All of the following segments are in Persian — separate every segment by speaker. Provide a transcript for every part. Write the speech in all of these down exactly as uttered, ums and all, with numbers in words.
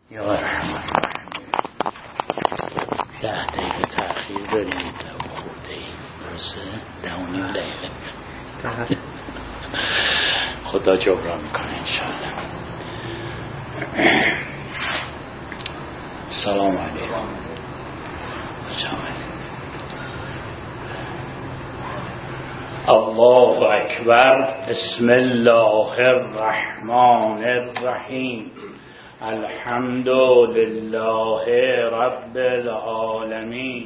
Speaker 1: یا رحمان رحیم. ده دقیقه تأخیر داریم تا خورده ای درسته؟ ده و نیم دقیقه خدا جبران میکنه انشاءالله. سلام علیکم. الله اکبر. بسم الله الرحمن الرحیم. الحمد لله رب العالمین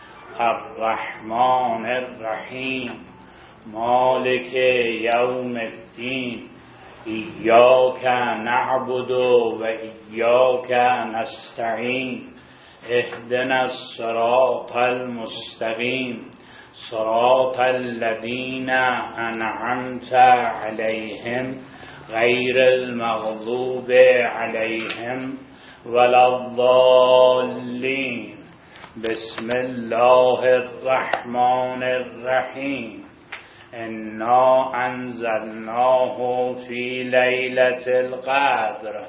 Speaker 1: الرحمن الرحیم مالک یوم الدین. ایاک نعبد و ایاک نستعین. اهدنا الصراط المستقیم صراط الذین انعمت علیهم غیر المغضوب علیهم ولا الضالین. بسم الله الرحمن الرحیم. انا انزلناه فی لیلة القدر.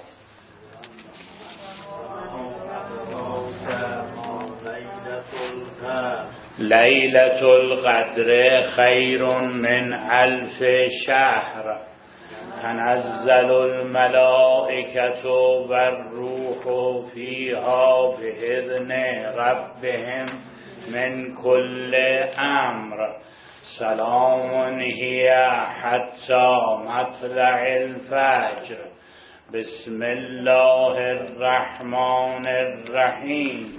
Speaker 1: لیلة القدر خیر من الف شهر. تنزل الملائکة والروح فیها بإذن ربهم من كل امر. سلام هی حتی مطلع الفجر. بسم الله الرحمن الرحیم.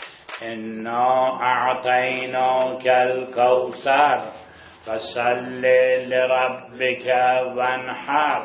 Speaker 1: انا اعطیناک الکوثر فصل لربک وانحر.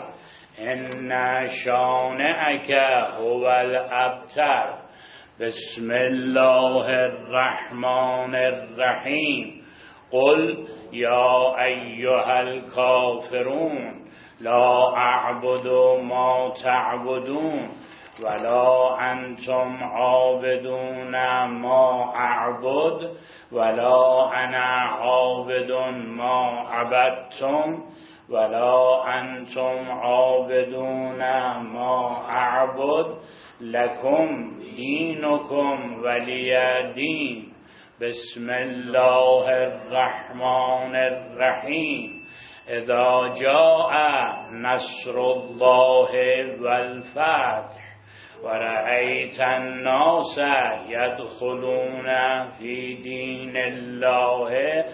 Speaker 1: ان شانئک هو الابتر. بسم الله الرحمن الرحیم. قل یا ایها الکافرون لا اعبد ما تعبدون ولا انتم عابدون ما اعبد ولا انا عابد ما عبدتم ولا انتم عابدون ما اعبد لکم دینکم ولی دین. بسم الله الرحمن الرحیم. اذا جاء نصر الله والفتح ورأیت الناس يدخلون في دین الله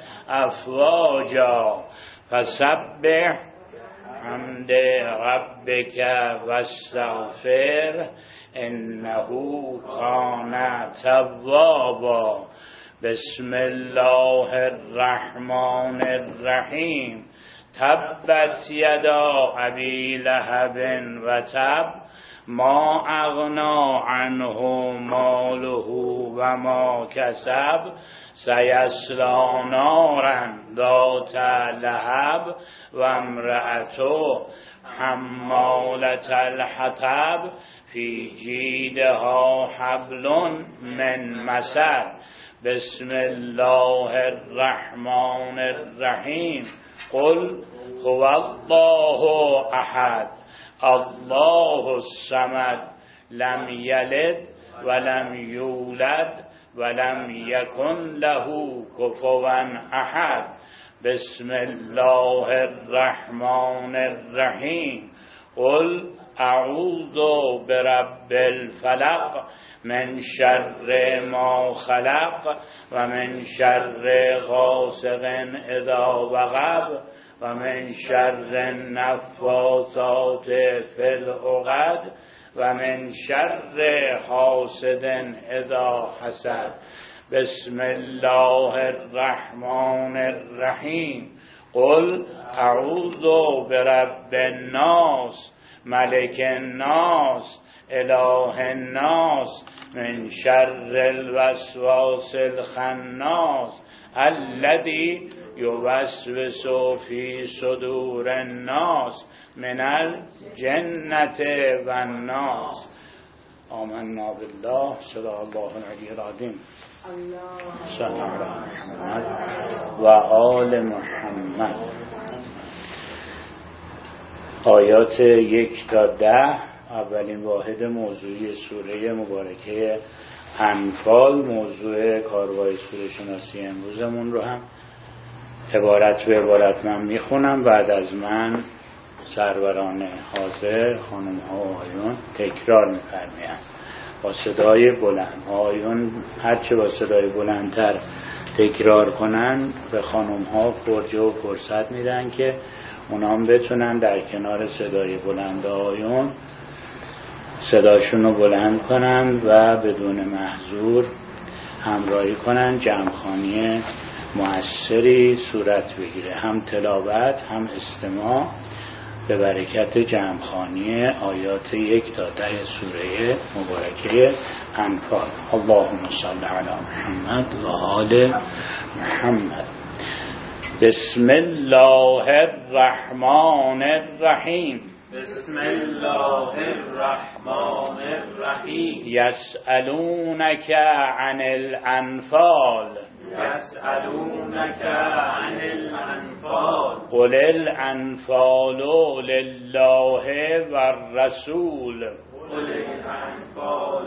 Speaker 1: افواجا فسبح حمد ربک واستغفر انه کان توابا. بسم الله الرحمن الرحیم. تبت یدا ابی لهب و تب ما اغنا عنه ماله و ما کسب سیصلی نارا ذات لهب و امرأته حمالة الحطب فی جیدها حبل من مسد. بسم الله الرحمن الرحیم. قل هو الله احد الله الصمد لم یلد ولم یولد ولم یکن له کفوا احد. بسم الله الرحمن الرحیم. قل اعوذ برب الفلق من شر ما خلق و من شر غاسق اذا وقب و من شر النفاثات فی العقد و من شر حاسد اذا حسد. بسم الله الرحمن الرحیم. قل اعوذ برب الناس ملک الناس اله الناس من شر الوسواس الخناس الذی یوسوس فی صدور الناس من الجنة والناس. آمنا بالله. صدق الله العلی العظیم. صلی علی محمد و آل محمد. آیات یک تا ده اولین واحد موضوعی سوره مبارکه انفال، موضوع کارواهی سوره شناسی امروزمون رو هم عبارت به عبارت من میخونم. بعد از من سروران حاضر خانم ها و آقایون تکرار میفرمایند با صدای بلند. آقایون هرچه با صدای بلندتر تکرار کنن به خانم ها فرجه و فرصت میدن که اونا هم بتونن در کنار صدای بلند آقایون صداشون رو بلند کنن و بدون محذور همراهی کنن، جمعخوانی مؤثری صورت بگیره، هم تلاوت هم استماع به برکت جمعخوانی آیات یک تا ده سوره مبارکه انفال. اللهم صل علی محمد و آل محمد. بسم الله الرحمن الرحیم.
Speaker 2: بسم الله الرحمن الرحیم.
Speaker 1: یسألونک عن الانفال.
Speaker 2: یسألونک عن الانفال.
Speaker 1: قل الانفال لله والرسول.
Speaker 2: قل الانفال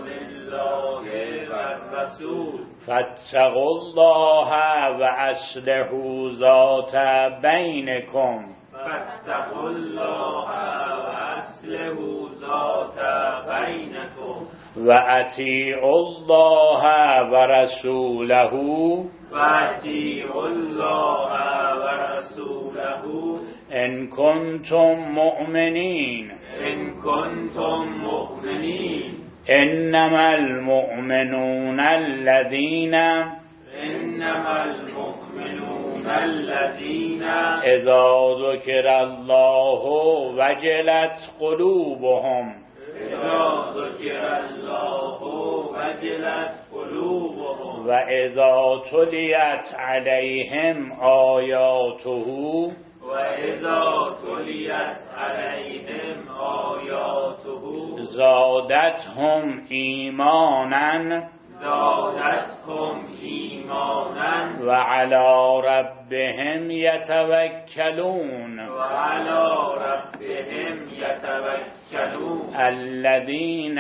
Speaker 2: لله والرسول.
Speaker 1: فاتقوا الله واصلحوا ذات بینکم.
Speaker 2: فاتقوا الله واصلحوا ذات بینکم.
Speaker 1: و اطیعوا الله و رسوله.
Speaker 2: و اطیعوا الله و رسوله.
Speaker 1: ان کنتم مؤمنین.
Speaker 2: ان کنتم مؤمنین.
Speaker 1: انما المؤمنون الذین
Speaker 2: انما المؤمنون الذين
Speaker 1: اذا ذکر الله وجلت قلوبهم.
Speaker 2: اذا ذکر الله وجلت قلوبهم.
Speaker 1: و اذا تلیت علیهم آیاته.
Speaker 2: و اذا تلیت علیهم آیاته.
Speaker 1: زادتهم ایمانا.
Speaker 2: زادتهم ایمانا.
Speaker 1: و علی ربهم یتوکلون.
Speaker 2: و علی ربهم یتوکلون.
Speaker 1: الذین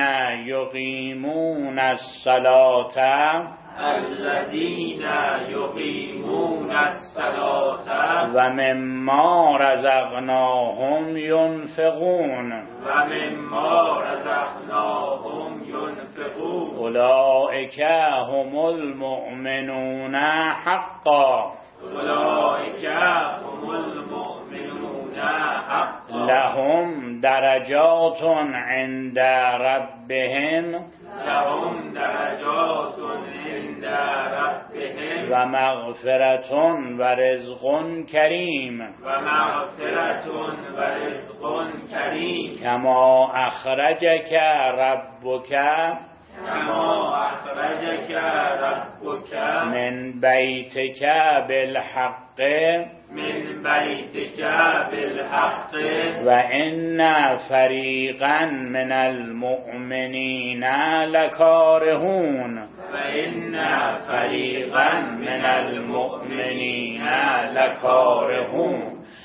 Speaker 1: یقیمون الصلاة.
Speaker 2: الذين يقيمون الصلاة.
Speaker 1: و مما رزقناهم ينفقون.
Speaker 2: و مما رزقناهم ينفقون.
Speaker 1: اولئک هم المؤمنون حقا.
Speaker 2: اولئک هم المؤمنون حقا.
Speaker 1: لهم درجات عند ربهم.
Speaker 2: لهم درجات عند ربهم.
Speaker 1: و مغفرة و رزق کریم.
Speaker 2: و مغفرة و رزق کریم.
Speaker 1: کما اخرجک ربک.
Speaker 2: کما اخرجک ربک.
Speaker 1: من بیتک بالحق.
Speaker 2: من بیتک بالحق.
Speaker 1: و ان فریقا من المؤمنین لکارهون.
Speaker 2: و ان فریقا من المؤمنین لکارهون.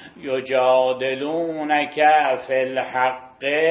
Speaker 1: یجادلونک فی الحق.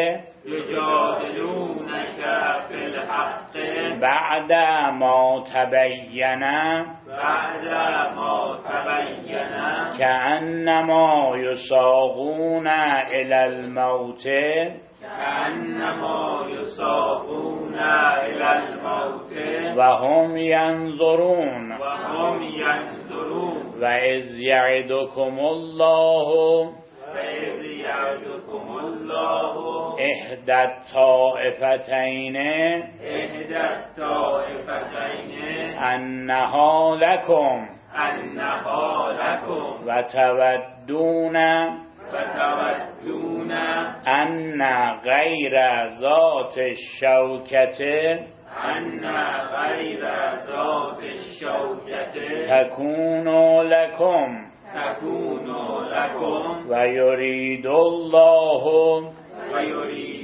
Speaker 2: یجادلونک فی الحق.
Speaker 1: بعد ما تبین.
Speaker 2: بعد ما تبین.
Speaker 1: کأنما یساقون الی الموت.
Speaker 2: کأنما یساقون الی الموت.
Speaker 1: و هم ینظرون.
Speaker 2: و هم ینظرون.
Speaker 1: و اذ یعدکم الله
Speaker 2: و اذ یعدکم الله
Speaker 1: احدی الطائفتین
Speaker 2: احدی الطائفتین
Speaker 1: انها لکم.
Speaker 2: انها لکم.
Speaker 1: و تودون
Speaker 2: و تودون
Speaker 1: ان غیر ذات الشوکة
Speaker 2: ان غیر ذات الشوکة
Speaker 1: تکون لکم.
Speaker 2: تکون لکم.
Speaker 1: و یرید الله
Speaker 2: و یرید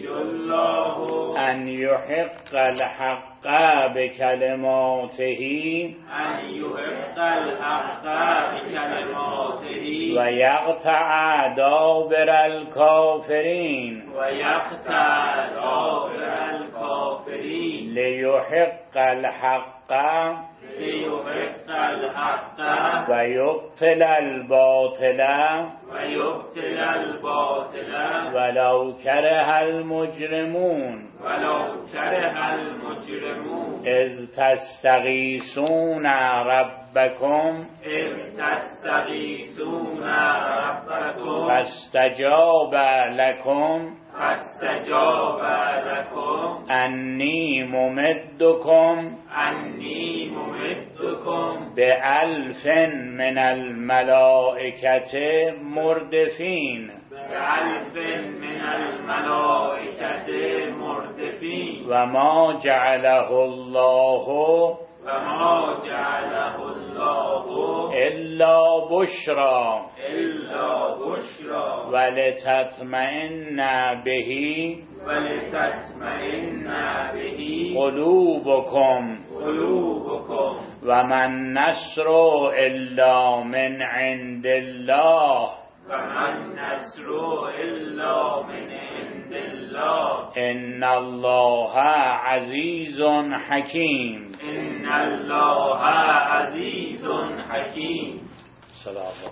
Speaker 2: الله
Speaker 1: أن يحق الحق بكلماته
Speaker 2: أن يحق الحق بكلماته
Speaker 1: ويقطع دابر الكافرين
Speaker 2: ويقطع دابر الكافرين
Speaker 1: ليحق الحق
Speaker 2: ليحق الحق
Speaker 1: ويبطل الباطل
Speaker 2: ويبطل الباطل
Speaker 1: ولو كره المجرمون
Speaker 2: ولو كره المجرمون
Speaker 1: إذ تستغيثون ربكم
Speaker 2: إذ تستغيثون ربكم
Speaker 1: فاستجاب لكم
Speaker 2: فاستجاب لكم
Speaker 1: أني ممدكم
Speaker 2: أني ممدكم
Speaker 1: بألف من الملائكة مردفين
Speaker 2: بألف من الملائكة مردفين
Speaker 1: وما جعله الله
Speaker 2: وما جعله الله
Speaker 1: إلا بشرى
Speaker 2: إلا بشرى
Speaker 1: ولتطمئن به
Speaker 2: ولتطمئن به
Speaker 1: قلوبكم
Speaker 2: قلوبكم
Speaker 1: وما النصر إلا من عند الله
Speaker 2: وما النصر إلا من عند الله
Speaker 1: إن الله عزيز حكيم
Speaker 2: إن الله عزيز حكيم
Speaker 1: صلی الله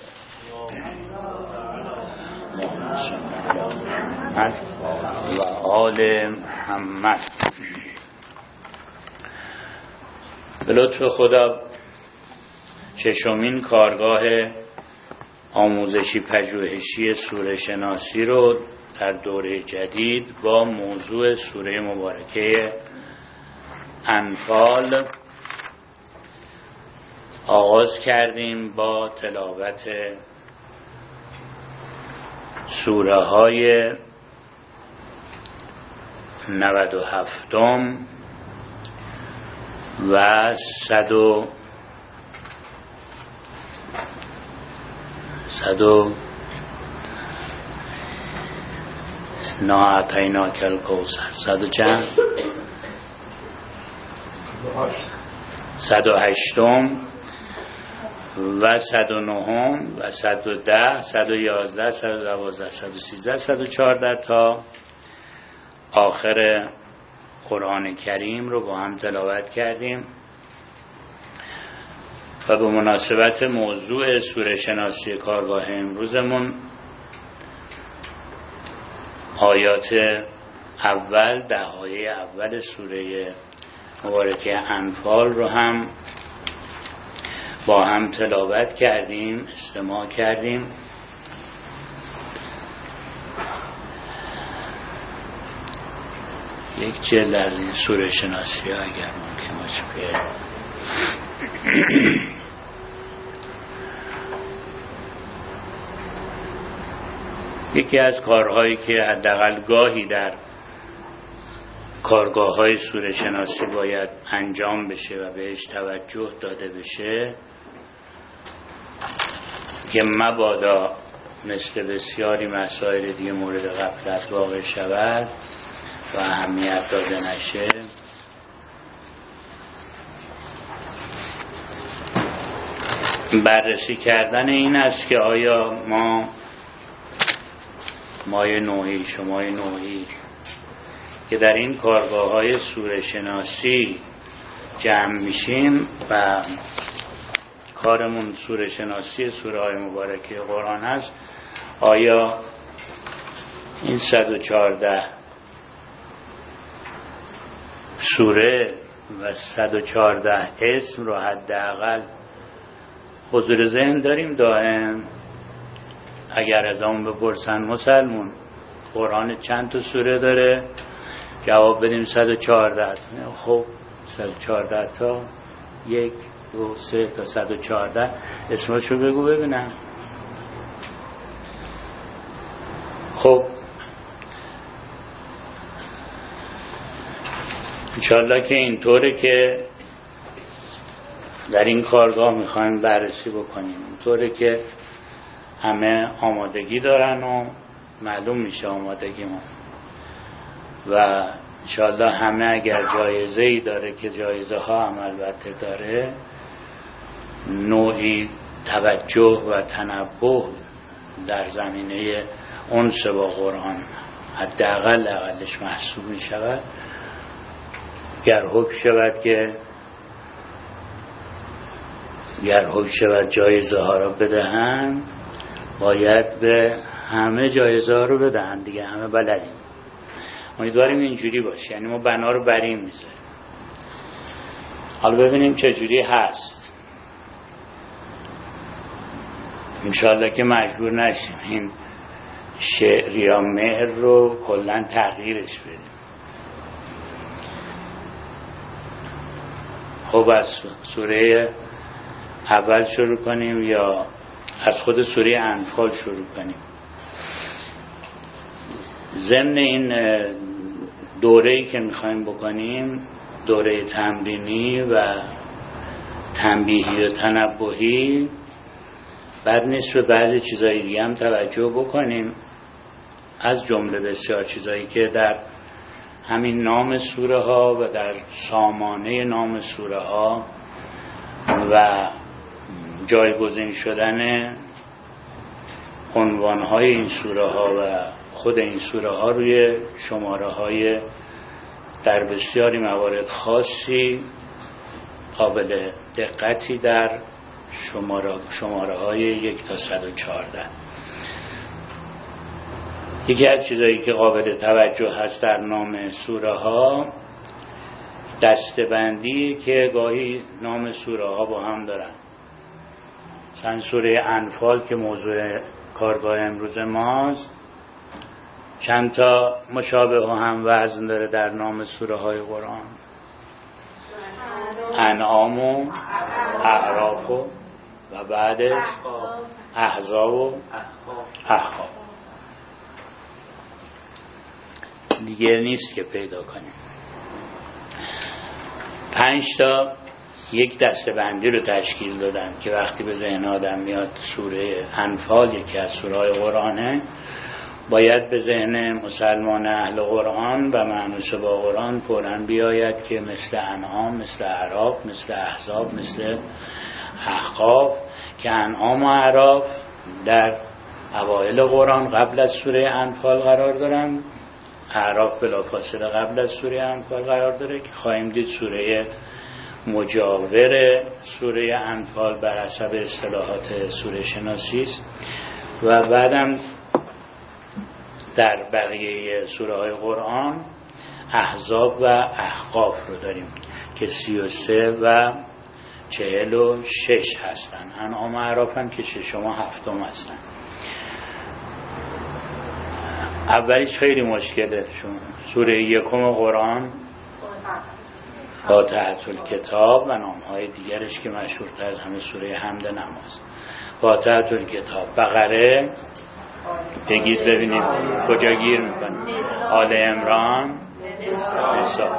Speaker 1: علیه و آل محمد. به لطف خدا ششمین کارگاه آموزشی پژوهشی سوره شناسی رو در دوره جدید با موضوع سوره مبارکه انفال آغاز کردیم با تلاوت سوره های نود و هفتم و صد و صد و نا اعطیناک الکوثر صد و چند صد و هشتم و صد و نهم و صد و ده صد و یازده صد و دوازده صد و سیزده صد و چهارده تا آخر قرآن کریم رو با هم تلاوت کردیم و به مناسبت موضوع سوره شناسی کارگاه امروزمون آیات اول ده آیه اول سوره مبارکه انفال رو هم با هم تلاوت کردیم، استماع کردیم. یک جلد از این سوره شناسی ها اگر ممکن باشه بیاریم. یکی از کارهایی که حداقل گاهی در کارگاه های سوره شناسی باید انجام بشه و بهش توجه داده بشه که مبادا مثل بسیاری مسائل دیگه مورد غفلت واقع شود و اهمیت داده نشه، بررسی کردن این است که آیا ما مای نوحی شمای نوحی که در این کارگاه های سوره شناسی جمع میشیم و کارمون سوره شناسی سوره های مبارکه قرآن هست، آیا این صد و چهارده سوره و صد و چهارده اسم رو حداقل حضور ذهن داریم دائم؟ اگر از اون بپرسن مسلمون قرآن چند تا سوره داره، جواب بدیم صد و چهارده. خب صد و چهارده تا یک دو سه تا صد و چهارده اسمشو بگو ببینم. خب انشالله که اینطوره که در این کارگاه میخوایم بررسی بکنیم، اینطوره که همه آمادگی دارن و معلوم میشه آمادگی ما. و انشاءالله همه اگر جایزه ای داره که جایزه ها هم البته داره، نوعی توجه و تنبه در زمینه انس با قرآن حداقل اقلش محسوب می شود. گر حکم شود که گر حکم شود جایزه ها را بدهند، باید به همه جایزه ها رو بدهند دیگه، همه بلدیم. امیدواریم اینجوری باشه، یعنی ما بنا رو بریم میذاریم. حالا ببینیم چجوری هست. انشاءالله که مجبور نشیم این شعر یا مهر رو کلن تغییرش بدیم. خب از سوره اول شروع کنیم یا از خود سوره انفال شروع کنیم؟ ضمن این دوره‌ای که میخوایم بکنیم، دوره تمرینی و تنبیهی و تنبهی، بعد نیست به بعضی چیزایی دیگه هم توجه بکنیم، از جمله بسیار چیزایی که در همین نام سوره ها و در سامانه نام سوره ها و جایگزین شدن عنوان های این سوره ها و خود این سوره ها روی شماره های در بسیاری موارد خاصی قابل دقتی در شماره, شماره های یک تا صد و چهارده. یکی از چیزایی که قابل توجه هست در نام سوره ها، دسته‌بندی که گاهی نام سوره ها با هم دارن. مثلا سوره انفال که موضوع کارگاه امروز ماست، چند تا مشابه و هم وزن داره در نام سوره های قرآن. انعام و اعراف و و بعدش احزاب و احقاف. دیگه نیست که پیدا کنیم. پنج تا یک دسته‌بندی رو تشکیل دادن که وقتی به ذهن آدم میاد سوره انفال یکی از سوره های قرآنه، باید به ذهن مسلمان اهل قرآن و مانوس با قرآن فوراً بیاید که مثل انعام، مثل اعراف، مثل احزاب، مثل احقاف، که انعام و اعراف در اوایل قرآن قبل از سوره انفال قرار دارن، اعراف بلافاصله قبل از سوره انفال قرار داره که خواهیم دید سوره مجاور سوره انفال بر حسب اصطلاحات سوره شناسی است. و بعدم در بقیه سوره های قرآن احزاب و احقاف رو داریم که سی و سه و چهل و شش هستن. انعام و اعراف هم که ششم و هفتم هستن. اولیش خیلی مشکله. سوره یکم قرآن فاتحه الکتاب و نامهای دیگرش که مشهورتر از همه سوره حمد نماز. فاتحه الکتاب. بقره بگید ببینید کجا گیر میکنیم. آل عمران، نسا.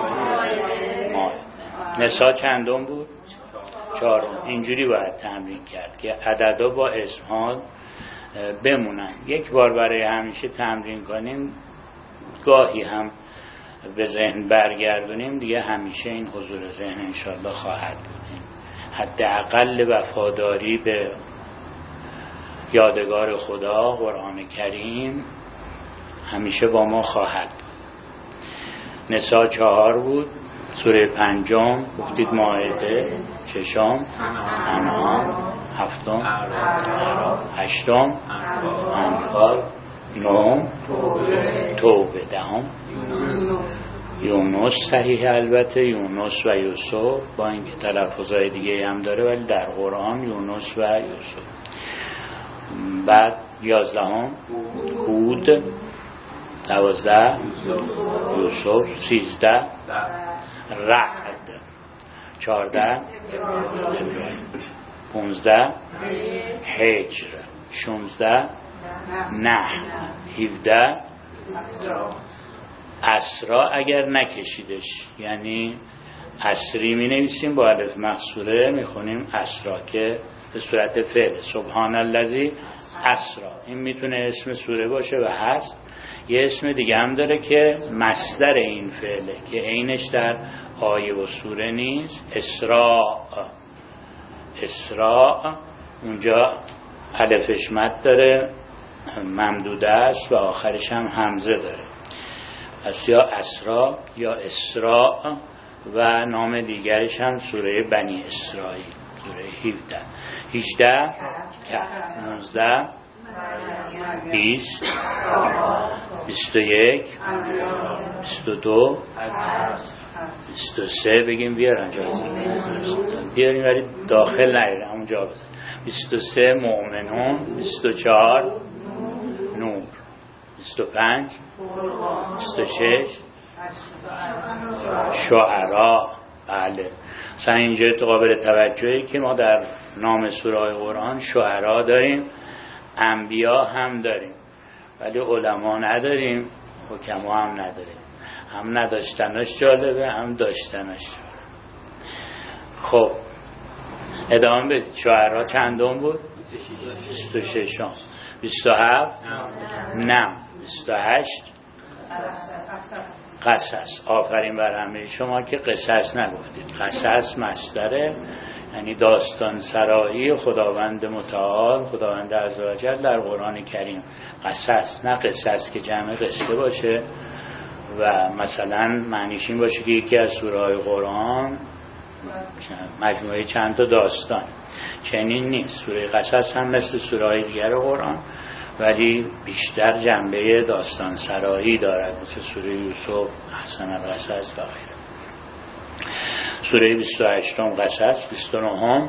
Speaker 1: نسا چندم بود؟ چهارم. اینجوری باید تمرین کرد که عددا با اسمها بمونن. یک بار برای همیشه تمرین کنیم، گاهی هم به ذهن برگردونیم، دیگه همیشه این حضور ذهن انشالله خواهد بودیم. حداقل وفاداری به یادگار خدا قرآن کریم همیشه با ما خواهد بود. نسا چهار بود. سوره پنجم گفتید مائده، ششم انعام، هفتم اعراف، هشتم انفال، نهم توبه، دهم یونس. صحیح البته یونس و یوسف، با اینکه تلفظهای دیگه هم داره ولی در قرآن یونس و یوسف. بعد یازدهم هود، دوازده یوسف، سیزده رعد، چهارده پونزده حجر، شونزده نحل، هفده اسرا اگر نکشیدش، یعنی اسری می نویسیم با الف مقصوره، می خونیم اسرا که به صورت فعل. سبحان الذی اسرا، این میتونه اسم سوره باشه و هست، یه اسم دیگه هم داره که مصدر این فعله که عینش در آیه و سوره نیست. اسراء، اسراء اونجا الفش مد داره، ممدوده است و آخرش هم همزه داره. پس یا اسراء یا اسراء و نام دیگرش هم سوره بنی اسرائیل، سوره هفده، هجده، نوزده، بیست، بیست و یک، بیست و دو، بیست و سه بگیم بیارن جایزه بیاریم ولی داخل نیاره همونجا بزن. بیست و سه مؤمنون، بیست و چهار نور، بیست و پنج، بیست و شش شعرا. بله مثلا اینجا تو قابل توجهی که ما در نام سوره قرآن شعرا داریم، انبیا هم داریم ولی علما نداریم، حکما هم نداریم. هم نداشتنش جالبه هم داشتنش جالبه. خب ادامه بدید. شعرا چندم بود؟ بیست و ششم، بیست و هفت نم، بیست و هشت قصص. آفرین بر همه شما که قصص نگفتید. قصص مصدره، یعنی داستان سرایی خداوند متعال، خداوند عزوجل در قرآن کریم. قصص، نه قصص که جمع قصه باشه و مثلا معنیش این باشه که یکی از سوره‌های قرآن مجموعه چند تا داستان. چنین نیست. سوره قصص هم مثل سوره‌های دیگر قرآن ولی بیشتر جنبه داستان سرایی دارد، مثل سوره یوسف، احسن القصص و غیره. سوره بیست و هشت قصص، بیست و نه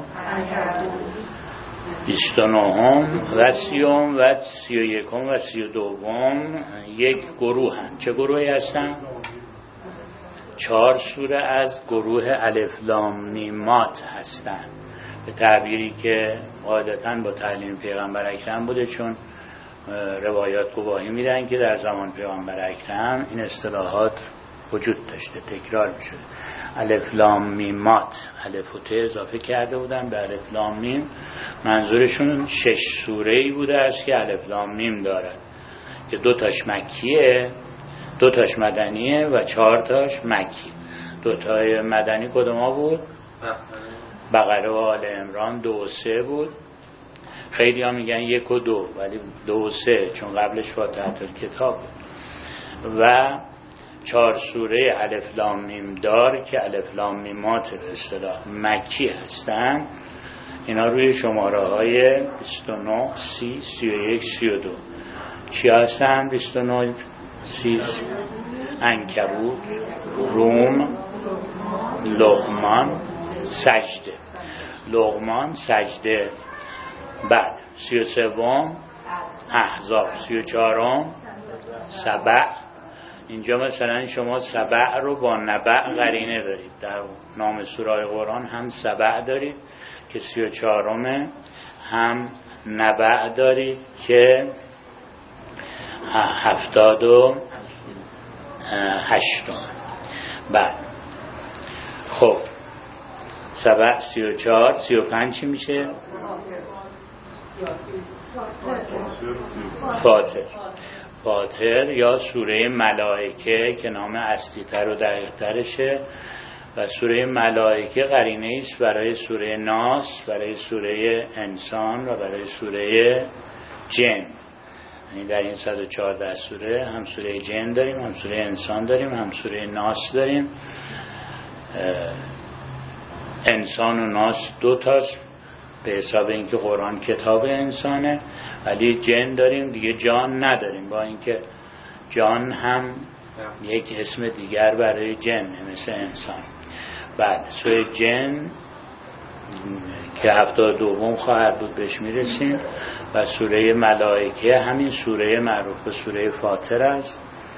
Speaker 1: بیست و نه و سیوم و سی و یکم و سی و دوم یک گروه هم. چه گروهی هستن؟ چهار سوره از گروه الف لام میمات هستن، به تعبیری که قاعدتاً با تعلیم پیغمبر اکرم بوده، چون روایات گواهی میدن که در زمان پیغمبر اکرم این اصطلاحات وجود داشته، تکرار میشد. الف لام میمات، الف و ت اضافه کرده بودن به الف لام میم. منظورشون شش سوره‌ای بوده است که الف لام میم دارد که دو تاش مکیه، دو تاش مدنیه و چهار تاش مکی. دو تای مدنی کدوما بود؟ بقره و آل عمران دو و سه بود. خیلی ها میگن یک و دو ولی دو و سه چون قبلش فاتحه الکتاب بود. و چهار سوره الف لام میم دار که الف لام میمات به اصطلاح مکی هستن. اینا روی شماره های بیست و نه، سی، سی و یک، سی و دو چی هستن؟ بیست و نه، سی، عنکبوت، روم، لقمان، سجده. لقمان، سجده. بعد سی و سوم احزاب، سی و چهارم سبع. اینجا مثلا شما سبع رو با نبع قرینه دارید، در نام سوره قرآن هم سبع دارید که سی و چهارمه، هم نبع دارید که هفتاد و هشتم. بعد خب سبع، سی و چهار، سی و پنج چی میشه؟ فاطر. فاطر یا سوره ملائکه که نام اصلی تر و دقیق ترشه و سوره ملائکه قرینه است برای سوره ناس، برای سوره انسان و برای سوره جن. یعنی در این صد و چهارده سوره هم سوره جن داریم، هم سوره انسان داریم، هم سوره ناس داریم. انسان و ناس دو تاست به حساب اینکه قرآن کتاب انسانه، ولی جن داریم دیگه، جان نداریم، با اینکه جان هم یک اسم دیگر برای جن مثل انسان. بعد سوره جن که هفتاد دوم خواهد بود بهش میرسیم و سوره ملائکه همین سوره معروف به سوره فاطر است.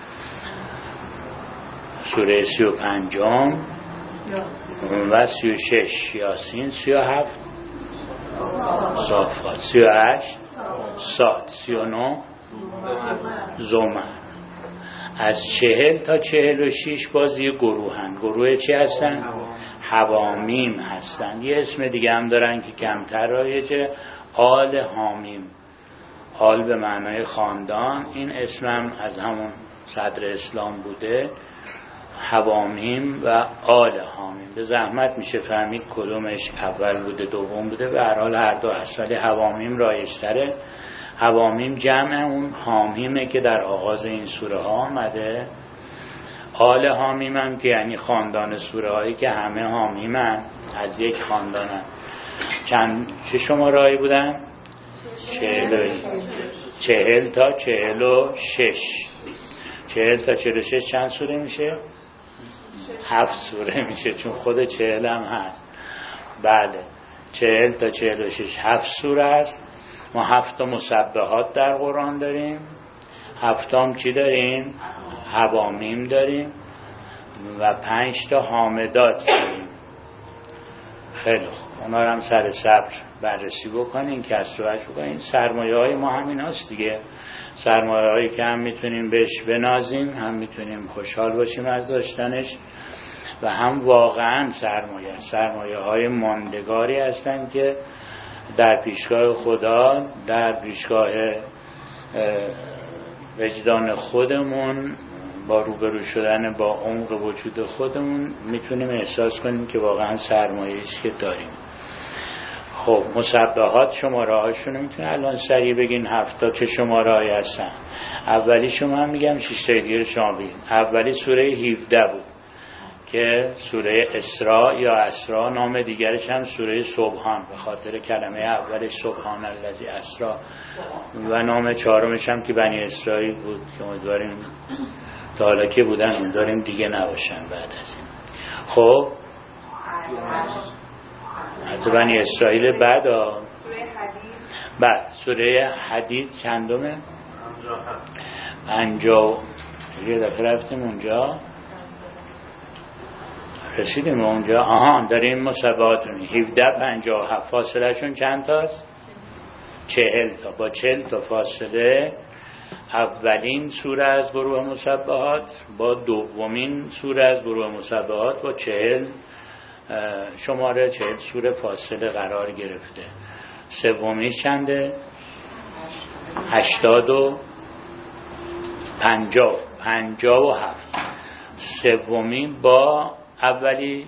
Speaker 1: سوره سی و پنجم و سی و شش یاسین، سی و هفت صافات، سی و هشت صاد، سی و نه زمر. از چهل تا چهل و شیش بازی گروهن. گروه چی هستن؟ حوامیم هستن. یه اسم دیگه هم دارن که کمتر رایجه، آل حامیم. آل به معنای خاندان، این اسمم از همون صدر اسلام بوده، حوامیم و آل حامیم. به زحمت میشه فهمید کدومش اول بوده دوم بوده، به هر حال هر دو هست، ولی حوامیم رایج‌تره. حوامیم جمع اون حامیمه که در آغاز این سوره ها آمده. آل حامیم هم که یعنی خاندان سوره هایی که همه حامیمن، از یک خاندانن. چند چه شماره‌ای بودن؟ چهل چهل تا چهل و شش. چهل تا چهل و شش چند سوره میشه؟ هفت سوره میشه، چون خود چهل هم هست. بله، چهل تا چهل و شش هفت سوره است. ما هفت تا مسبحات در قرآن داریم. هفتم چی داریم؟ حوامیم داریم و پنج تا حامدات داریم. خیلی خوب، اونا رو هم سر صبر بررسی بکنین، کسرهش بکنین. سرمایه های ما همین هست دیگه، سرمایه هایی که هم میتونیم بهش بنازیم، هم میتونیم خوشحال باشیم از داشتنش، و هم واقعا سرمایه سرمایه های ماندگاری هستن که در پیشگاه خدا، در پیشگاه وجدان خودمون، با روبرو شدن با عمق وجود خودمون میتونیم احساس کنیم که واقعا سرمایه‌ای که داریم. خب مسبحات شماره هاشون میتونه الان سریع بگین هفتا چه شماره هایی هستن. اولی شما هم میگم شش تا دیگه شما بگین. اولی سوره هفده بود که سوره اسراء یا اسراء، نام دیگرش هم سوره سبحان به خاطر کلمه اولش سبحان الذی اسراء، و نام چهارمش هم که بنی اسرائیل بود که امیدواریم تا حالا که بودن امیدواریم دیگه نباشن بعد از این. خب حتی بنی اسرائیل بعد ها بعد سوره حدید چندمه؟ پنجاه. یه دفعه رفتیم اونجا، رسیدیم اونجا. آها داریم مسبحاتون هفده پنجاه و هفت، فاصله شون چند تاست؟ چهل تا. با چهل تا فاصله اولین سوره از گروه مسبحات با دومین سوره از گروه مسبحات با چهل شماره چهل سوره فاصله قرار گرفته. سومی چنده؟ هشتاد و پنجاه پنجاه و هفت. سومی با اولی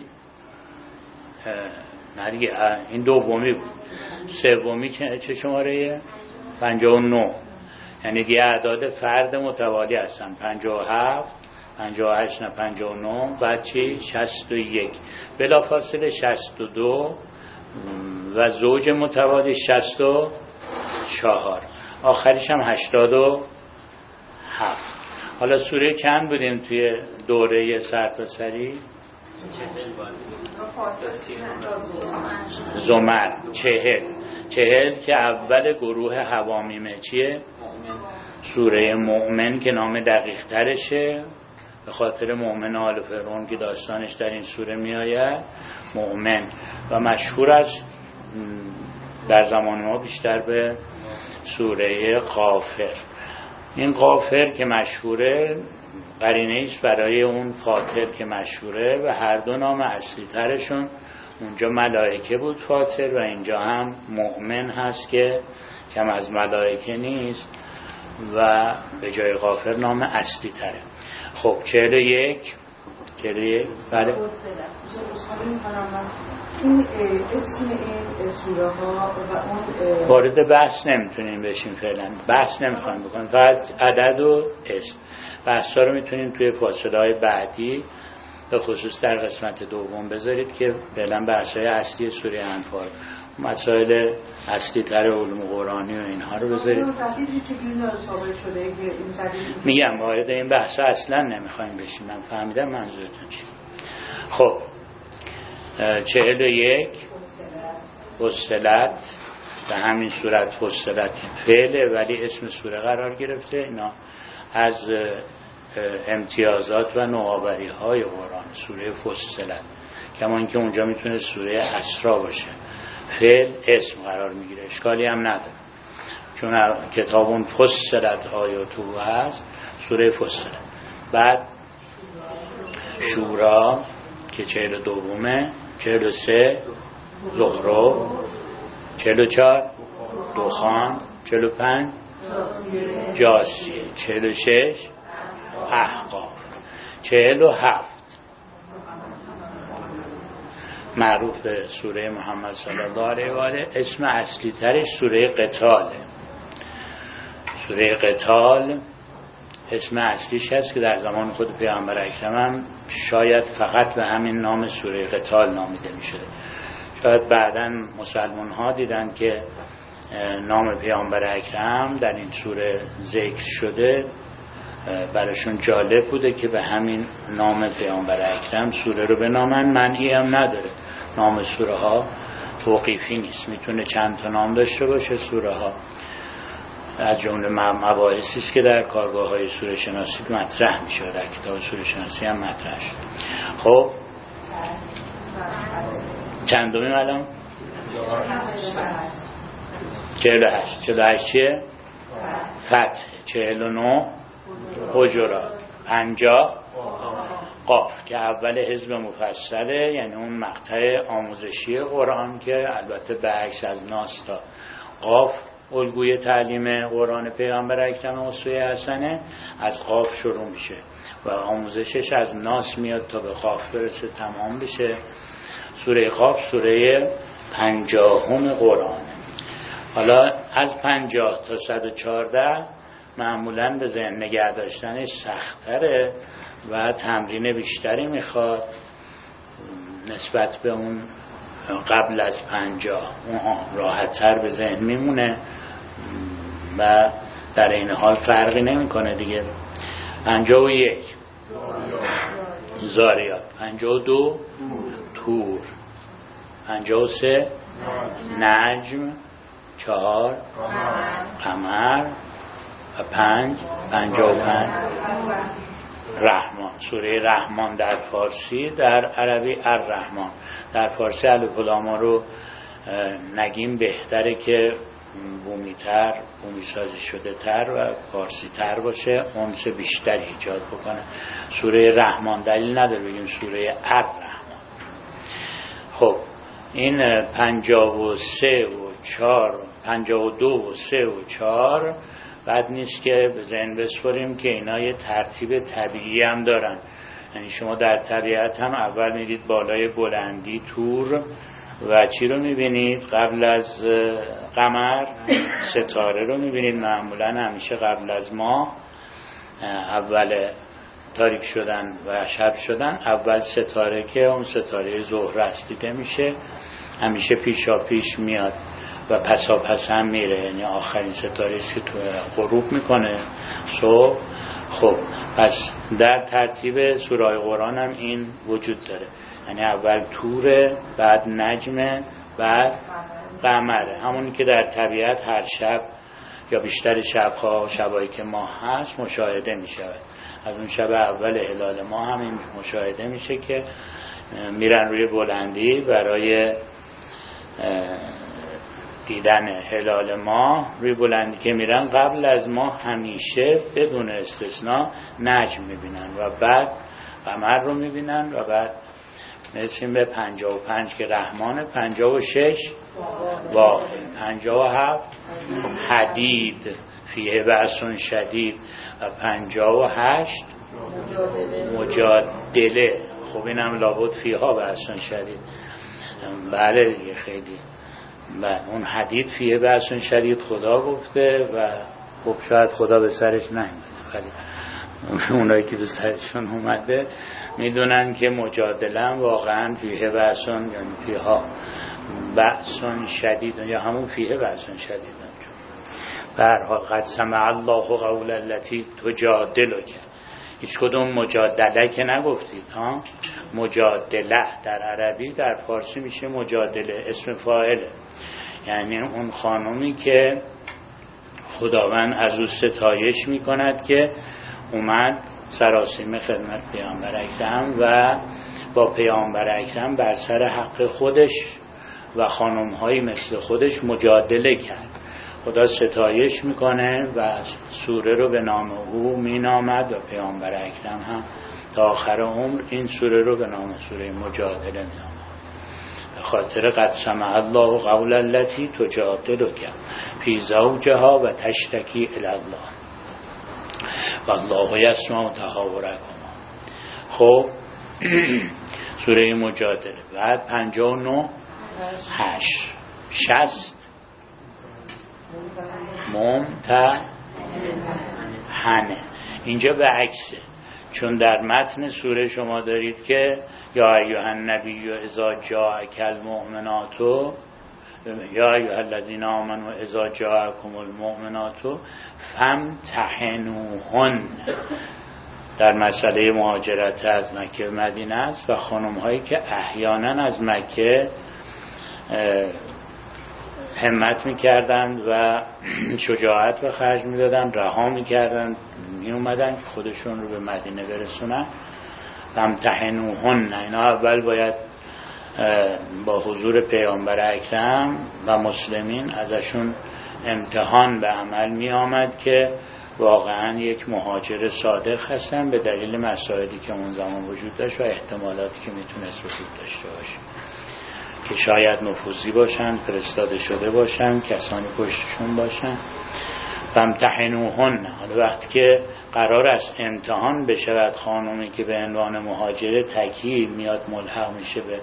Speaker 1: نریگه این دومی بود. سومی چه شماره؟ پنجاه و نه. یعنی دیگه اعداد فرد متوالی هستن. پنجاه و هفت پنجاه و هشت نه پنجاه و نه، بعد چی؟ شصت و یک، بلا فاصله شصت و دو و زوج متوالی شصت و چهار، آخریش هم هشتاد و هفت. حالا سوره چند بودیم توی دوره سرتاسری؟ زمر. چهل. چهل که اول گروه حوامیمه چیه؟ سوره مؤمن که نام دقیق ترشه به خاطر مؤمن آل فرعون که داستانش در این سوره می آید. مؤمن و مشهور است در زمان ما بیشتر به سوره غافر. این غافر که مشهوره قرینه ایست برای اون فاطر که مشهوره، و هر دو نام اصلی ترشون اونجا ملائکه بود فاطر، و اینجا هم مؤمن هست که کم از ملائکه نیست و به جای غافر نام اصلی تره. خب چهل و یک چهل و یک بله.
Speaker 3: این اسم این سوره ها و اون
Speaker 1: وارد بحث نمیتونیم بشیم فعلا، بحث نمیخوایم بکنیم، فقط عدد و اسم. بحث ها رو میتونیم توی فاصله های بعدی به خصوص در قسمت دوم بذارید که فعلا بحث های اصلی سوره انفال، مسائل اصلی تر علوم قرآنی و اینها رو بذارید. میگم وارد این بحث ها اصلا نمیخوایم بشیم. من فهمیدم منظورتون چی. خب چهل و یک فصلت، به همین صورت فصلت فعله ولی اسم سوره قرار گرفته. اینا از امتیازات و نوآوری های قرآن سوره فصلت، کما اینکه اونجا میتونه سوره اسراء باشه. فعل اسم قرار میگیره، اشکالی هم نداره چون کتابون فصلت آیاتو هست. سوره فصلت. بعد شورا که چهل و دومه، چهل و سه زخرف، چهل و چهار دخان، چهل و پنج جاسیه. چهل و شش احقاف. چهل و هفت معروف به سوره محمد صلی الله علیه و آله. اسم اصلی ترش سوره قتاله. سوره قتال اسم اصلیش هست که در زمان خود پیامبر اکرم هم شاید فقط به همین نام سوره قتال نامیده می شده. شاید بعداً مسلمان ها دیدن که نام پیامبر اکرم در این سوره ذکر شده، براشون جالب بوده که به همین نام پیامبر اکرم سوره رو بنامن. معنی هم نداره، نام سوره ها توقیفی نیست، میتونه چند تا نام داشته باشه سوره ها. از جمله مباحثی است که در کارگاه های سوره شناسی مطرح میشه، در کتاب سوره شناسی هم مطرح شد. خب چندمی الان؟ چهل و هشت. چهل و هشت چیه؟ فتح. چهل و نه حجرات. پنجاه قاف که اول حزب مفصله، یعنی اون مقطع آموزشی قرآن که البته به عکس از ناس تا قاف الگوی تعلیم قرآن پیامبر اکرم اسوه حسنه، از قاف شروع میشه و آموزشش از ناس میاد تا به قاف برسه تمام بشه. سوره قاف سوره پنجاهم قرآنه. حالا از پنجاه تا صد و چهارده معمولاً به ذهن نگه داشتنش سخت‌تره و تمرین بیشتری میخواد نسبت به اون قبل از پنجاه. اون راحت‌تر به ذهن میمونه و در این حال فرقی نمیکنه دیگه. پنجاه و یک زاریات. پنجاه و دو تور. پنجاه و سه نجم. چهار قمر و پنج پنجاه و پنج رحمان. سوره رحمان در فارسی، در عربی الرحمن. در فارسی الف و لام رو نگیم بهتره که بومی تر، بومی سازی شده تر و فارسی تر باشه، انس بیشتری ایجاد بکنه. سوره رحمان دلیل نداره بگیم سوره الرحمن. خب این پنجاه و سه و چهار، پنجاه و دو و سه و چهار بد نیست که به ذهن بسپاریم که اینا یه ترتیب طبیعی هم دارن. یعنی شما در طبیعت هم اول میدید بالای بلندی تور و چی رو میبینید؟ قبل از قمر ستاره رو میبینید. معمولا همیشه قبل از ماه اول تاریک شدن و شب شدن اول ستاره که اون ستاره زهره است دیده میشه، همیشه پیشا پیش میاد و پسا پس هم میره، یعنی آخرین ستاره است که تو غروب میکنه صبح. خب پس در ترتیب سورای قرآن هم این وجود داره، یعنی اول توره، بعد نجمه، بعد قمره. همونی که در طبیعت هر شب یا بیشتر شبها، شبایی که ماه هست مشاهده میشه. از اون شب اول هلال ماه هم این مشاهده میشه که میرن روی بلندی برای دیدن هلال ماه. روی بلندی که میرن قبل از ماه همیشه بدون استثناء نجم میبینن و بعد قمر رو میبینن و بعد نرسیم به پنجاه و پنج که رحمانه. پنجاه و شش واقع. پنجاه و هفت حدید فیه بأسون شدید و پنجاه و هشت مجادله. خب اینم لابد فیها بأسون شدید. بله دیگه خیلی. و اون حدید فیه بأسون شدید خدا گفته و خب شاید خدا به سرش نمیده، ولی اونایی که به سرشون اومده میدونن که مجادله هم واقعا فیه بأسون، یعنی فیها بأسون شدید یا همون فیه بأسون شدید. به هر حال قد سمع الله قول التي تجادلک. هیچ کدوم مجادله که نگفتید ها. مجادله در عربی در فارسی میشه مجادله، اسم فاعله، یعنی اون خانومی که خداوند از او ستایش میکند که اومد سراسیمه خدمت پیامبر اکرم و با پیامبر اکرم بر سر حق خودش و خانم‌هایی مثل خودش مجادله کرد. خدا ستایش میکنه و سوره رو به نام او مینامد و پیامبر اکرم هم تا آخر عمر این سوره رو به نام سوره مجادله مینامد. خاطر قد سمع الله قول التي تجادلک فی زوجها و تشتکی الی الله والله یسمع تحاورکما. خب سوره مجادله. بعد پنجاه و نه هشت شست ممتحنه. اینجا به عکسه، چون در متن سوره شما دارید که یا ایها النبی اذا جاءک المؤمنات یا ایها الذین آمنوا اذا جاءکم المؤمنات فامتحنوهن. در مسئله مهاجرت از مکه به مدینه است و خانم هایی که احیانا از مکه همت میکردند و شجاعت به خرج میدادند، رها میکردند، می اومدن که خودشون رو به مدینه برسونن. فامتحنوهن، اینا اول باید با حضور پیامبر اکرم و مسلمین ازشون امتحان به عمل می آمد که واقعا یک مهاجر صادق هستن به دلیل مسائلی که اون زمان وجود داشت و احتمالاتی که میتونست وجود داشته باشه که شاید نفوذی باشن، فرستاده شده باشن، کسانی پشتشون باشن. فامتحنوهن، حالا وقتی که قرار است امتحان بشود خانومی که به عنوان مهاجر تکی میاد ملحق میشه به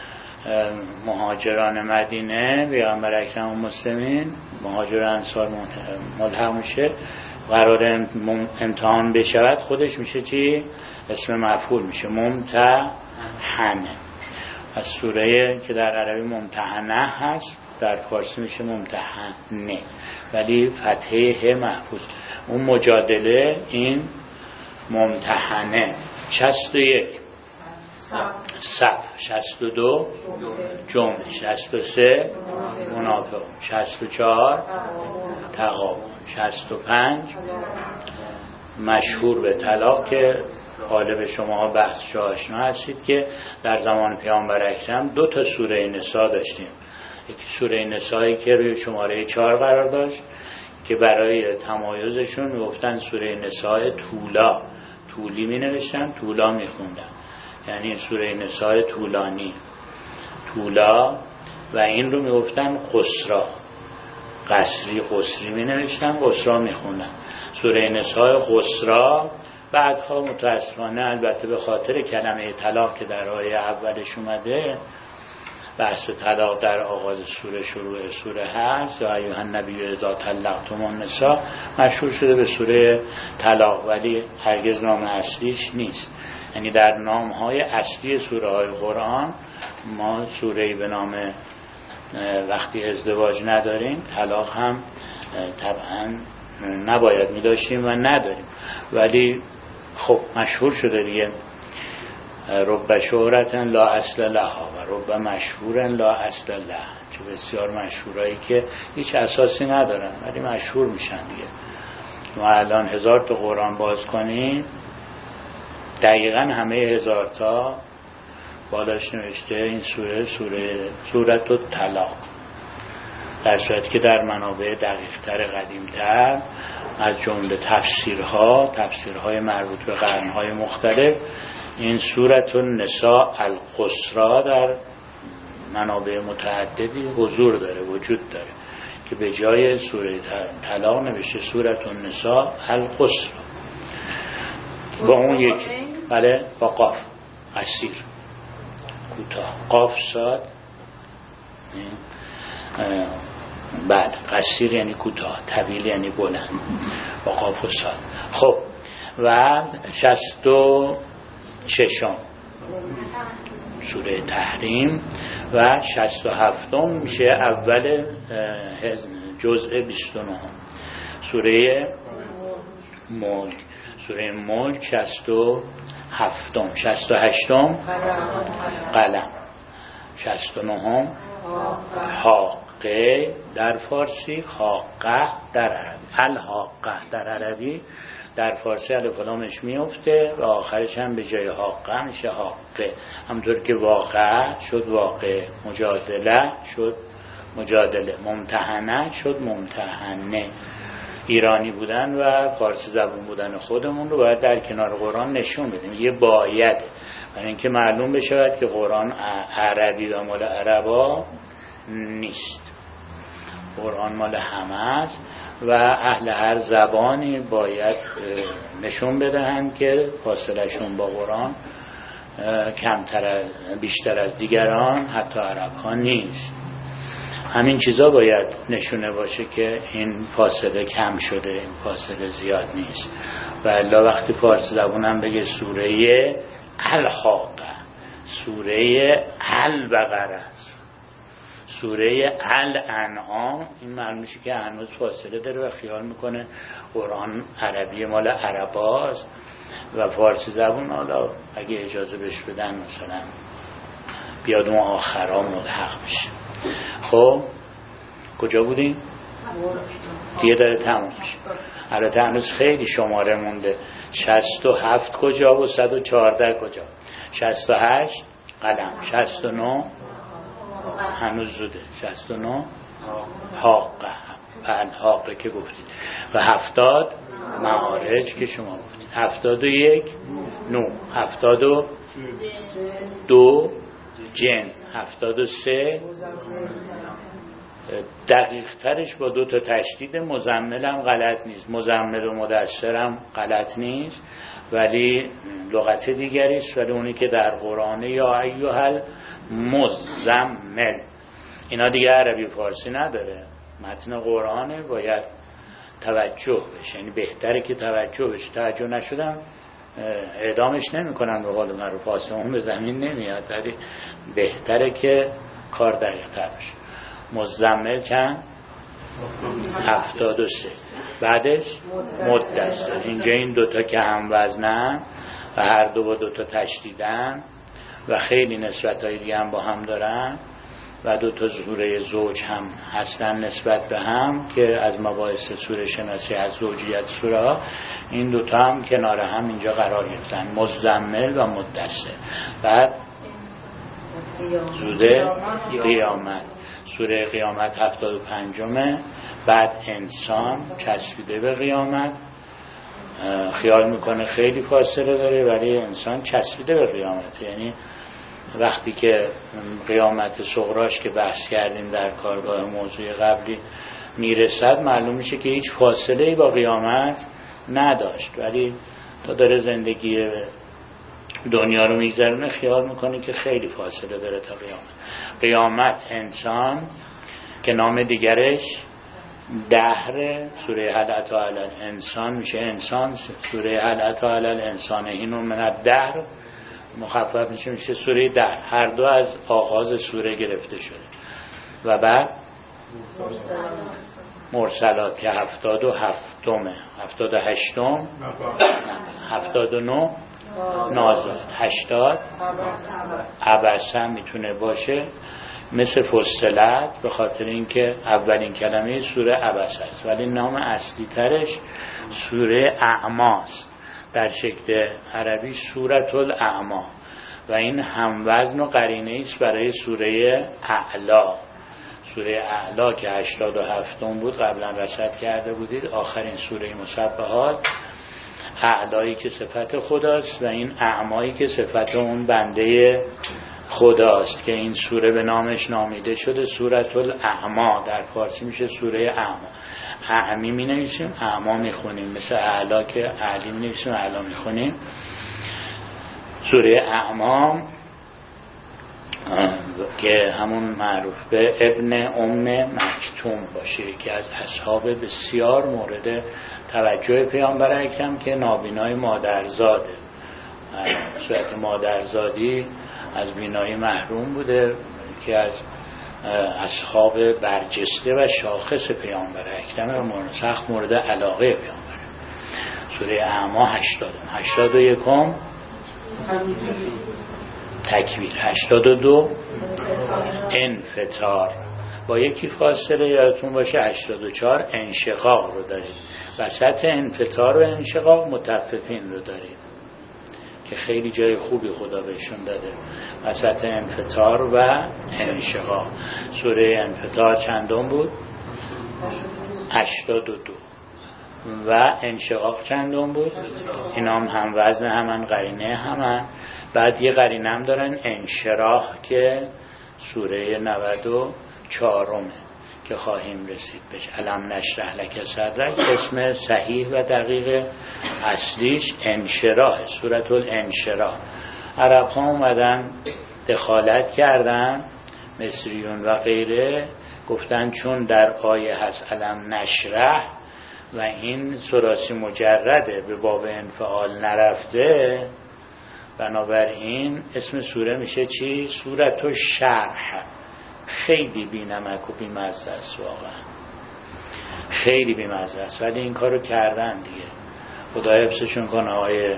Speaker 1: مهاجران مدینه، پیامبر اکرم و مسلمین مهاجر انصار ملحق میشه، قرار امتحان بشود، خودش میشه چی؟ اسم مفعول میشه ممتحنه. از سوره که در عربی ممتحنه هست در فارسی میشه ممتحنه، ولی فتحه ه محفوظ. اون مجادله، این ممتحنه. شصت و یک صف، شصت و دو جمع، شصت و سه منافق، شصت و چهار تغابن، شصت و پنج مشهور به طلاق که غالب شما بحث آشنا هستید که در زمان پیامبر اکرم دو تا سوره نساء داشتیم. یکی سوره نسایی که روی شماره چهار قرار داشت که برای تمایزشون گفتن سوره نساء طولا، طولی می نوشتن، طولا می خوندن، یعنی سوره نساء طولانی، طولا. و این رو می گفتن قصرا، قصری قصری می نوشتن، قصرا می خوندن. سوره نساء قصرا بعدها متاسفانه البته به خاطر کلمه طلاق که در آیه اولش اومده، بحث طلاق در آغاز سوره شروع سوره هست یا ایها النبی اذا طلقتم النساء، مشهور شده به سوره طلاق، ولی هرگز نام اصلیش نیست. یعنی در نام‌های اصلی سوره های قرآن ما سوره‌ای به نام وقتی ازدواج نداریم، طلاق هم طبعا نباید می داشتیم و نداریم، ولی خب مشهور شده دیگه. رب شهرت لا اصل لها و رب مشهور لا اصل لها، چه بسیار مشهورایی که هیچ اساسی ندارن ولی مشهور میشن دیگه. ما الان هزار تا قرآن باز کنیم دقیقا همه هزار تا بالاش نوشته این سوره سوره سورت الطلاق، در صورتی که در منابع دقیق‌تر قدیم‌تر از جمله تفسیرها تفسیرهای مربوط به قرن‌های مختلف این سورت النساء القصرا در منابع متعددی حضور داره، وجود داره که به جای سوره طلاق نوشته سورت النساء القصرا با اون یکی، بله، با قاف قصیر کوتاه، قاف ساد، بعد قصیر یعنی کوتاه، طویل یعنی بلند، با قاف و ساد. خب و شصت و ششم سوره تحریم و شصت و هفتم میشه اول جزء بیست و نه سوره ملک. سوره ملک شصت و هفتم، شصت و هشتم قلم، شصت و نهم حاقه در فارسی، حاقه در عربی، الحاقه در عربی، در فارسی الف و لامش میفته و آخرش هم به جای حاقه میشه حاقه. همونطور که واقع شد واقع، مجادله شد مجادله، ممتحنه شد ممتحنه. ایرانی بودن و فارسی زبون بودن خودمون رو باید در کنار قرآن نشون بدیم. یه باید برای اینکه معلوم بشود که قرآن عربی و مال عربا نیست، قرآن مال همه است و اهل هر زبانی باید نشون بدهند که فاصله شون با قرآن کمتر از بیشتر از دیگران حتی عرب ها نیست. همین چیزا باید نشونه باشه که این فاصله کم شده، این فاصله زیاد نیست. و الا وقتی فارسی زبون هم بگه سوره الحاقه، سوره البقره، سوره الانعام، این معلوم میشه که هنوز فاصله داره و خیال میکنه قرآن عربی مال عرباست و فارسی زبون حالا اگه اجازه بهش بدن مثلا بیاد اون آخرا ملحق بشه. خب کجا بودیم؟ دیگه داره تموم میشه. البته هنوز خیلی شماره مونده. شصت و هفت کجا و صد و چهارده کجا؟ شصت و هشت قلم، شصت و نه هنوز زوده، شصت و نه حاقه، الحاقه که گفتید، و هفتاد معارج که شما گفتید، هفتاد و یک نو، هفتاد و دو جن، هفتاد و سه دقیق ترش با دو تا تشدید، مزمل هم غلط نیست، مزمل و مدثر هم غلط نیست، ولی لغت دیگری است، ولی اونی که در قرآن یا ایها المزمل، اینا دیگه عربی فارسی نداره، متن قرآنه، باید توجه بشه، یعنی بهتره که توجه بشه. توجه نشدم اعدامش نمی کنن به قول معروف، آسمون به زمین نمیاد، ولی بهتره که کار دقیق تر بشه. مزمل چند؟ هفتاد و سه. بعدش مدثر. اینجا این دوتا که هم وزنن و هر دو با دوتا تشدیدن و خیلی نسبت های دیگه هم با هم دارن و دوتا سوره زوج هم هستن نسبت به هم که از مباحث سوره شناسی از زوجیت سوره ها این دوتا هم کنار هم اینجا قرار گرفتن، مزمل و مدثر. بعد سوره قیامت، سوره قیامت هفتاد و پنجمه. بعد انسان چسبیده به قیامت، خیال میکنه خیلی فاصله داره ولی انسان چسبیده به قیامت، یعنی وقتی که قیامت صغراش که بحث کردیم در کارگاه موضوع قبلی میرسد معلوم میشه که هیچ فاصله‌ای با قیامت نداشت، ولی تا داره زندگی دنیا رو میگذرونه خیال میکنه که خیلی فاصله داره تا قیامت. قیامت انسان که نام دیگرش دهر، سوره هل اتی علی الانسان میشه انسان، سوره هل اتی علی الانسان اینو من الدهر مخفف میشه میشه سوره دهر، هر دو از آغاز سوره گرفته شده. و بعد مرسلات که هفتاد و هفتمه، هفتاد و هشتم، هفتاد و نه نازل، هشتاد عبس هم میتونه باشه مثل فصلت، به خاطر اینکه اولین کلمه سوره عبس است ولی نام اصلی ترش سوره اعماست، در شکل عربی سورة الاعما و این هموزن و قرینه است برای سوره اعلا. سوره اعلا که هشتاد و هفتم بود قبلا رصد کرده بودید، آخرین سوره مسبحات، اعلایی که صفت خداست و این اعمایی که صفت اون بنده خداست که این سوره به نامش نامیده شده سورة الاعما، در فارسی میشه سوره اعما. اعمی می نویسیم اعما می خونیم، مثل اعلا که اعلی می نویسیم اعلا می خونیم. سوره اعما که همون معروف به ابن ام مکتوم باشه که از اصحاب بسیار مورد توجه پیامبر اکرم که نابینای مادرزاده، صورت مادرزادی از بینایی محروم بوده که از اصحاب برجسته و شاخص پیامبر اکرم و مورد سخت مورد علاقه پیامبر. سوره اعما هشتاد هشتاد و یکم تکویر، هشتاد و دو انفطار با یکی فاصله یادتون باشه، هشتاد و چهار انشقاق رو دارید، وسط انفطار و انشقاق متففین رو دارید که خیلی جای خوبی خدا بهشون داده، وسط انفطار و انشقاق. سوره انفطار چندم بود؟ هشتاد و دو. و انشقاق چندم بود؟ اینا هم هم وزن همن، قرینه همن. بعد یه قرینه هم دارن انشراح که سوره نود و چهارمه که خواهیم رسید بهش. الم نشرح لک صدرک اسم صحیح و دقیق اصلیش انشراح، سورة الانشراح. عرب ها اومدن دخالت کردن، مصریون و غیره، گفتن چون در آیه هست الم نشرح و این ثلاثی مجرده به باب انفعال نرفته، بنابراین اسم سوره میشه چی؟ سورة الشرح. خیلی بی نمک و بی مزه است، واقعا خیلی بی مزه است، ولی این کارو کردن دیگه. خدای حفظشون کنه. آقای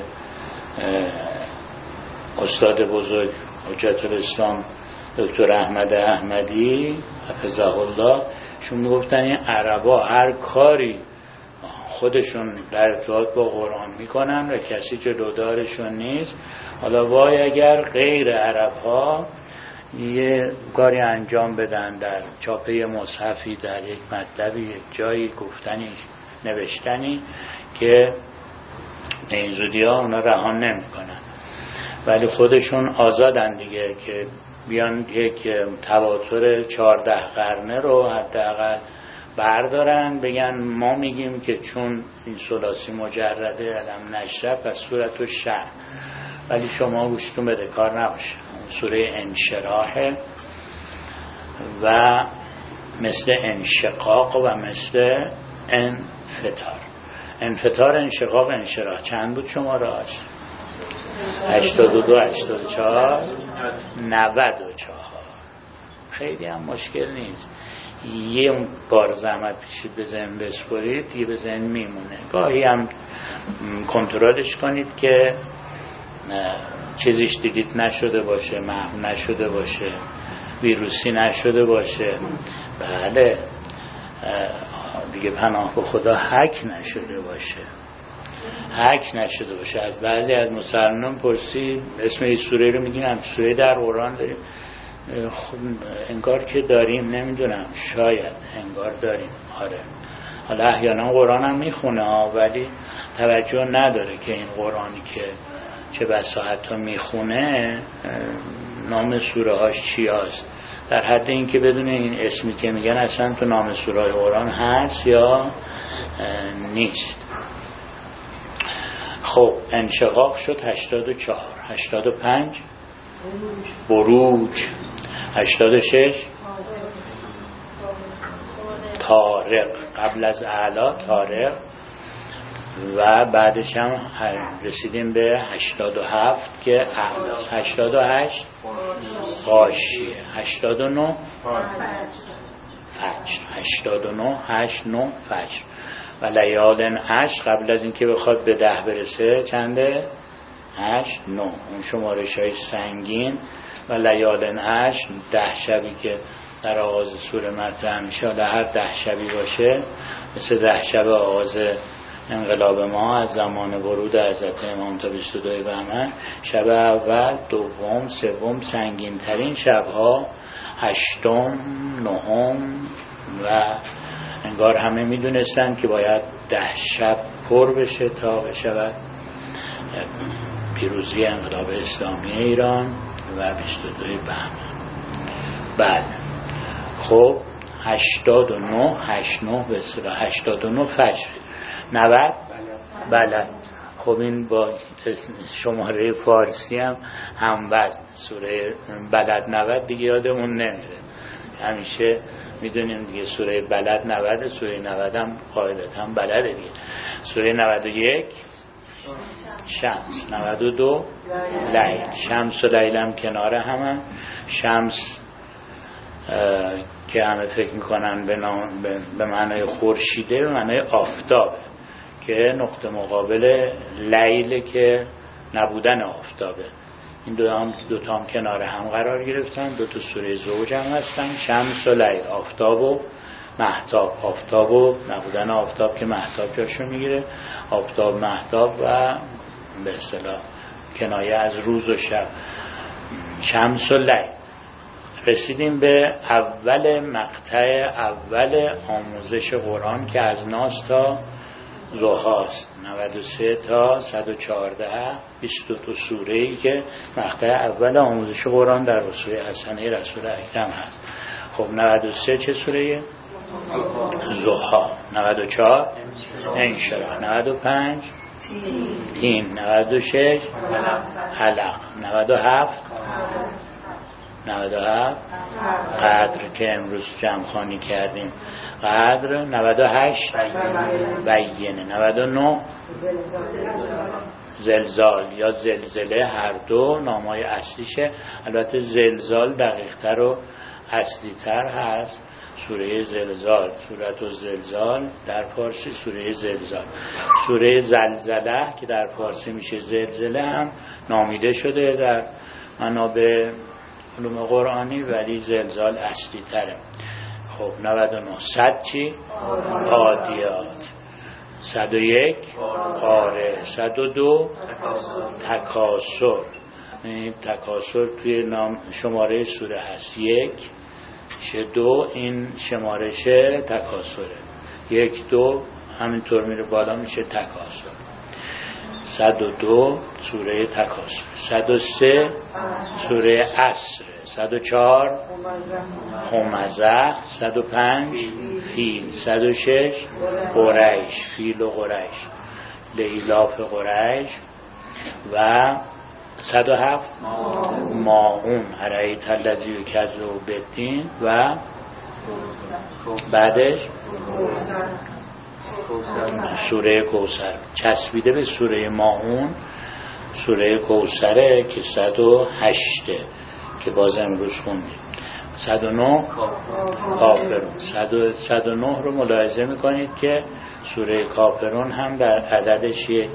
Speaker 1: استاد بزرگ حجت الاسلام دکتر احمد احمدی حفظه الله شون میگفتن این عربا هر کاری خودشون در ارتباط با قرآن میکنن و کسی جلودارشون نیست. حالا وای اگر غیر عرب ها یه کاری انجام بدن در چاپه مصحفی، در یک مطلبی، یک جایی گفتنی نوشتنی که این زودی ها اونا رهان نمی کنن، ولی خودشون آزادن دیگه که بیان یک تواتر چهارده قرنه رو حداقل بردارن بگن ما میگیم که چون این ثلاثی مجرده علم نشرح پس سورة الشرح. ولی شما گوشتون بده کار نباشه، سوره انشراح و مثل انشقاق و مثل انفطار. انفطار، انشقاق، انشراح چند بود شما راش؟ هشتاد و دو، هشتاد و چهار، نود و چهار. خیلی هم مشکل نیست، یه بار زحمت پیشید به ذهن بسپرید یه به ذهن میمونه. گاهی هم کنترلش کنید که چیزیش دیدید نشده باشه، محو نشده باشه، ویروسی نشده باشه. بله دیگه پناه به خدا حک نشده باشه، حک نشده باشه. از بعضی از مسلمانان پرسی اسم این سوره رو میگیم سوره در قرآن داریم، خب انگار که داریم، نمیدونم، شاید انگار داریم. آره حالا احیانا قرآن هم میخونه ها، ولی توجه نداره که این قرآنی که چه بسا حتی میخونه نام سوره هاش چی هست، در حد این که بدونه این اسمی که میگن اصلا تو نام سوره قرآن هست یا نیست. خب انشقاق شد هشتاد و چهار. هشتاد و پنج بروج. هشتاد و شش طارق، قبل از اعلا طارق. و بعدش هم رسیدیم به هشتاد و هفت که اعلاست. هشتاد و هشت غاشیه. هشتاد و نه فجر. هشتاد و نه، هشت، نه فجر. و لیالن عشر قبل از اینکه بخواد به ده برسه چنده؟ هشت، نه. اون شمارش های سنگین. و لیالن عشر ده شبی که در آغاز سوره مطرح میشه، حالا هر ده شبی باشه مثل ده شب آغاز انقلاب ما از زمان ورود حضرت امام تا بیست و دو بهمن، شب اول، دوم، سوم، سنگین ترین شبها هشتم، نهم. و انگار همه میدونستن که باید ده شب پر بشه تا بشود پیروزی انقلاب اسلامی ایران و بیست و دو بهمن. بله خب هشتاد و نه، هشت نه به اصطلاح هشتاد و نه فجر. نود بله. خب این با شماره فارسی هم هم وزن سوره بلد نود دیگه یادمون نمیره، همیشه میدونیم دیگه سوره بلد نود، سوره نود هم قاعدتا هم بلده دیگه. سوره نود و یک شمس، نود و دو لیل. شمس و لیل هم کنار همه. شمس که همه فکر میکنن به, نام به, به معنای خورشیده، به معنای آفتابه که نقطه مقابل لیل که نبودن آفتابه. این دو هم دو تا هم کنار هم قرار گرفتن، دو تا سوره زوج هم هستن، شمس و لیل، آفتاب و مهتاب. آفتاب و نبودن آفتاب که مهتاب جاشو میگیره، آفتاب، مهتاب و به اصطلاح کنایه از روز و شب. شمس و لیل. رسیدیم به اول مقطع اول آموزش قرآن که از ناس تا ضحاست. نود و سه تا صد و چهارده بیست و دو سوره‌ای که مقطع اول آموزش قرآن در اسوه حسنه رسول اکرم هست. خب نود و سه چه سوره‌ایه؟ ضحا. نود و چهار انشراح. نود و پنج تین. نود و شش علق. نود و هفت نود و هفت قدر که امروز جمع خوانی کردیم قدر. نود و هشت بینه. نود و نه زلزال یا زلزله، هر دو نامای اصلیشه. البته زلزال دقیق‌تر و اصلی‌تر هست. سوره زلزال، سورة الزلزال در فارسی سوره زلزال. سوره زلزله که در فارسی میشه زلزله هم نامیده شده در منابع علوم قرآنی، ولی زلزال اصلی تره. خب نود و نه صد چی؟ عادیات. صد و یک قاره. صد و دو تکاثر. این تکاثر توی نام شماره سوره هست. یک شه دو، این شمارشه تکاثره. یک دو همینطور میره بالا میشه تکاثر. صد و دو سوره تکاثر. صد و سه سوره عصر. صد و چهار همزه. صد و پنج فیل. صد و شش قریش، فیل و قریش، لیلاف قریش. و صد و هفت ماعون، ارایت الذی یکذب بالدین. و بعدش سوره کوثر چسبیده به سوره ماعون. سوره کوثره که صد و هشت که باز امروز خوندیم. صد و نه کافرون. صد و نه رو ملاحظه میکنید که سوره کافرون هم در عددش یه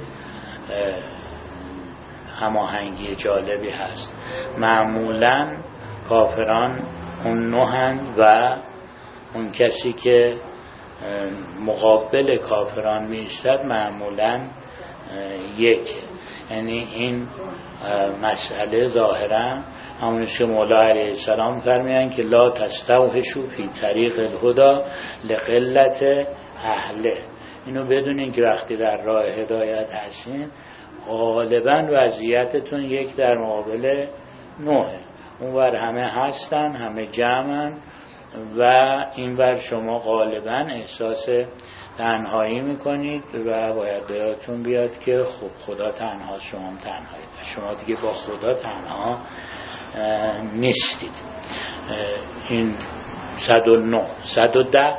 Speaker 1: هماهنگی جالبی هست. معمولا کافران اون نهند و اون کسی که مقابل کافران میستد معمولا یک. یعنی این مسئله ظاهرا همونش که مولا علیه السلام فرمایند که لا تستوحشوا فی طریق الهدی لقلت اهله. اینو بدونین که وقتی در راه هدایت هستین غالبا وضعیتتون یک در مقابل نوعه. اونور همه هستن، همه جمعن و اینور شما غالبا احساس تنهایی میکنید و باید بهتون بیاد که خب خدا تنها، شما هم تنهایید، شما دیگه با خدا تنها نیستید. این صد و نه. صد و ده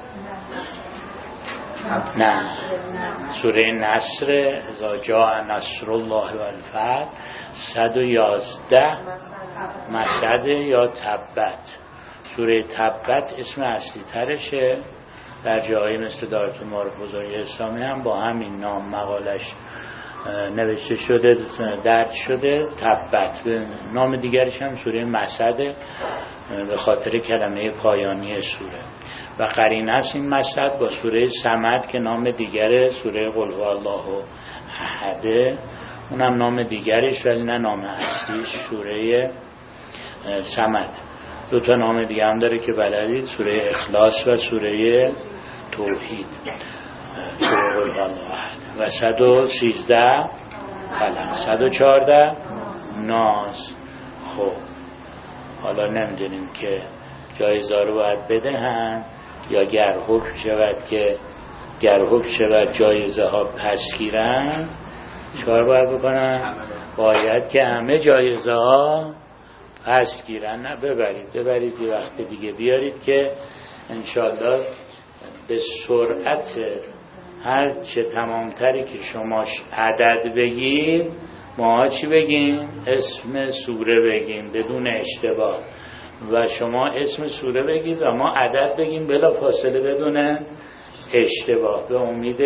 Speaker 1: نه سوره نصر، اذا جاء نصر الله و الفتح. صد و یازده مسد یا تبت. سوره تبت اسم اصلی ترشه. در جایی مثل دایره المعارف بزرگ اسلامی هم با همین نام مقالش نوشته شده، درج شده. تبت به نام دیگرش هم سوره مسد به خاطر کلمه پایانی سوره. و قرینه است این مسد با سوره صمد که نام دیگر سوره قل هو الله احد، اونم نام دیگرش ولی نه نام اصلیش سوره صمد. دو تا نام دیگه هم داره که بلدید، سوره اخلاص و سوره توحید. سوره قل هو الله احد. و صد و سیزده فلق. صد و چهارده ناس. خب حالا نمیدونیم که جایزه رو باید بدهن یا گر حکم شود که گر حکم شود جایزه ها پس گیرن. چهار باید بکنن؟ باید که همه جایزه ها پس گیرن. نه ببرید ببرید یه وقت دیگه بیارید که انشالله به سرعت هر چه تمامتری که شما عدد بگید ما چی بگیم؟ اسم سوره بگیم بدون اشتباه. و شما اسم سوره بگید و ما عدد بگیم بلا فاصله بدون اشتباه. به امید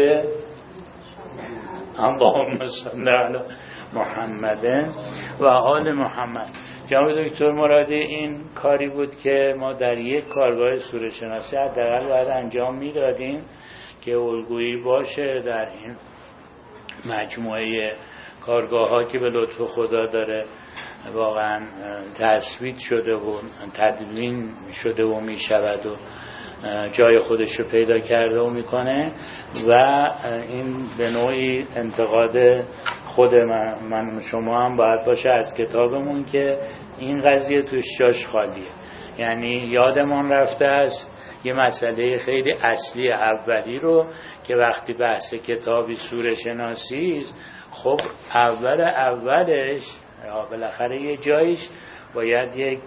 Speaker 1: اللهم صل علی محمد و آل محمد. جناب دکتر مرادی، این کاری بود که ما در یک کارگاه سوره شناسی حداقل باید انجام میدادیم که الگویی باشه در این مجموعه کارگاه ها که به لطف خدا داره واقعا تثبیت شده و تدوین شده و می شود و جای خودش رو پیدا کرده و میکنه و این به نوعی انتقاد خود من, من شما هم باید باشه از کتابمون که این قضیه توش جاش خالیه. یعنی یادمون رفته است یه مسئله خیلی اصلی اولی رو که وقتی بحث کتابی سوره شناسی است، خب اول اولش بالاخره یه جایش باید یک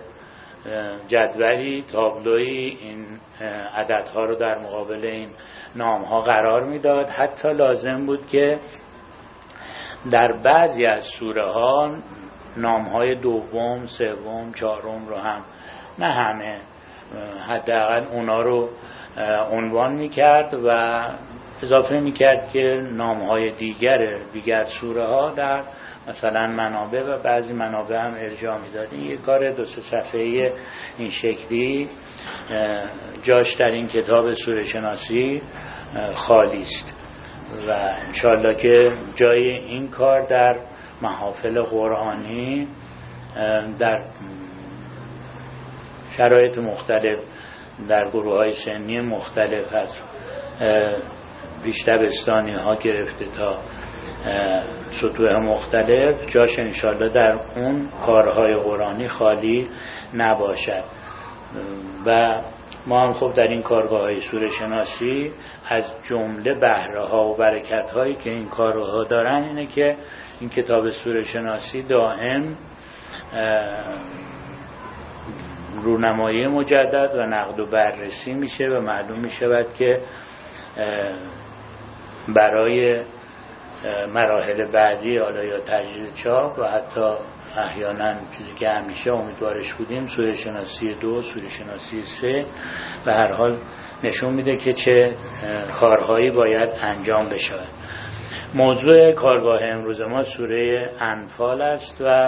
Speaker 1: جدولی تابلویی این عددها رو در مقابل این نامها قرار میداد. حتی لازم بود که در بعضی از سوره ها نامهای دوم، سوم، چهارم رو هم، نه همه، حداقل اونا رو عنوان میکرد و اضافه میکرد که نامهای دیگر دیگر سوره ها در مثلا منابع و بعضی منابع هم ارجاع میداد. این یک کار دو سه صفحه‌ای این شکلی جاش در این کتاب سوره شناسی خالی است و انشالله که جای این کار در محافل قرآنی در شرایط مختلف در گروه های سنی مختلف از بیشتبستانی ها گرفته تا سطوح مختلف جاش انشالله در اون کارهای قرآنی خالی نباشد. و ما هم خب در این کارگاه های سوره شناسی از جمله بهره ها و برکت هایی که این کارها دارن اینه که این کتاب سوره شناسی دائم رونمایی مجدد و نقد و بررسی میشه و معلوم میشود که برای مراحل بعدی حالا یا تجدید چاپ و حتی احیانا چیزی که همیشه امیدوارش بودیم سوره شناسی دو، سوره شناسی سه به هر حال نشون میده که چه کارهایی باید انجام بشود. موضوع کارگاه امروز ما سوره انفال است و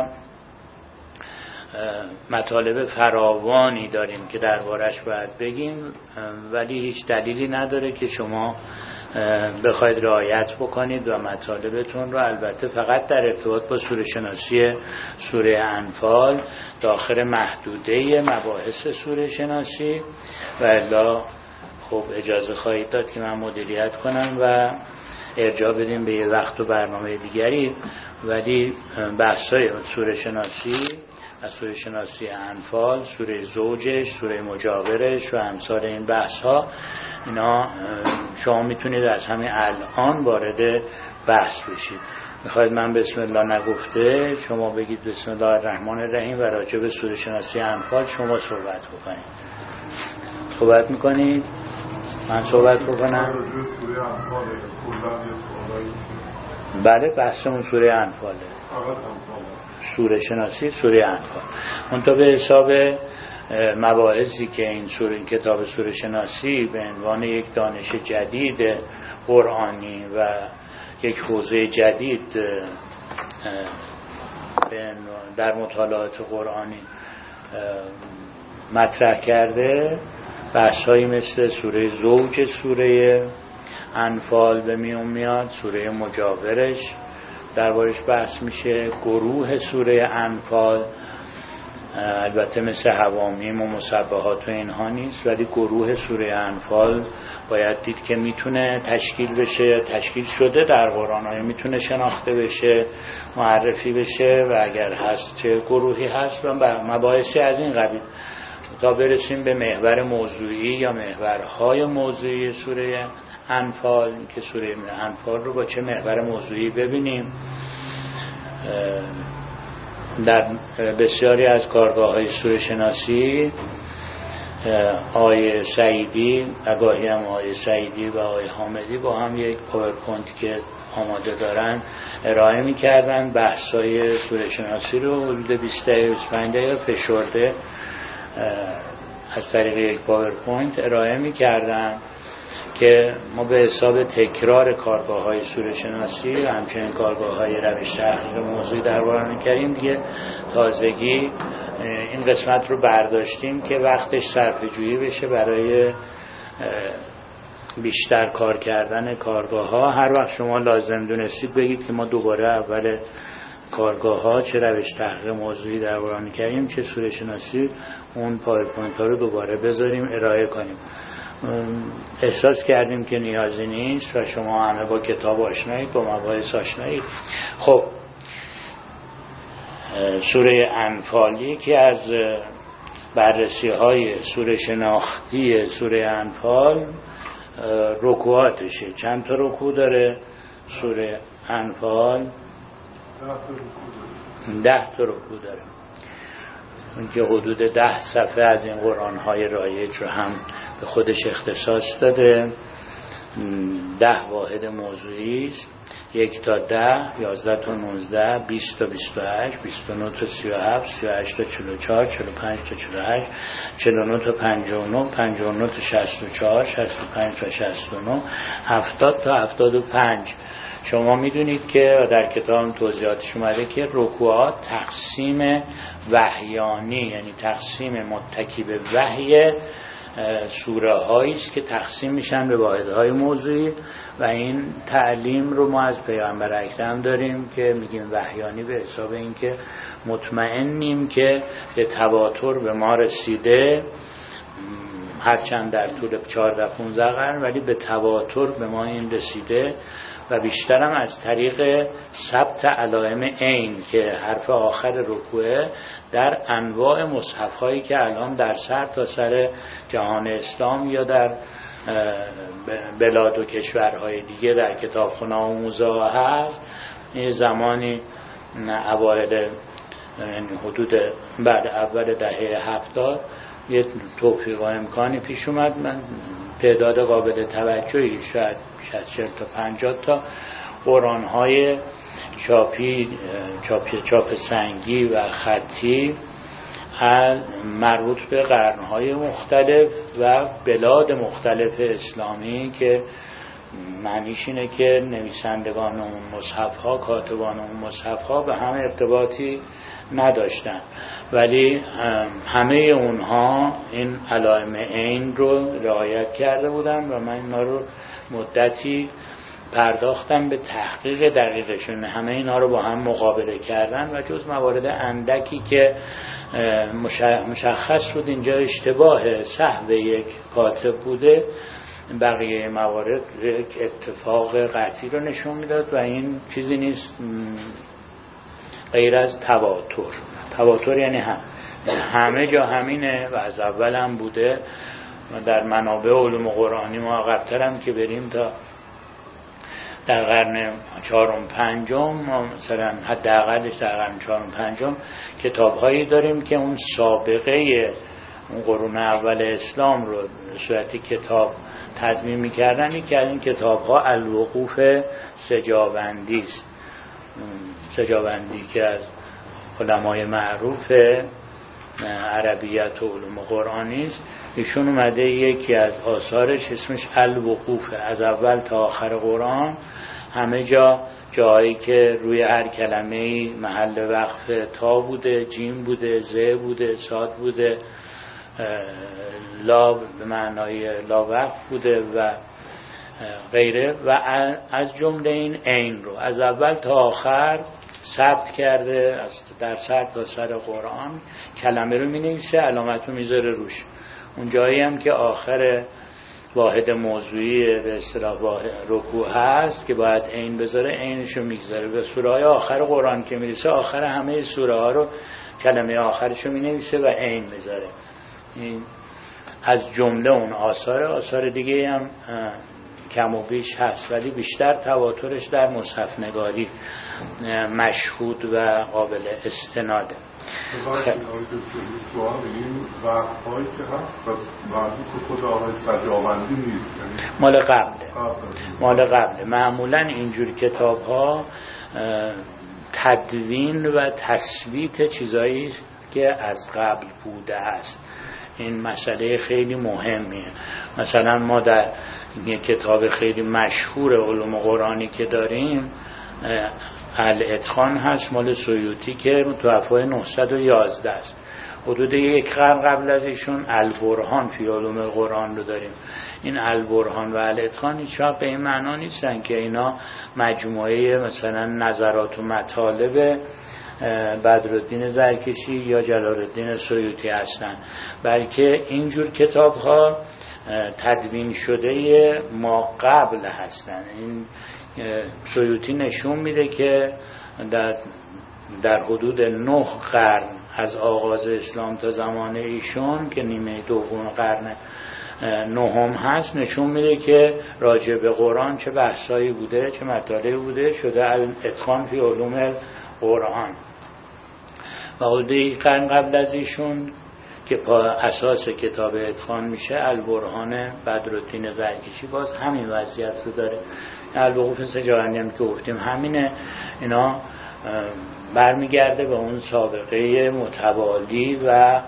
Speaker 1: مطالب فراوانی داریم که دربارش باید بگیم، ولی هیچ دلیلی نداره که شما بخواید رعایت بکنید و مطالبتون رو البته فقط در ارتباط با سوره شناسی سوره انفال داخل محدوده مباحث سوره شناسی و الا خب اجازه خواهید داد که من مدیریت کنم و ارجاع بدیم به یه وقت و برنامه دیگری. ولی بحثای سوره شناسی از سوره شناسی انفال، سوره زوجش، سوره مجاورش و امثال این بحث ها، اینا شما میتونید از همین الان وارد بحث بشید. میخواید من بسم الله نگفته شما بگید بسم الله الرحمن الرحیم و راجع به سوره شناسی انفال شما صحبت بکنید. صحبت میکنید؟ من صحبت بکنم؟ بله بحثمون سوره انفاله. سوره شناسی سوره انفال. منتها به حساب مباحثی که این سوره این کتاب سوره شناسی به عنوان یک دانش جدید قرآنی و یک حوزه جدید در مطالعات قرآنی مطرح کرده، بحث‌هایی مثل سوره زوج سوره انفال به میون میاد، سوره مجاورش دربارش بحث میشه، گروه سوره انفال البته مثل حوامیم و مسبحات و اینها نیست، ولی گروه سوره انفال باید دید که میتونه تشکیل بشه، تشکیل شده در قرآن، های میتونه شناخته بشه، معرفی بشه و اگر هست چه گروهی هست و مباحثی از این قبیل تا برسیم به محور موضوعی یا محورهای موضوعی سوره انفال که سوره انفال رو با چه محور موضوعی ببینیم. در بسیاری از کارگاه های سوره شناسی آیه سعیدی و گاهی هم آیه سعیدی و آیه حامدی با هم یک پاورپوینت که آماده دارن ارائه می‌کردن، بحث‌های سوره شناسی رو حدود بیست تا بیست و پنج دقیقه فشرده از طریق یک پاورپوینت ارائه می‌کردن که ما به حساب تکرار کارگاه‌های سوره شناسی و همچنین کارگاه‌های روش تحقیق موضوعی درباره می‌کردیم دیگه تازگی این قسمت رو برداشتیم که وقتش صرفه‌جویی بشه برای بیشتر کار کردن کارگاه‌ها. هر وقت شما لازم دونستید بگید که ما دوباره اول کارگاه ها، چه روش تحقیق موضوعی در قرآن کریم، چه سوره شناسی، اون پاورپوینت ها رو دوباره بذاریم ارائه کنیم. احساس کردیم که نیازی نیست و شما همه با کتاب آشنایید، با مباحث آشنایید. خب سوره انفال که از بررسی های سوره شناختی سوره انفال رکوعاتشه. چند تا رکوع داره سوره انفال؟ ده تا رکوع داره. اون که حدود ده صفحه از این قرآن های رایج رو هم به خودش اختصاص داده. ده واحد موضوعی است، یک تا ده، یازده تا نوزده، بیست تا بیست و هشت، بیست و نه تا سی و هفت، سی و هشت تا چهل و چهار، چهل و پنج تا چهل و هشت، چهل و نه تا پنجاه و نه، پنجاه و نه تا شصت و چهار، شصت و پنج تا شصت و نه، هفتاد تا هفتاد و پنج. شما میدونید که در کتاب توضیحاتش اومده که رکوعات تقسیم وحیانی، یعنی تقسیم متکی به وحی سوره هایی است که تقسیم میشن به واحدهای موضوعی و این تعلیم رو ما از پیامبر اکرم داریم که میگیم وحیانی به حساب این که مطمئنیم که به تواتر به ما رسیده، هرچند در طول چهارده پانزده قرن، ولی به تواتر به ما این رسیده و بیشترم از طریق ثبت علائم عین که حرف آخر رکوع در انواع مصحف هایی که الان در سر تا سر جهان اسلام یا در بلاد و کشورهای دیگه در کتابخانه و موزه ها هست. این زمانی اوایل حدود بعد اول دهه هفتاد یه توفیق و امکانی پیش اومد، من تعداد قابل توجهی شاید شصت تا پنجاه تا قرآن‌های چاپی چاپی چاپ سنگی و خطی مربوط به قرن‌های مختلف و بلاد مختلف اسلامی که معنیش اینه که نویسندگان اون مصحف‌ها، کاتبان اون مصحف‌ها به هم ارتباطی نداشتن، ولی همه اونها این علائم عین رو رعایت کرده بودن و من اینا رو مدتی پرداختم به تحقیق دقیقشون. همه اینا رو با هم مقابله کردن و جز موارد اندکی که مشخص بود اینجا اشتباه سهو یک کاتب بوده، بقیه موارد یک اتفاق قطعی رو نشون میداد و این چیزی نیست غیر از تواتر. تواتر یعنی هم همه جا همینه و از اول هم بوده. در منابع علوم قرآنی ما عقب‌تر هم که بریم تا در قرن چهارم پنجم، مثلا حداقلش در قرن چهارم پنجم کتاب‌هایی داریم که اون سابقه اون قرون اول اسلام رو به صورت کتاب تدوین می‌کردن. یکی از این کتاب‌ها الوقوف سجاوندی است. سجاوندی که از علمای معروف عربیت و علوم قرآنی است. ایشون اومده یکی از آثارش اسمش الوقوف، از اول تا آخر قرآن همه جا جایی که روی هر کلمه‌ای محل وقف تا بوده، جیم بوده، ز بوده، صاد بوده، لا به معنای لا وقف بوده و غیره، و از جمله این عین رو از اول تا آخر ثبت کرده. از در سر تا سر قرآن کلمه رو می‌نویسه، علامت رو میذاره روش. اون جایی هم که آخر واحد موضوعی به اصطلاح رکوع هست که باید عین بذاره، عینش رو میذاره. به سوره های آخر قرآن که میرسه آخر همه سوره ها رو کلمه آخرش رو مینویسه و عین میذاره. این از جمله اون آثار آثار دیگه هم کم و بیش هست، ولی بیشتر تواترش در مصحف نگاری مشهود و قابل استناده.
Speaker 4: خیلی سوال این وقتهایی که هست و مربوط خود آقای سجاوندی نیست،
Speaker 1: مال قبله مال قبله معمولا اینجور کتاب ها تدوین و تثبیت چیزایی که از قبل بوده است. این مسئله خیلی مهمیه. مثلا ما در یک کتاب خیلی مشهور علوم قرآنی که داریم الاتقان هست مال سیوطی که متوفی نهصد و یازده است. حدود یک قرن قبل از ایشون البرهان فی علوم القرآن رو داریم. این البرهان و الاتقان هیچ وقت به این معنا نیستن که اینا مجموعه مثلا نظرات و مطالب بدرالدین زرکشی یا جلال‌الدین سیوطی هستن، بلکه اینجور کتاب ها تدوین شده ما قبل هستن. این سیوطی نشون میده که در در حدود نه قرن از آغاز اسلام تا زمان ایشون که نیمه دوم قرن نهم هست، نشون میده که راجع به قرآن چه بحثایی بوده، چه مطالبی بوده، شده الاتقان فی علوم قرآن. و حدود یک قرن قبل از ایشون که پا اساس کتاب اتقان میشه البرهان بدرالدین زرکشی، باز همین وضعیت رو داره. الوقوف سجاوندی هم که گفتیم همینه. اینا برمیگرده به اون سابقه متوالی و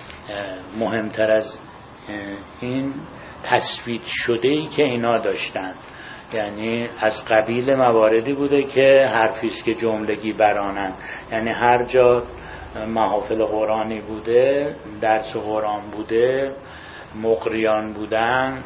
Speaker 1: مهمتر از این تثبیت شده‌ای که اینا داشتن، یعنی از قبیل مواردی بوده که حرفیست که جملگی برانن، یعنی هر جا محافل قرآنی بوده، درس قرآن بوده، مقریان بودن،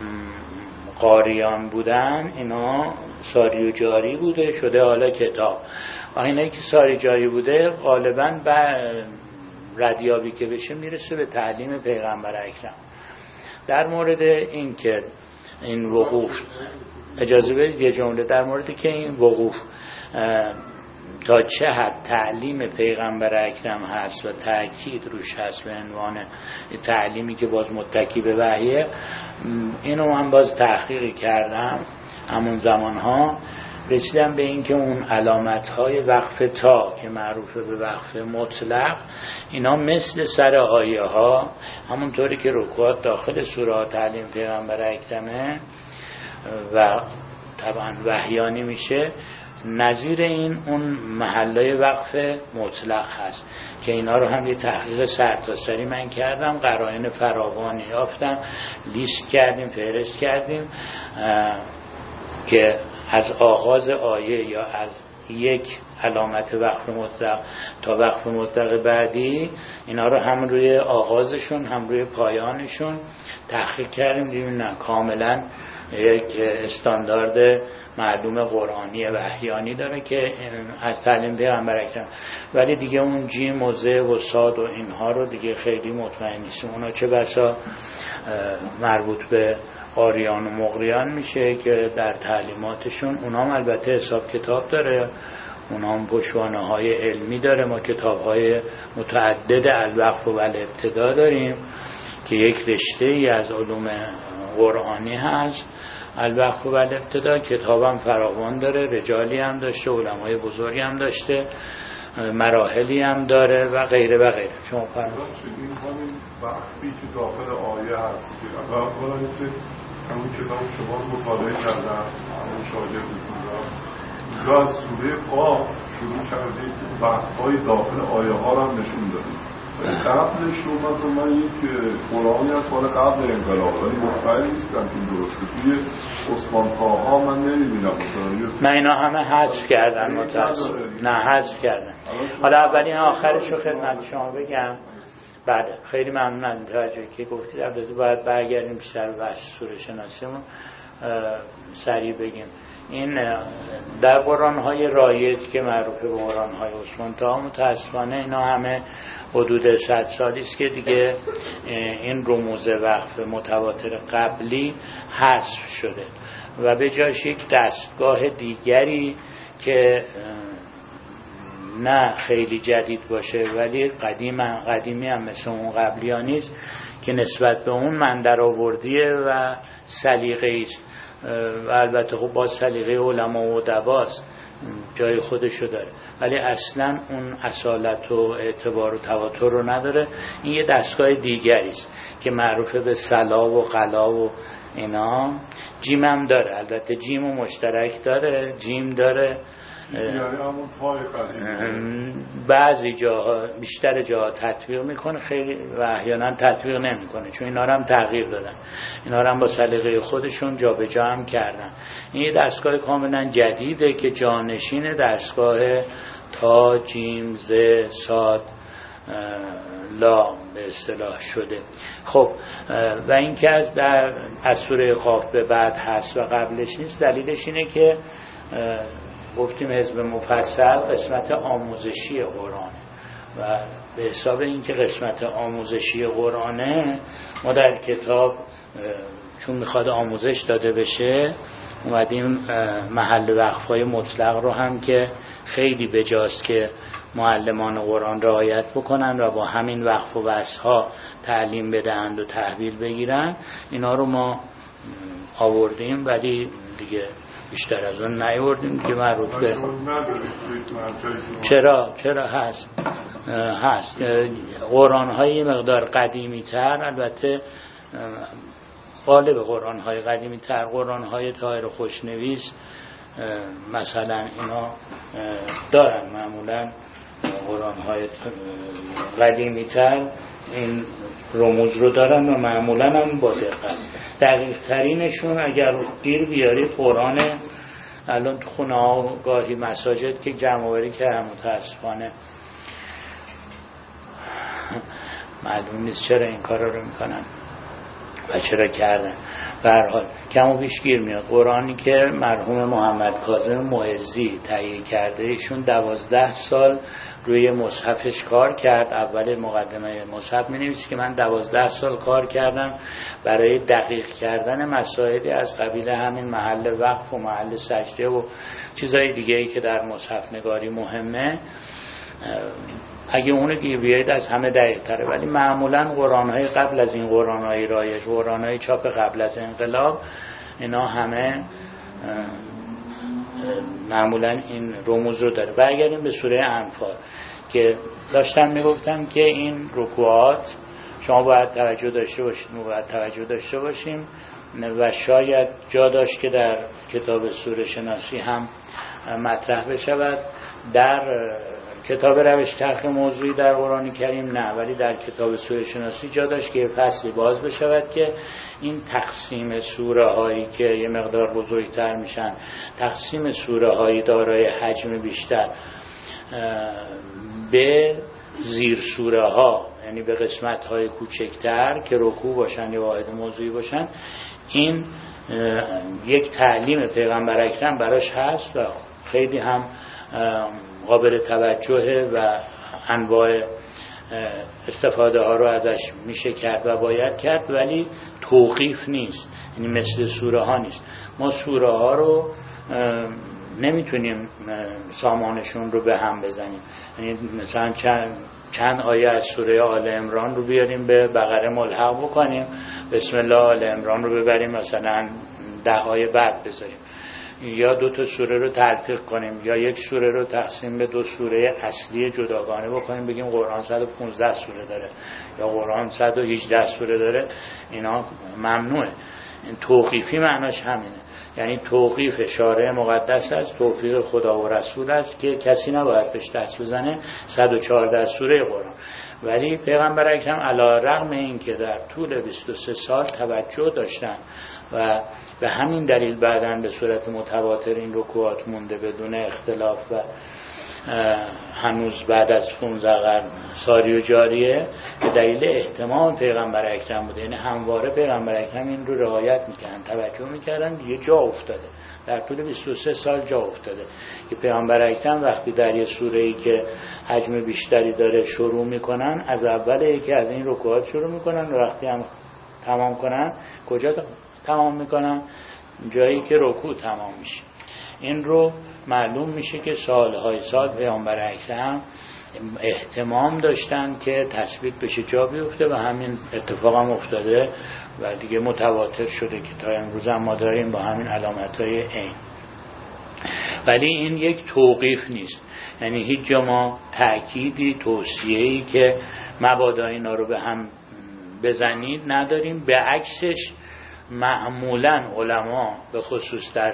Speaker 1: قاریان بودن، اینا ساری و جاری بوده شده حالا کتاب. و اینایی که ساری جاری بوده غالباً به ردیابی که بشه میرسه به تعلیم پیغمبر اکرم. در مورد این که این وقوف، اجازه بدید یه جمله در مورد که این وقوف تا چه حد تعلیم پیغمبر اکرم هست و تأکید روش هست به عنوان تعلیمی که باز متکی به وحیه، اینو من باز تحقیق کردم. همون زمانها رسیدم به این که اون علامت‌های وقف تا که معروفه به وقف مطلق، اینا مثل سر آیه ها، همونطوری که رکوعات داخل سوره ها تعلیم پیغمبر اکرمه و طبعا وحیانی میشه، نظیر این اون محلای وقف مطلق هست که اینا رو هم یه تحقیق سرتاسری من کردم، قرائن فراوانی یافتم، لیست کردیم، فهرست کردیم که از آغاز آیه یا از یک علامت وقف مطلق تا وقف مطلق بعدی، اینا رو هم روی آغازشون هم روی پایانشون تحقیق کردیم، دیدیم نه کاملا یک استاندارد معلوم قرآنی وحیانی داره که از تعلیم پیغمبر اکرم، ولی دیگه اون جیم و ز و صاد و اینها رو دیگه خیلی مطمئن نیستیم. اونا چه بسا مربوط به قاریان و مقریان میشه که در تعلیماتشون اونام البته حساب کتاب داره، اونام پشوانه های علمی داره. ما کتاب های متعدد الوقف و الابتدا داریم که یک رشته ای از علوم قرآنی هست. الوقف و الابتدا کتابم فراوان داره، رجالی هم داشته، علمای بزرگی هم داشته، مراحلی هم داره و غیره و غیره. شما فرمایید.
Speaker 4: این همین وقفی که داخل آیه هست که اولا اینکه همون کتاب شما مطالعه کردن، همون شاگردتون را از سوره قاف شروع کردید، وقفهای داخل آیه ها رو هم نشون دادید. قبلش رو من من یک قرآنی از سال قبل انقلاب، ولی مطمئن نیستم که درسته. توی عثمان طاها من نمی‌بینم.
Speaker 1: من اینا همه حذف کردن متأسف. نه حذف کردن. حالا اولین آخرش رو خدمت شما بگم. بعد خیلی ممنون از این توجهی که گفتید. البته باید برگردیم بیشتر به بحث سوره شناسیمون سریع بگیم. این در قرآن‌های رایج که معروف به قرآن‌های عثمان طاها، متأسفانه اینا همه حدود صد سالی است که دیگه این رموز وقف متواتر قبلی حذف شده و به جاش یک دستگاه دیگری که نه خیلی جدید باشه ولی قدیم قدیمی هم مثل اون قبلی ها نیست که نسبت به اون من در آوردیه و سلیقه است و البته خب با سلیقه علما و ادباست، جای خودشو داره، ولی اصلا اون اصالت و اعتبار و تواتر رو نداره. این یه دستگاه دیگری است که معروفه به سلا و قلا و اینا. جیم هم داره، البته جیم و مشترک داره، جیم داره، بعضی جاها بیشتر جاها تطبیق میکنه خیلی و احیانا تطبیق نمیکنه، چون اینا رو هم تغییر دادن، اینا رو هم با سلیقه خودشون جابجا هم کردن. این یه دستگاه کاملا جدیده که جانشین دستگاه تا، جیم، ز، صاد لا به اصطلاح شده. خب و این که از در از سوره قاف به بعد هست و قبلش نیست، دلیلش اینه که گفتیم حزب مفصل قسمت آموزشی قرآنه و به حساب این که قسمت آموزشی قرآنه ما در کتاب چون میخواد آموزش داده بشه اومدیم محل وقف‌های مطلق رو هم که خیلی بجاست که معلمان قرآن رعایت بکنن و با همین وقف و وصف‌ها تعلیم بدهند و تحویل بگیرن، اینا رو ما آوردیم ولی دیگه بیشتر از اون نیاوردیم که مربوط به چرا چرا هست هست قرآن‌های یه مقدار قدیمی‌تر، البته غالب قرآن‌های قدیمی‌تر قرآن‌های طاهر خوشنویس مثلا اینا دارن، معمولا قرآن‌های قدیمی‌تر این رموز رو دارن و معمولا هم با دقت. دقیق ترینشون اگر گیر بیارید قرآن الان تو خونه ها گاهی مساجد که جمع‌آوری کردن متاسفانه معلوم نیست چرا این کارا رو میکنن و چرا کردن. به هر حال کم و بیش گیر میاد قرآنی که مرحوم محمد کاظم معزی تهیه کرده، ایشون دوازده سال روی مصحفش کار کرد. اول مقدمه مصحف می نویسه که من دوازده سال کار کردم برای دقیق کردن مسائلی از قبیل همین محل وقف و محل سجده و چیزای دیگه ای که در مصحف نگاری مهمه. اگه اونو گیر بیایید از همه دقیق تره، ولی معمولا قرآن‌های قبل از این قرآن‌های رایج، قرآن‌های چاپ قبل از انقلاب، اینا همه معمولا این رموز رو داره. برگردیم به سوره انفال که داشتم میگفتم که این رکوعات شما باید توجه داشته باشید، ما باید توجه داشته باشیم و شاید جا داشت که در کتاب سوره شناسی هم مطرح بشود. در کتاب روش طرح موضوعی در قرآن کریم نه، ولی در کتاب سوره شناسی جا داشت که فصلی باز بشود که این تقسیم سوره هایی که یه مقدار بزرگتر میشن، تقسیم سوره هایی دارای حجم بیشتر به زیر سوره ها، یعنی به قسمت های کوچکتر که رکوع باشن یا واحد موضوعی باشن، این یک تعلیم پیغمبر اکرم براش هست و خیلی هم قابل توجهه و انواع استفاده ها رو ازش میشه کرد و باید کرد، ولی توقیف نیست، یعنی مثل سوره ها نیست. ما سوره ها رو نمیتونیم سامانشون رو به هم بزنیم، یعنی مثلا چند چند آیه از سوره آل عمران رو بیاریم به بقره ملحق بکنیم، بسم الله آل عمران رو ببریم مثلا ده آیه بعد بذاریم، یا دو تا سوره رو تلفیق کنیم، یا یک سوره رو تقسیم به دو سوره اصلی جداگانه بکنیم بگیم قرآن صد و پانزده سوره داره یا قرآن صد و هجده سوره داره. اینا ممنوعه. این توقیفی معناش همینه، یعنی توقیف شارع مقدس است، توفیق خدا و رسول است که کسی نباید بهش دست بزنه. صد و چهارده سوره قرآن، ولی پیغمبر اکرم علی رغم این که در طول بیست و سه سال توجه داشتن و به همین دلیل بعداً به صورت متواتر این رکوعات مونده بدون اختلاف و هنوز بعد از پانزده قرن ساری و جاریه، به دلیل اهتمام پیغمبر اکرم بوده. یعنی همواره پیغمبر اکرم این رو رعایت میکردن، توجه میکردن، یه جا افتاده در طول بیست و سه سال جا افتاده که پیغمبر اکرم وقتی در یه سوره‌ای که حجم بیشتری داره شروع میکنن، از اول یکی از این رکوعات شروع میکنن و وقتی هم تمام کنن کجا تمام میکنن؟ جایی که رکوع تمام میشه. این رو معلوم میشه که سالهای سال پیامبر اکرم اهتمام داشتن که تثبیت بشه، جا بیفته و همین اتفاق هم افتاده و دیگه متواتر شده که تا امروز هم ما داریم با همین علامتهای عین. ولی این یک توقیف نیست، یعنی هیچ جا ما تأکیدی توصیه‌ای که مبادا اینا رو به هم بزنید نداریم. به عکسش معمولا علما به خصوص در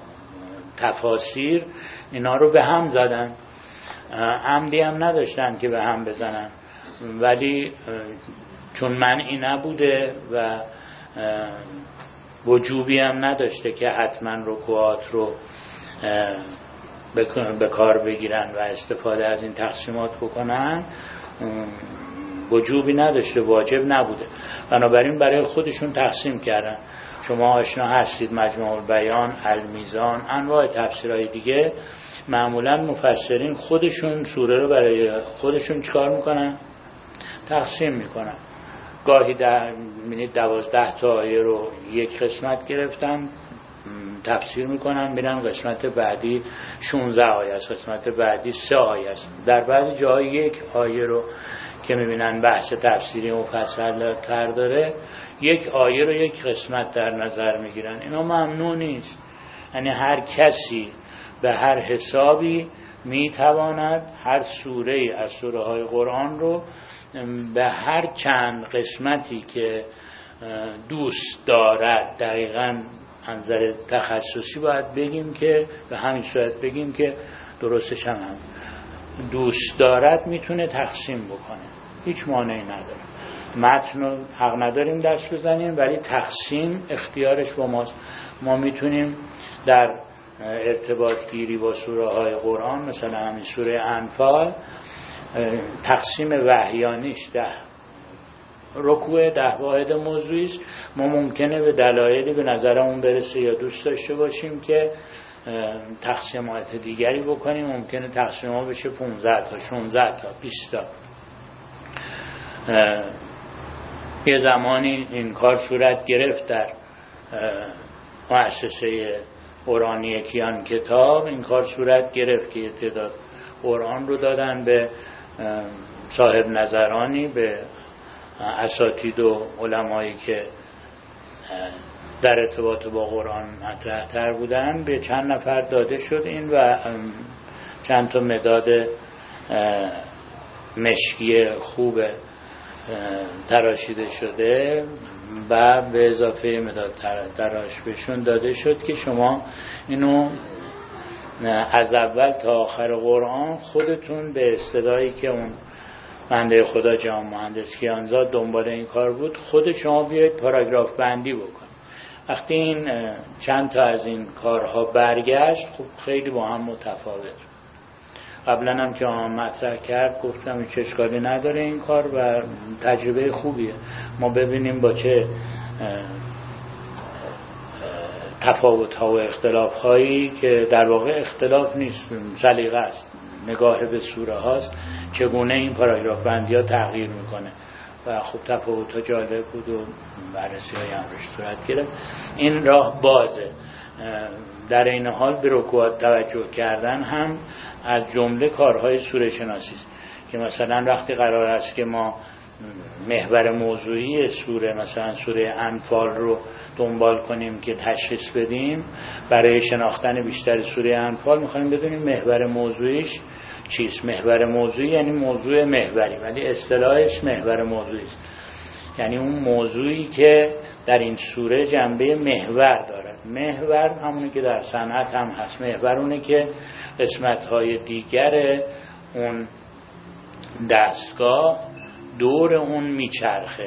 Speaker 1: تفاسیر اینا رو به هم زدن، عمدی هم نداشتن که به هم بزنن، ولی چون منعی نبوده و وجوبی هم نداشته که حتما رکوعات رو به کار بگیرن و استفاده از این تقسیمات بکنن، وجوبی نداشته، واجب نبوده، بنابراین برای خودشون تقسیم کردن. شما آشنا هستید مجموع البیان، المیزان، انواع تفسیرهای دیگه. معمولا مفسرین خودشون سوره رو برای خودشون چیکار میکنن؟ تقسیم میکنن. گاهی در میبینید دوازده تا آیه رو یک قسمت گرفتن تفسیر میکنن، میرن قسمت بعدی شانزده آیه است، قسمت بعدی سه آیه است. در بعضی جاهای یک آیه رو که میبینن بحث تفسیری مفصل تر داره، یک آیه رو یک قسمت در نظر میگیرن. اینا ممنوع نیست. یعنی هر کسی به هر حسابی میتواند هر سوره از سوره های قرآن رو به هر چند قسمتی که دوست دارد، دقیقاً از نظر تخصصی باید بگیم که به همین صورت بگیم که درستش هم هم دوست دارد میتونه تقسیم بکنه، هیچ مانعی نداره. متن رو حق نداریم دست بزنیم، ولی تقسیم اختیارش با ماست. ما میتونیم در ارتباط گیری با سوره های قرآن، مثلا همین سوره انفال، تقسیم وحیانیش ده رکوع ده واحد موضوعی است. ما ممکنه به دلایلی به نظرمون برسه یا دوست داشته باشیم که تقسیمات دیگری بکنیم، ممکنه تقسیمات بشه پانزده تا شانزده تا بیست تا. یه زمانی این کار صورت گرفت در مؤسسه قرآنی کیان کتاب، این کار صورت گرفت که تعداد قرآن رو دادن به صاحب نظرانی، به اساتید و علمایی که در ارتباط با قرآن مطرح تر بودن، به چند نفر داده شد این و چند تا مداد مشکی خوب تراشیده شده و به اضافه مداد تراش بهشون داده شد که شما اینو از اول تا آخر قرآن خودتون به استدایی که اون بنده خدا جان مهندس کیانزاد دنبال این کار بود، خود شما بیایید پاراگراف بندی بکن. وقتی این چند تا از این کارها برگشت، خب خیلی با هم متفاوت. قبلا هم که آن مطرح کرد گفتم این چه اشکالی نداره این کار و تجربه خوبیه. ما ببینیم با چه تفاوت ها و اختلاف هایی که در واقع اختلاف نیست، سلیقه است، نگاه به سوره هاست، چگونه این پاراگراف بندی ها تغییر میکنه و خب تفاوت ها جالب بود و بررسی های هم روش صورت گرفت. این راه بازه. در این حال به رکوعات توجه کردن هم از جمله کارهای سوره شناسی است که مثلا وقتی قرار است که ما محور موضوعی سوره، مثلا سوره انفال رو دنبال کنیم که تشخیص بدیم، برای شناختن بیشتر سوره انفال میخوایم بدونیم محور موضوعیش چیست. محور موضوعی یعنی موضوع محوری، ولی اصطلاحش محور موضوعی است، یعنی اون موضوعی که در این سوره جنبه محور دارد. محور همونه که در صنعت هم هست، محور اونه که قسمت‌های دیگر اون دستگاه دور اون میچرخه.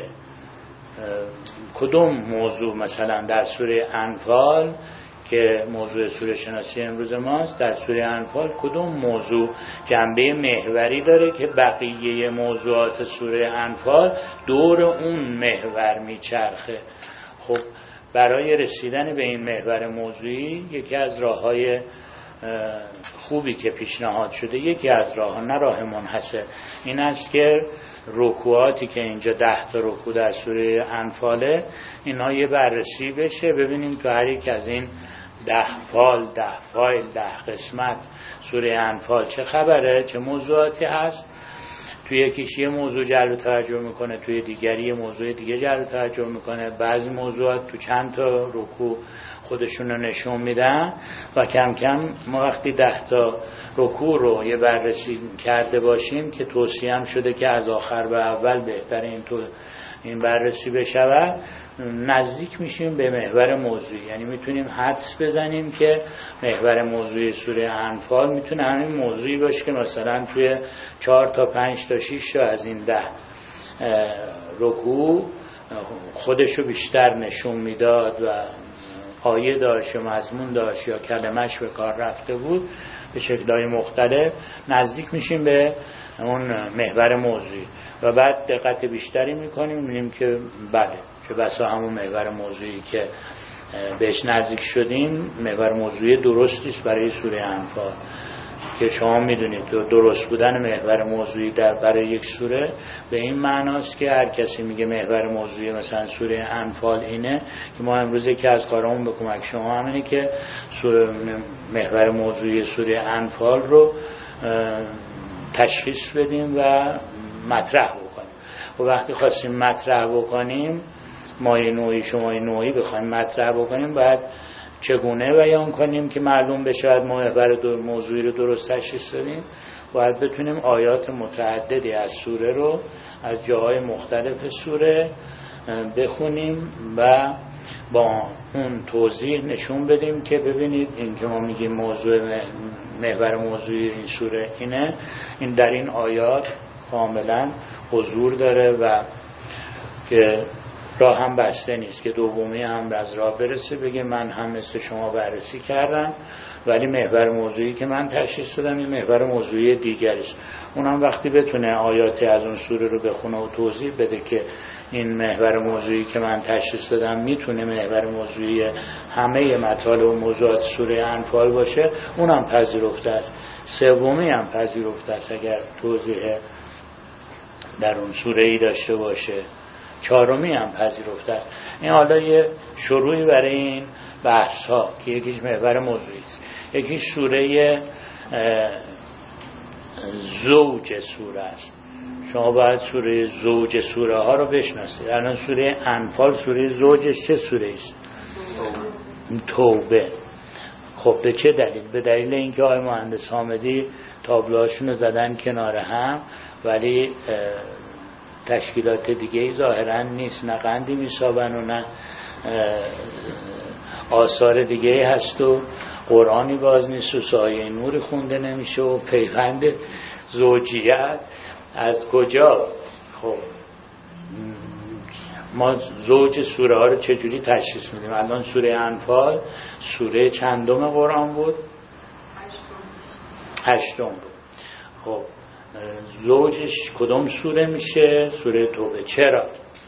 Speaker 1: کدوم موضوع مثلا در سوره انفال که موضوع سوره شناسی امروز ماست، در سوره انفال کدوم موضوع جنبه محوری داره که بقیه موضوعات سوره انفال دور اون محور میچرخه؟ خب برای رسیدن به این محور موضوعی یکی از راه‌های خوبی که پیشنهاد شده، یکی از راه ها، نه راه منحصر، این است که رکوعاتی که اینجا ده تا رکوع در سوره انفاله، اینا یه بررسی بشه، ببینیم تو هر یک از این ده فال، ده فایل، ده قسمت سوره انفال چه خبره، چه موضوعاتی هست. توی یکیش یه موضوع جلب توجه میکنه، توی دیگری یه موضوع دیگه جلب توجه میکنه. بعضی موضوعات تو چند تا رکوع خودشون رو نشون میدن و کم کم ما وقتی ده تا رکوع رو یه بررسی کرده باشیم که توصیه هم شده که از آخر به اول بهتر این تو این بررسی بشود، نزدیک میشیم به محور موضوعی. یعنی میتونیم حدس بزنیم که محور موضوعی سوره انفال میتونه همین موضوعی باشه که مثلا توی چهار تا پنج تا شش تا از این ده رکوع خودشو بیشتر نشون میداد و آیه داشت، مضمون داشت یا کلمش به کار رفته بود به شکل‌های مختلف، نزدیک میشیم به اون محور موضوعی و بعد دقت بیشتری میکنیم، میبینیم که بله چه بسا همون محور موضوعی که بهش نزدیک شدیم محور موضوعی درستی است برای سوره انفال، که شما میدونید درست بودن محور موضوعی در برای یک سوره به این معناست که هر کسی میگه محور موضوعی مثلا سوره انفال اینه، که ما امروز که از کارامون به کمک شما همینه که سوره محور موضوعی سوره انفال رو تشخیص بدیم و مطرح بکنیم. و وقتی خواستیم مطرح بکنیم، مایه نوعی شمای نوعی بخوایم مطرح بکنیم، باید چگونه بیان کنیم که معلوم بشه ما محور موضوعی رو درست تشخیص دادیم. باید بتونیم آیات متعددی از سوره رو از جاهای مختلف سوره بخونیم و با اون توضیح نشون بدیم که ببینید این که ما میگیم موضوع محور موضوعی این سوره اینه، این در این آیات کاملا حضور داره و که راه هم بسته نیست که دومی هم از راه برسه بگه من هم مثل شما بررسی کردم ولی محور موضوعی که من تشخیص دادم این محور موضوعی دیگری است. اونم وقتی بتونه آیاتی از اون سوره رو بخونه و توضیح بده که این محور موضوعی که من تشخیص دادم میتونه محور موضوعی همه مطالب و موضوعات سوره انفال باشه، اونم پذیرفته است. سومی هم پذیرفته است اگر توضیح در اون سوره ای داشته باشه. چهارمی هم پذیرفته است. این حالا یه شروعی برای این بحث ها که یکیش محور موضوعی است، یکیش سوره زوج سوره است. شما باید سوره زوج سوره ها رو بشناسید. الان سوره انفال سوره زوجش چه سوره است؟ توبه. خب به چه دلیل؟ به دلیل اینکه آقای مهندس حامدی تابلوهاشون رو زدن کنار هم ولی تشکیلات دیگه ای ظاهرا نیست، نه قندی میسابن و نه آثار دیگه ای هست و قرآنی باز نیست و سایه نور خونده نمیشه و پیوند زوجیت از کجا؟ خب ما زوج سوره ها رو چجوری تشخیص میدیم؟ الان سوره انفال سوره چندم قرآن بود؟ هشتم بود. خب زوجش کدوم سوره میشه؟ سوره توبه. چرا؟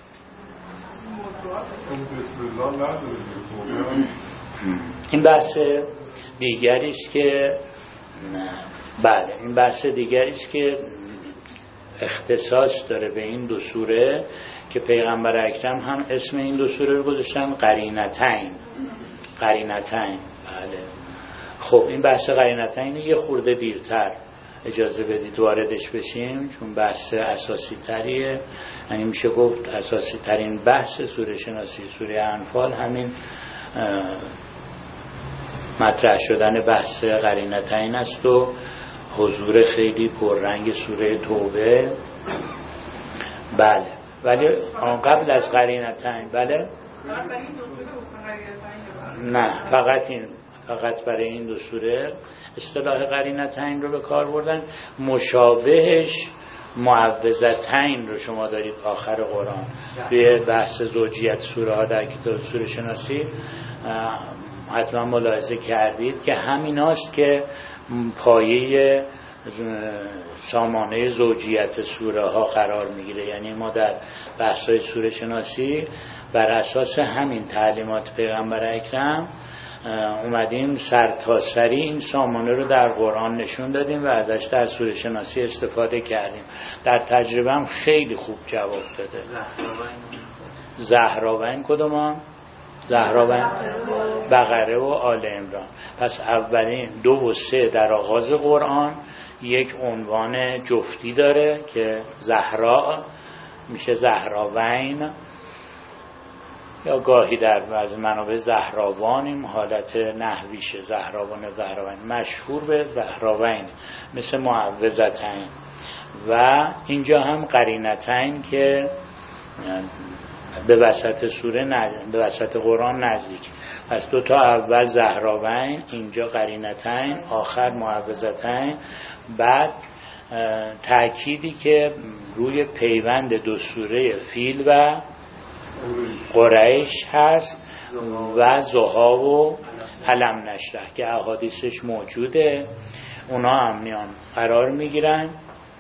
Speaker 1: این بحث دیگری است که بله این بحث دیگری است که اختصاص داره به این دو سوره که پیغمبر اکرم هم اسم این دو سوره رو گذاشتن قرینتین. قرینتین بله. خب این بحث قرینتین یه خورده دیرتر اجازه بدید واردش بشیم چون بحث اساسی تریه، یعنی میشه گفت اساسی ترین بحث سوره شناسی سوره انفال همین مطرح شدن بحث قرینتین است و حضور خیلی پررنگ سوره توبه. بله ولی آن قبل از قرینتین بله نه فقط این فقط برای این دو سوره اصطلاح قرینتین رو به کار بردن. مشابهش معوذتین رو شما دارید آخر قرآن توی بحث زوجیت سوره ها در کتاب سوره شناسی حتما ملاحظه کردید که همین هاست که پایه سامانه زوجیت سوره ها قرار میگیره. یعنی ما در بحث های سوره شناسی بر اساس همین تعلیمات پیغمبر اکرم اومدیم سرتاسری این سامانه رو در قرآن نشون دادیم و ازش در سوره شناسی استفاده کردیم. در تجربه هم خیلی خوب جواب داده. زهراوین کدومان؟ زهراوین بقره و آل عمران. پس اولین دو و سه در آغاز قرآن یک عنوان جفتی داره که زهرا میشه زهراوین یا گاهی در از منابع زهراوان این حالت نحویشه زهراوان و زهراوین مشهور به زهراوین مثل معوذتین و اینجا هم قرینتین که به وسط سوره نز... به وسط قرآن نزدیک. پس دو تا اول زهراوین اینجا قرینتین آخر معوذتین. بعد تأکیدی که روی پیوند دو سوره فیل و قریش هست و ضحی و علم نشرح که احادیثش موجوده، اونا هم میان قرار میگیرن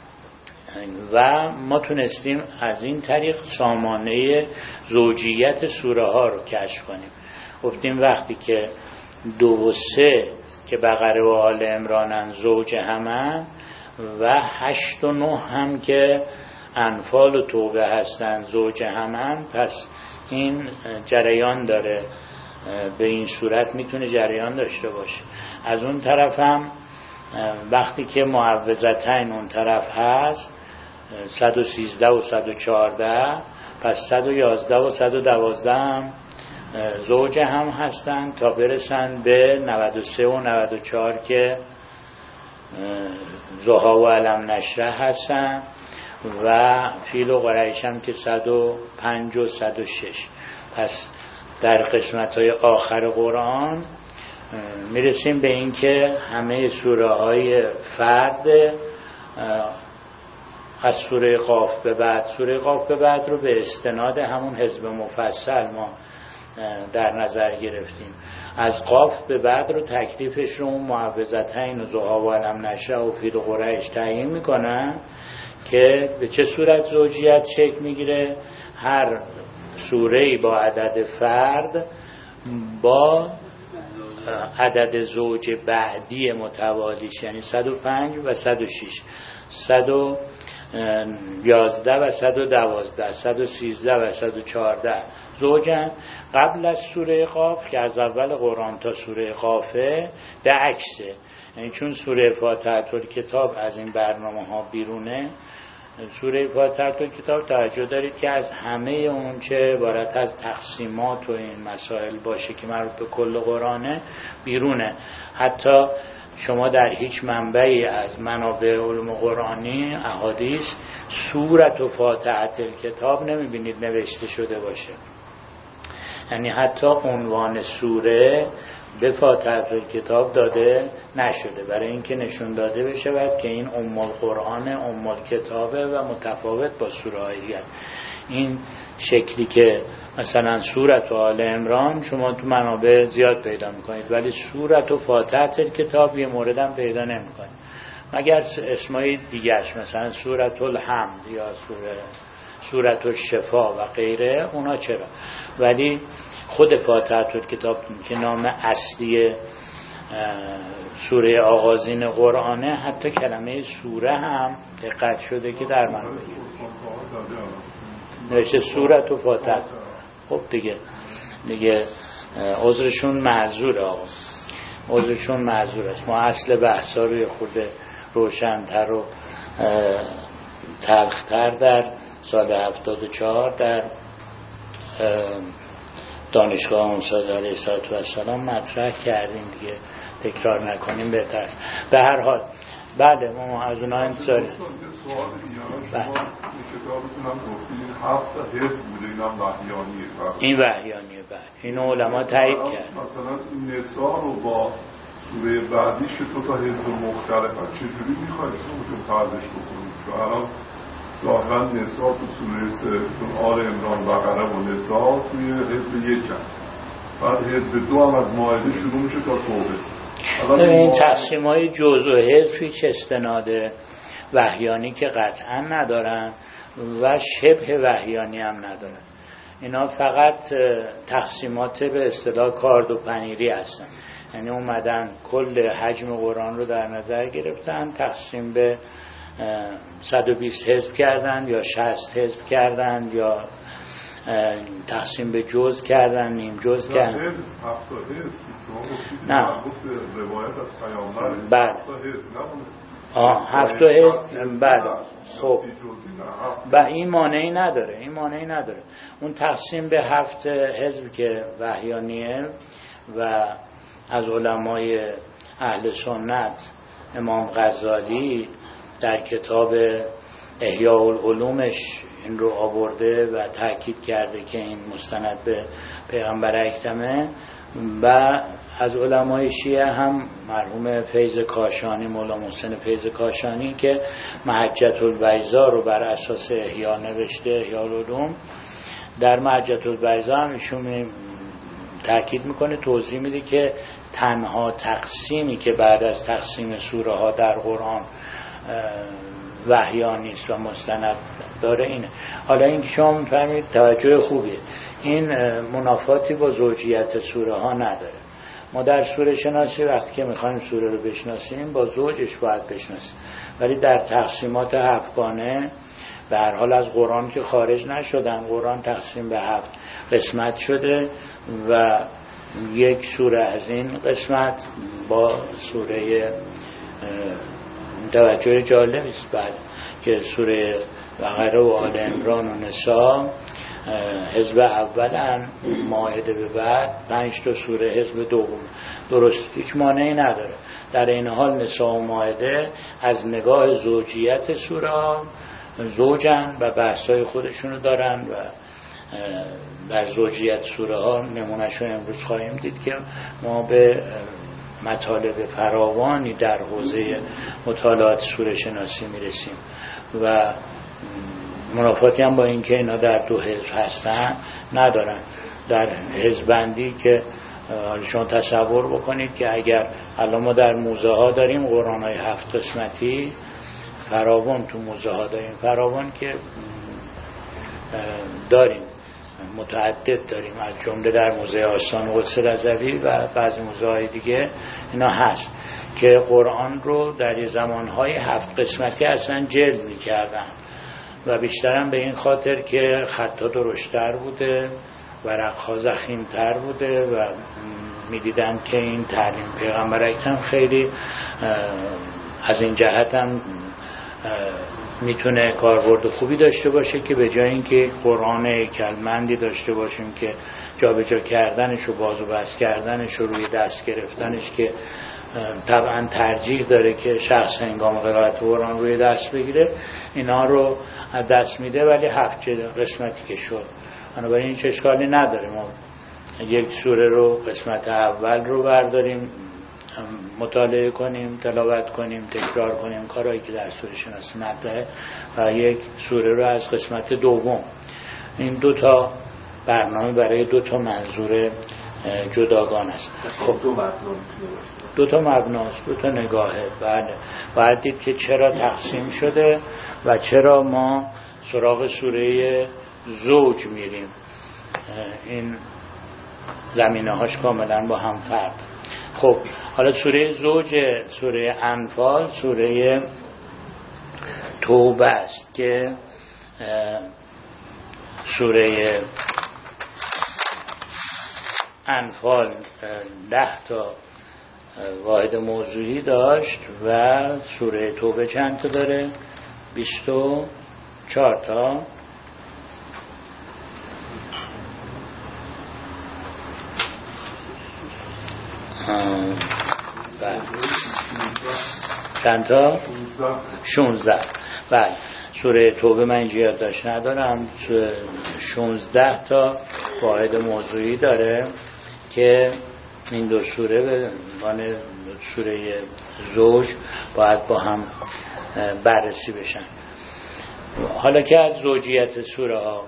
Speaker 1: و ما تونستیم از این طریق سامانه زوجیت سوره ها رو کشف کنیم. گفتیم وقتی که دو و سه که بقره و آل عمرانن زوج همن و هشت و نه هم که انفال و توبه هستن زوج همن، پس این جریان داره، به این صورت میتونه جریان داشته باشه. از اون طرف هم وقتی که معوذتین اون طرف هست صد و سیزده و صد و چهارده، پس صد و یازده و صد و دوازده هم زوج هم هستن تا برسن به نود و سه و نود و چهار که ضحی و علم نشرح هستن و فیل و قریش هم که صد و پنج و صد و شش. پس در قسمت‌های آخر قرآن میرسیم به این که همه سوره های فرد از سوره قاف به بعد، سوره قاف به بعد رو به استناد همون حزب مفصل ما در نظر گرفتیم. از قاف به بعد رو تکلیفش رو اون معوذتین و ضحی و علم نشرح و فیل و قریش تعیین میکنن که به چه صورت زوجیت شکل میگیره. هر سوره‌ای با عدد فرد با عدد زوج بعدی متوالیش، یعنی صد و پنج و صد و شش، صد و یازده و صد و دوازده، صد و سیزده و صد و چهارده زوجن. قبل از سوره قاف که از اول قرآن تا سوره قافه ده عکسه، یعنی چون سوره فاتحه کتاب از این برنامه ها بیرونه، سوره فاتحه کتاب توجه دارید که از همه اون چه عبارت از تقسیمات و این مسائل باشه که مربوط به کل قرآنه بیرونه. حتی شما در هیچ منبعی از منابع علوم قرآنی احادیث سورت و فاتحه کتاب نمیبینید نوشته شده باشه، یعنی حتی عنوان سوره به فاتحه کتاب داده نشده، برای اینکه نشون داده بشه باید که این ام القرآن ام الکتابه و متفاوت با سوره های دیگر. این شکلی که مثلا سورت و آل عمران شما تو منابع زیاد پیدا میکنید، ولی سورت و فاتحه کتاب یه مورد هم پیدا نمیکنید مگر اسمای دیگرش، مثلا سورت الحمد یا سوره سورت الشفا و غیره، اونا چرا. ولی خود فاتحه کتاب که نام اصلی سوره آغازین قرآنه، حتی کلمه سوره هم دقت شده که در من نوشته سورت و فاتحه. خب دیگه دیگه عذرشون معذور، آقا عذرشون معذور است. ما اصل بحثا روی خود روشن‌تر و تلختر در سال هفتاد و چهار در دانشگاه موسی علیه السلام مطرح کردیم دیگه، تکرار نکنیم بهتر است. به هر حال بعد ما از اونها انتظار
Speaker 4: سوال دیگه شما کتابتون هم گفتین هفت حزب بوده، این هم وحیانیه.
Speaker 1: این وحیانیه بعد اینو علما تایید کرد.
Speaker 4: مثلا نساء رو با سوره بعدیش که تو تا حزب مختلف هست چجوری میخواید اسمتون فرضش بکنید؟ چون الان ظاهرا نساء تو سوره سه آل عمران بقره و نساء توی حزب یک هست، بعد حزب دو هم از مائده شروع میشه تا توبه.
Speaker 1: این تقسیم های جزء و حزب هیچ استناد وحیانی که قطعا ندارن و شبه وحیانی هم ندارن. اینا فقط تقسیمات به اصطلاح کارد و پنیری هستن، یعنی اومدن کل حجم قرآن رو در نظر گرفتن، تقسیم به صد و بیست حزب کردن یا شصت حزب کردن یا تقسیم به جزء کردن، نیم جزء کردن. نه
Speaker 4: روایت از پیامبر
Speaker 1: بعد آه هفت حزب بعد خب و این مانعی نداره، این مانعی نداره. اون تقسیم به هفت حزب که وحیانیه و از علمای اهل سنت امام غزالی در کتاب احیاء العلومش این رو آورده و تاکید کرده که این مستند به پیغمبر اکرمه. و از علمای شیعه هم مرحوم فیض کاشانی، مولا محسن فیض کاشانی که محجة البیضا رو بر اساس احیا نوشته، احیاء العلوم، در محجة البیضا هم ایشون تاکید میکنه، توضیح میده که تنها تقسیمی که بعد از تقسیم سوره ها در قرآن وحیانی است و مستند داره اینه. حالا این که شما میفهمید توجه خوبیه، این منافاتی با زوجیت سوره ها نداره. ما در سوره شناسی وقتی که میخوایم سوره رو بشناسیم با زوجش باید بشناسیم، ولی در تقسیمات هفتگانه به هر حال از قرآن که خارج نشدن، قرآن تقسیم به هفت قسمت شده و یک سوره از این قسمت با سوره توجه جالبی است بعد که سوره بقره و آل عمران و نساء حزب اولن، مائده به بعد پنج تا سوره حزب دوم. درست هیچ مانعی نداره. در این حال نساء و مائده از نگاه زوجیت سوره ها زوجن و بحثای خودشونو دارن و در زوجیت سوره ها نمونهشو امروز خواهیم دید که ما به مطالب فراوانی در حوزه مطالعات سوره شناسی میرسیم و منافاتی هم با این که اینا در دو حزب هستن ندارن. در حزبندی که شما تصور بکنید که اگر الان ما در موزه ها داریم قرآن های هفت قسمتی فراوان، تو موزه ها داریم فراوان که داریم متعدد داریم، از جمله در موزه آستان قدس رضوی و بعضی موزه های دیگه اینا هست که قرآن رو در زمانهای هفت قسمتی اصلا جلد می کردن و بیشترم به این خاطر که خطا درشتر بوده، ورقها ضخیم‌تر بوده و می دیدن که این تعلیم پیغمبر اکرم خیلی از این جهت هم میتونه کاربرد خوبی داشته باشه که به جای اینکه قرآن هیکلمندی داشته باشیم که جابجا کردنش و باز و بست کردنش و روی دست گرفتنش که طبعا ترجیح داره که شخص هنگام قرائت قرآن روی دست بگیره، اینا رو از دست میده. ولی هفت قسمتی که شد بنابراین هیچ اشکالی نداره ما یک سوره رو قسمت اول رو برداریم مطالعه کنیم، تلاوت کنیم، تکرار کنیم، کارهایی که در سوره شناسی مطرحه، و یک سوره رو از قسمت دوم. این دو تا برنامه برای دو تا منظور جداگانه است. خب دو تا مبناست، دو تا نگاهه. بله باید دید که چرا تقسیم شده و چرا ما سراغ سوره زوج میریم. این زمینه هاش کاملا با هم فرق. خب حالا سوره زوج، سوره انفال، سوره توبه است که سوره انفال ده تا واحد موضوعی داشت و سوره توبه چند تا داره؟ بیست و چهار تا. چند تا؟ شونزده. بله سوره توبه من اینجا یادداشت ندارم، شونزده تا واحد موضوعی داره که این دو سوره به عنوان سوره زوج باید با هم بررسی بشن. حالا که از زوجیت سوره ها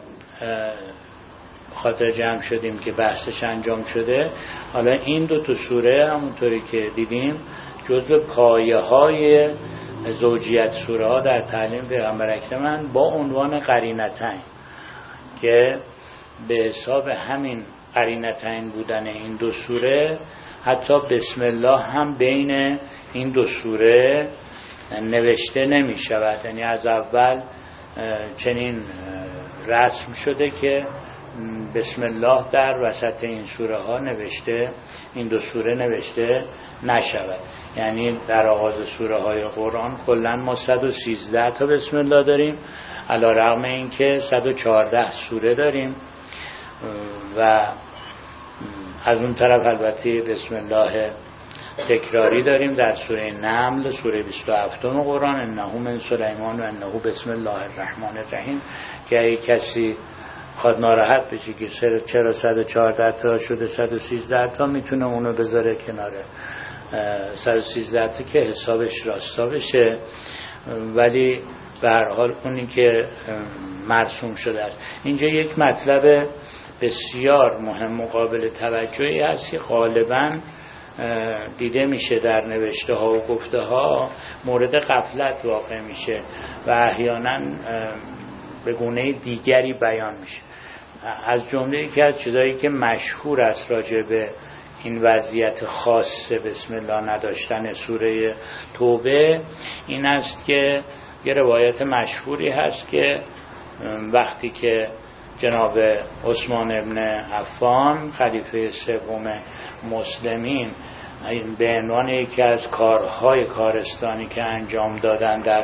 Speaker 1: خاطر جمع شدیم که بحثش انجام شده، حالا این دو تا سوره همونطوری که دیدیم جزو پایه های زوجیت سوره ها در تعلیم پیغمبر اکرم با عنوان قرینتین که به حساب همین قرینتین بودن این دو سوره حتی بسم الله هم بین این دو سوره نوشته نمی شود. یعنی از اول چنین رسم شده که بسم الله در وسط این سوره ها نوشته، این دو سوره نوشته نشود. یعنی در آغاز سوره های قرآن کلا ما صد و سیزده تا بسم الله داریم، علی رغم این که صد و چهارده سوره داریم و از اون طرف البته بسم الله تکراری داریم در سوره نمل، سوره بیست و هفت قرآن، انه من سلیمان و انه بسم الله الرحمن الرحیم، که اگه کسی خواهد ناراحت بشه که چرا صد و چهارده تا شده صد و سیزده تا، میتونه اونو بذاره کناره صد و سیزده تا که حسابش راستا بشه، ولی به هر حال اونی که مرسوم شده است. اینجا یک مطلب بسیار مهم و قابل توجهی هست که غالباً دیده میشه در نوشته ها و گفته ها مورد غفلت واقع میشه و احیانا به گونه دیگری بیان میشه. از جمله یکی از چیزایی که مشهور است راجع به این وضعیت خاص بسم الله نداشتن سوره توبه این است که یه روایت مشهوری هست که وقتی که جناب عثمان ابن عفان خلیفه سوم مسلمین به عنوان یکی از کارهای کارستانی که انجام دادن در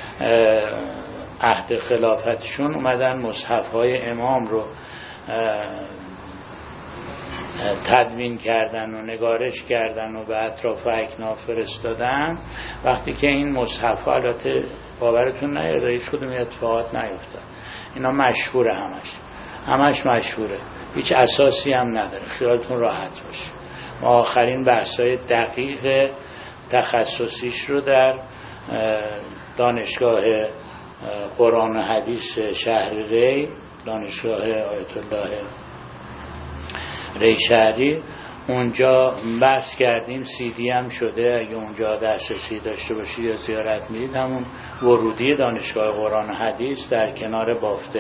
Speaker 1: عهد خلافتشون اومدن مصحف‌های امام رو تدوین کردن و نگارش کردن و به اطراف اکناف فرستادن. وقتی که این مصحف البته باورتون نیاد هیچ کدوم اتفاقات نیفتاد، اینا مشهوره، همش همش مشهوره، هیچ اساسی هم نداره، خیالتون راحت باشه. ما آخرین بحث‌های دقیق تخصصیش رو در دانشگاه قرآن و حدیث شهر ری، دانشگاه آیت الله ری شهری، اونجا بحث کردیم. سی دی هم شده، اگه اونجا دسترسی داشته باشید یا زیارت میدید، همون ورودی دانشگاه قرآن و حدیث در کنار بافت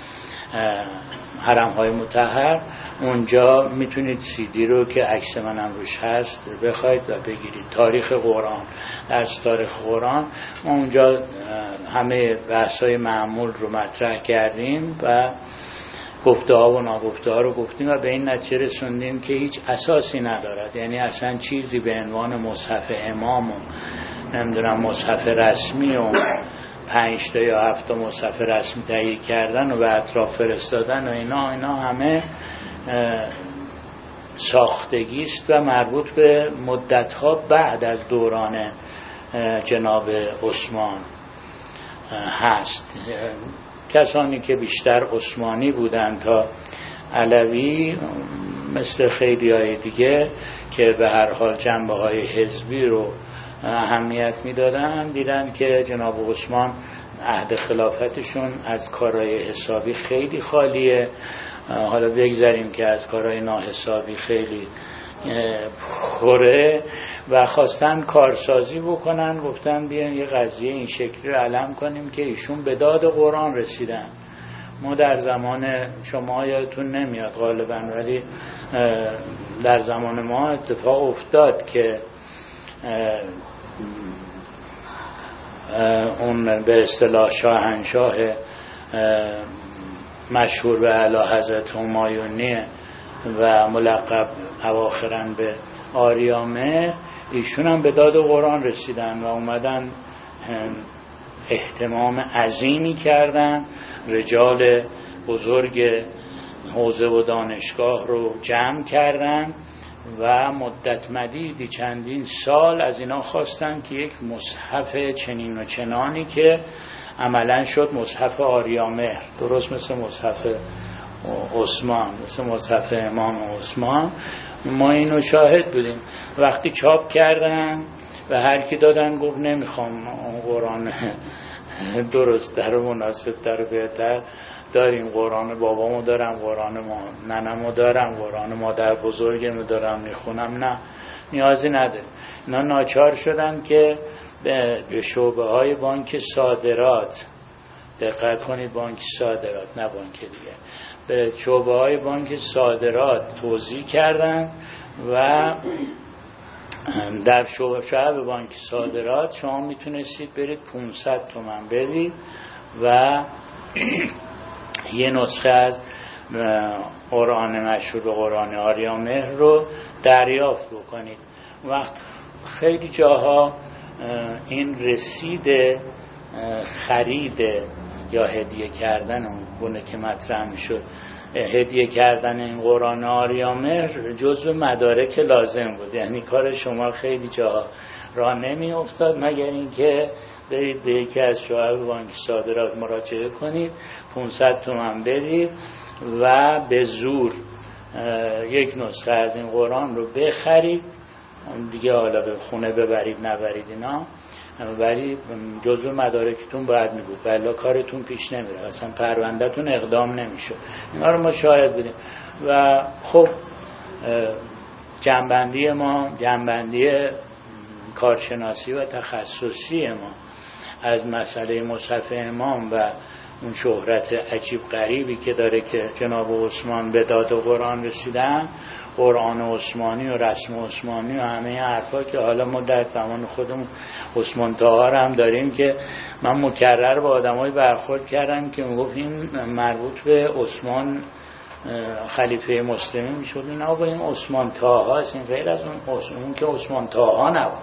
Speaker 1: حرم های مطهر، اونجا میتونید سی دی رو که عکس منم روش هست بخواید و بگیرید. تاریخ قرآن، درس تاریخ قرآن، ما اونجا همه بحث های معمول رو مطرح کردیم و گفته ها و ناگفته ها رو گفتیم و به این نتیجه رسوندیم که هیچ اساسی ندارد. یعنی اصلا چیزی به عنوان مصحف امام و نمیدونم مصحف رسمی و پنج تا یا هفت تا مصحف رسمی تهیه کردن و به اطراف فرستادن و اینا اینا همه ساختگیست و مربوط به مدت‌ها بعد از دوران جناب عثمان هست. کسانی که بیشتر عثمانی بودند تا علوی، مثل خیلی های دیگه که به هر حال جنبه های حزبی رو اهمیت میدادن، دیدن که جناب عثمان عهد خلافتشون از کارهای حسابی خیلی خالیه. حالا بگذاریم که از کارهای ناحسابی خیلی خوره و خواستن کارسازی بکنن. گفتن بیان یه قضیه این شکلی رو علم کنیم که ایشون به داد قرآن رسیدن. ما در زمان شما یادتون نمیاد غالبا، ولی در زمان ما اتفاق افتاد که اون به اصطلاح شاهنشاه مشهور به اعلی حضرت همایونی و ملقب اواخراً به آریامه، ایشون هم به داد قرآن رسیدن و اومدن اهتمام عظیمی کردن، رجال بزرگ حوزه و دانشگاه رو جمع کردن و مدت مدیدی چندین سال از اینا خواستن که یک مصحف چنین و چنانی که عملاً شد مصحف آریامهر، درست مثل مصحف عثمان، مثل مصحف امام عثمان. ما اینو شاهد بودیم. وقتی چاپ کردن و هر کی دادن گفت نمیخوام، قرآن درست در و مناسب در و بهتر داریم، قرآن بابامو دارم، قرآن ما ننمو دارم، قرآن مادر بزرگمو دارم میخونم، نه نیازی نداره. اینا ناچار شدن که به شعبه های بانک صادرات، دقت کنید بانک صادرات نه بانک دیگه، به شعبه های بانک صادرات توزیع کردن و در شعبه بانک صادرات شما میتونستید برید پانصد تومان بدید و یه نسخه از قرآن مشهور به قرآن آریامهر رو دریافت بکنید. وقت خیلی جاها این رسید خرید یا هدیه کردن اون گونه که مطرح میشد، هدیه کردن این قرآن آریامهر جزو مدارک لازم بود. یعنی کار شما خیلی جاها راه نمی افتاد مگر اینکه برید به یکی از شعب بانک صادرات مراجعه کنید، پانصد تومان بدید و به زور یک نسخه از این قرآن رو بخرید، دیگه حالا به خونه ببرید نبرید اینا، ولی جزو مدارکتون باید می بود ولی کارتون پیش نمیره، اصلا پروندهتون اقدام نمیشه. اینا رو ما شاهد بودیم. و خب جنبندی ما، جنبندی کارشناسی و تخصصی ما از مسئله مصحف امام و اون شهرت عجیب غریبی که داره که جناب عثمان به داد و قرآن رسیدن، قرآن عثمانی و رسم عثمانی و همه حرفا که حالا ما در زمان خودمون عثمان طاها هم داریم که من مکرر با آدمای برخورد کردم که میگفت این مربوط به عثمان خلیفه مسلمین میشد، این آقا این عثمان طاها است، این غیر از اون عثمان که عثمان طاها نبود.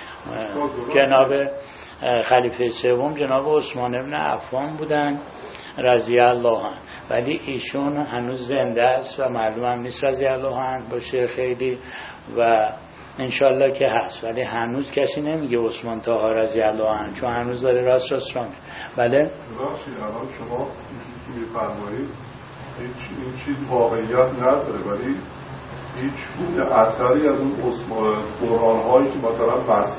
Speaker 1: جناب خلیفه سوم جناب عثمان ابن عفان بودن رضی الله عنه، ولی ایشون هنوز زنده است و معلوم هم نیست رضی الله عنه باشه خیلی و انشالله که هست، ولی هنوز کسی نمیگه عثمان طاها رضی الله عنه چون هنوز داره راست راست را میشه. بله
Speaker 4: راستی الان شما میفرمایید هیچ این چیز واقعیت نداره، ولی هیچ اثری از اون قرآن هایی که مثلا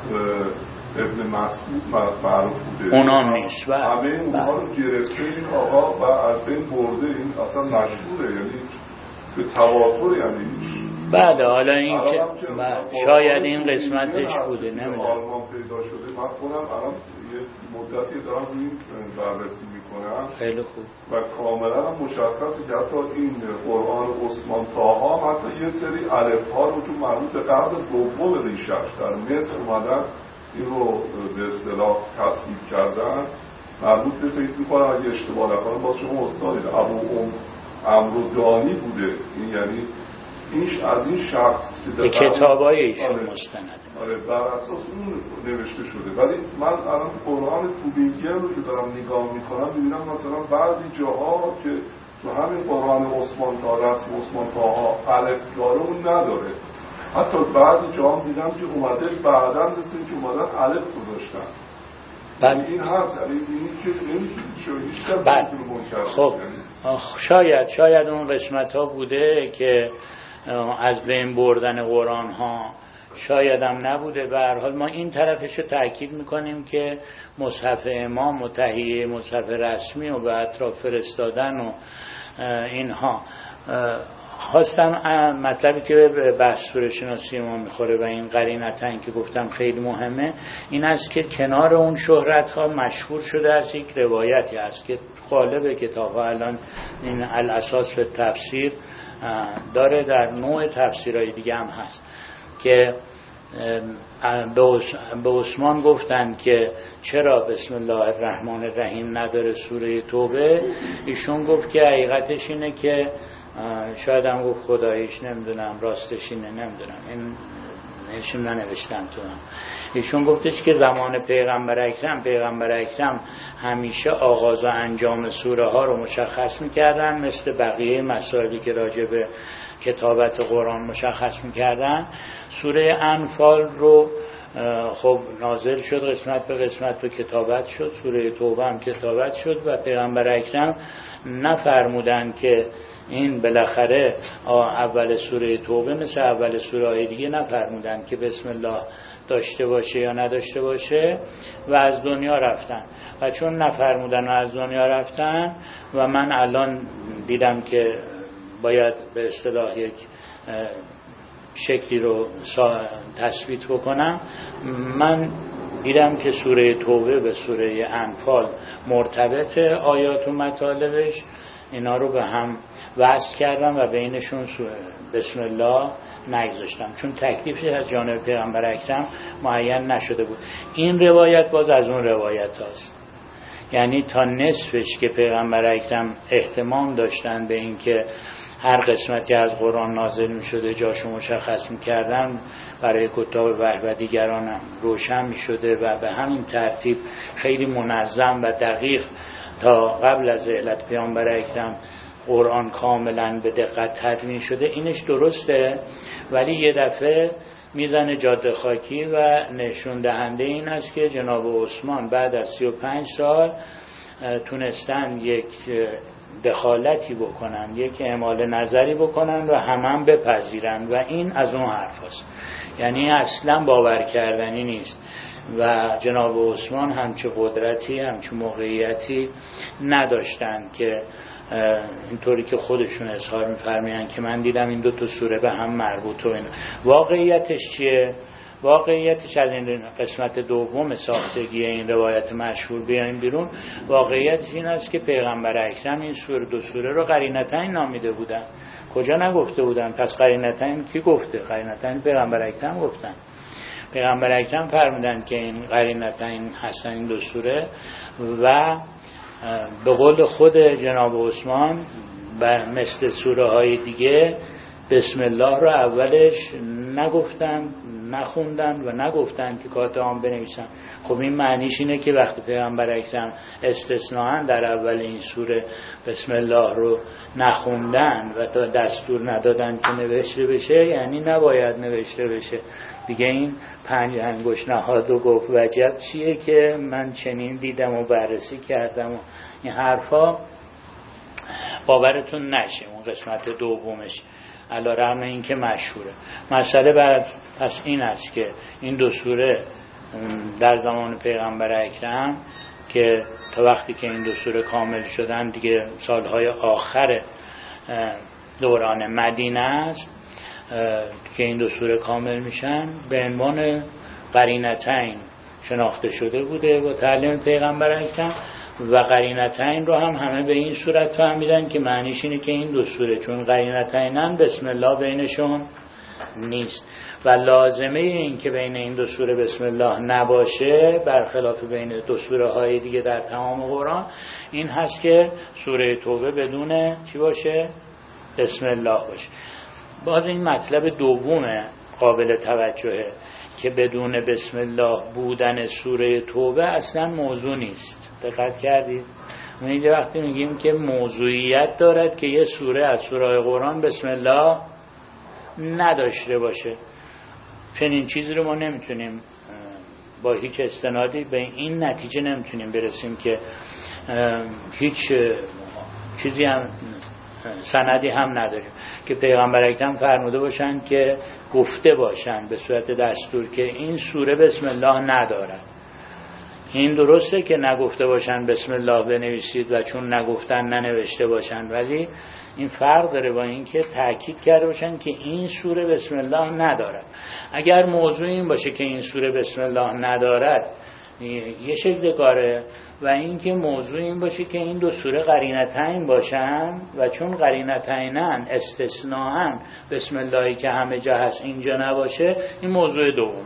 Speaker 4: ابن مسعود معروف بوده
Speaker 1: اونام نیست و
Speaker 4: همه اونها رو گرفته این آقا و از بین برده، این اصلا مشهوره، یعنی به تواتر. یعنی
Speaker 1: بله حالا این که شاید این قسمتش بوده نمیدونم
Speaker 4: آلمان پیدا شده. من خودم الان یه مدتی دارم روی این بررسی میکنم
Speaker 1: خیلی خوب
Speaker 4: و کاملا هم مشخصه که حتی این قرآن عثمان طاها حتی یه سری الف ها رو تو مربوط به قرن دوم ریشش در مصر اومدن این رو به اصطلاح تصویب کردن، مربوط به فکر میکنم اگه اشتباه نکنم باز شما استادید ابو ام عمرو دانی بوده، این یعنی اینش از این شخص
Speaker 1: که کتابای ایشون مستند
Speaker 4: آره بر اساس اون نوشته شده. ولی من الان قرآن توبینگی رو که دارم نگاه میکنم میبینم مثلا بعضی جاها که تو همین قرآن عثمان طاها رسم عثمان طاها الف داره اون نداره، حتی بعضی جاها هم دیدم که اومده بعداً مثل که اومدن الف گذاشتن.
Speaker 1: بله
Speaker 4: این هست، یعنی این چیز نمیشه
Speaker 1: بله خب شاید شاید اون قسمت ها بوده که از بین بردن قرآن ها شاید هم نبوده. به هر حال ما این طرفش رو تأکید میکنیم که مصحف امام و تهیه مصحف رسمی و به اطراف فرستادن و اینها. خواستم مطلبی که به بحث سوره شناسی ما میخوره و این قرینتن که گفتم خیلی مهمه این است که کنار اون شهرت ها مشهور شده از یک روایتی است که غالب کتاب ها الان این الاساس به تفسیر داره، در نوع تفسیرهای دیگه هم هست که به عثمان گفتن که چرا بسم الله الرحمن الرحیم نداره سوره توبه. ایشون گفت که حقیقتش اینه که شاید هم گفت خداییش نمیدونم راستش اینه نمیدونم این ایشون ننوشتن تو هم. ایشون گفتش که زمان پیغمبر اکرم پیغمبر اکرم همیشه آغاز و انجام سوره ها رو مشخص میکردن مثل بقیه مسائلی که راجع به کتابت قرآن مشخص میکردن. سوره انفال رو خب نازل شد قسمت به قسمت به کتابت شد، سوره توبه هم کتابت شد و پیغمبر اکرم نفرمودن که این بالاخره اول سوره توبه مثل اول سوره های دیگه نفرمودن که بسم الله داشته باشه یا نداشته باشه و از دنیا رفتن. و چون نفرمودن و از دنیا رفتن و من الان دیدم که باید به اصطلاح یک شکلی رو تثبیت بکنم، من دیدم که سوره توبه به سوره انفال مرتبط آیات و مطالبش، اینا رو به هم وصل کردم و بینشون بسم الله نگذاشتم چون تکلیفش از جانب پیغمبر اکرم معین نشده بود. این روایت باز از اون روایت هاست، یعنی تا نصفش که پیغمبر اکرم اهتمام داشتن به این که هر قسمتی از قرآن نازل می شده جاشو مشخص می کردن برای کتاب وحی و دیگران هم روشن می شده و به همین ترتیب خیلی منظم و دقیق تا قبل از رحلت پیامبر اکرم قرآن کاملا به دقت تدوین شده. اینش درسته، ولی یه دفعه میزنه جاده خاکی و نشون دهنده این است که جناب عثمان بعد از سی و پنج سال تونستن یک دخالتی بکنن، یک اعمال نظری بکنن و همه هم بپذیرن و این از اون حرف هست. یعنی اصلا باور کردنی نیست. و جناب عثمان همچه قدرتی همچه موقعیتی نداشتند که اینطوری که خودشون اظهار می‌فرمایند که من دیدم این دو تا سوره به هم مربوط و این. واقعیتش چیه؟ واقعیتش از این قسمت دوم ساختگی این روایت مشهور بیایم بیرون، واقعیتش این است که پیغمبر اکرم این سوره دو سوره رو قرینتین نامیده بودن. کجا نگفته بودن؟ پس قرینتین کی گفته؟ قرینتین پیغمبر اکرم گفتن. پیغمبر اکرم فرمودن که این قرینتین هستن این دو سوره و به قول خود جناب عثمان مثل سوره های دیگه بسم الله رو اولش نگفتن، نخوندن و نگفتن که کاتهام بنویسن. خب این معنیش اینه که وقتی پیغمبر اکرم استثناءً در اول این سوره بسم الله رو نخوندن و تا دستور ندادن که نوشته بشه، یعنی نباید نوشته بشه دیگه. این پنج انگشت نهاد و گفت وجب چیه که من چنین دیدم و بررسی کردم و این حرفا باورتون نشه. اون قسمت دومش علی رغم این که مشهوره. مسئله بعد پس این است که این دو سوره در زمان پیغمبر اکرم که تا وقتی که این دو سوره کامل شدن دیگه سالهای آخر دوران مدینه است که این دو سوره کامل میشن، به عنوان قرینتین شناخته شده بوده با تعلیم پیغمبر اکرم و قرینتین رو هم همه به این صورت فهمیدن که معنیش اینه که این دو سوره چون قرینتینن بسم الله بینشون نیست و لازمه این که بین این دو سوره بسم الله نباشه برخلاف بین دو سوره های دیگه در تمام قرآن این هست که سوره توبه بدون چی باشه؟ بسم الله باشه. باز این مطلب دومه قابل توجهه که بدون بسم الله بودن سوره توبه اصلا موضوع نیست. دقت کردید؟ ما اینجا وقتی میگیم که موضوعیت دارد که یه سوره از سوره قرآن بسم الله نداشته باشه، چنین چیزی رو ما نمیتونیم با هیچ استنادی به این نتیجه نمیتونیم برسیم که هیچ چیزی هم سندی هم نداریم که پیغمبر اکرم فرموده باشن که گفته باشن به صورت دستور که این سوره بسم الله ندارد. این درسته که نگفته باشن بسم الله بنویسید و چون نگفتن ننوشته باشن، ولی این فرق داره با این که تأکید کرده باشن که این سوره بسم الله ندارد. اگر موضوع این باشه که این سوره بسم الله ندارد یه شکل کاره، و این که موضوع این باشه که این دو سوره قرینتین باشن و چون قرینتینن استثناءً بسم اللهی که همه جا هست اینجا نباشه، این موضوع دوم.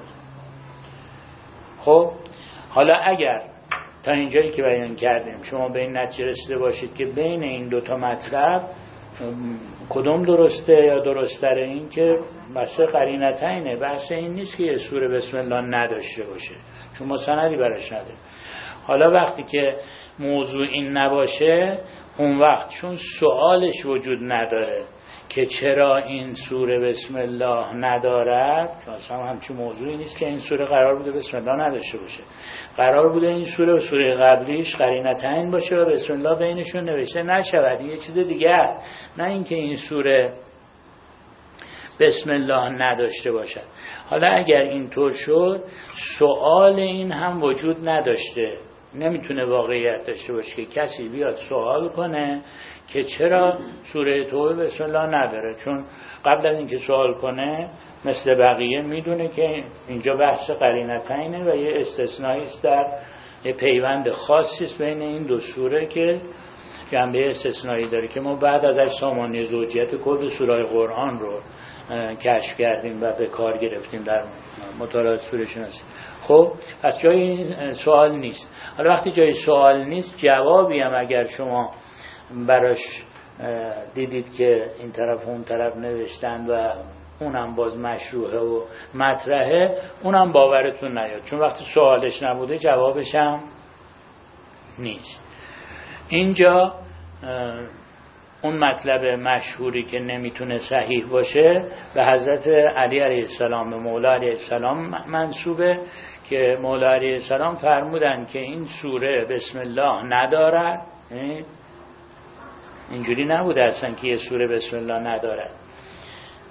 Speaker 1: خب حالا اگر تا اینجایی که بیان کردیم شما به این نتیجه رسیده باشید که بین این دوتا مطلب کدوم درسته یا درستره، این که بحث قرینتینه، بحث این نیست که یه سوره بسم الله نداشته باشه چون ما سندی براش نداریم. حالا وقتی که موضوع این نباشه اون وقت چون سوالش وجود نداره که چرا این سوره بسم الله ندارد، اصلا همچین موضوعی نیست که این سوره قرار بوده بسم الله نداشته باشه، قرار بوده این سوره و سوره قبلیش قرینتین باشه و بسم الله بینشون نوشته نشود، یه چیز دیگه، نه اینکه این سوره بسم الله نداشته باشد. حالا اگر اینطور شد سوال این هم وجود نداشته، نمیتونه واقعیت داشته باشه که کسی بیاد سوال کنه که چرا سوره توبه بسم الله نداره، چون قبل از اینکه سوال کنه مثل بقیه میدونه که اینجا بحث قرینتینه و یه استثنایی است در یه پیوند خاصی است بین این دو سوره که جنبه استثنایی داره که ما بعد ازش سامانه زوجیت کل سوره قرآن رو کشف کردیم و به کار گرفتیم در مطالعات سوره شناسی. خب پس جای سوال نیست. حالا وقتی جای سوال نیست جوابی هم اگر شما براش دیدید که این طرف و اون طرف نوشتن و اونم باز مشروعه و مطرحه، اونم باورتون نیاد، چون وقتی سوالش نبوده جوابش هم نیست. اینجا اون مطلب مشهوری که نمیتونه صحیح باشه به حضرت علی علیه السلام، به مولا علیه السلام منسوبه که مولا علیه السلام فرمودن که این سوره بسم الله ندارد. اینجوری نبوده اصلا که یه سوره بسم الله ندارد.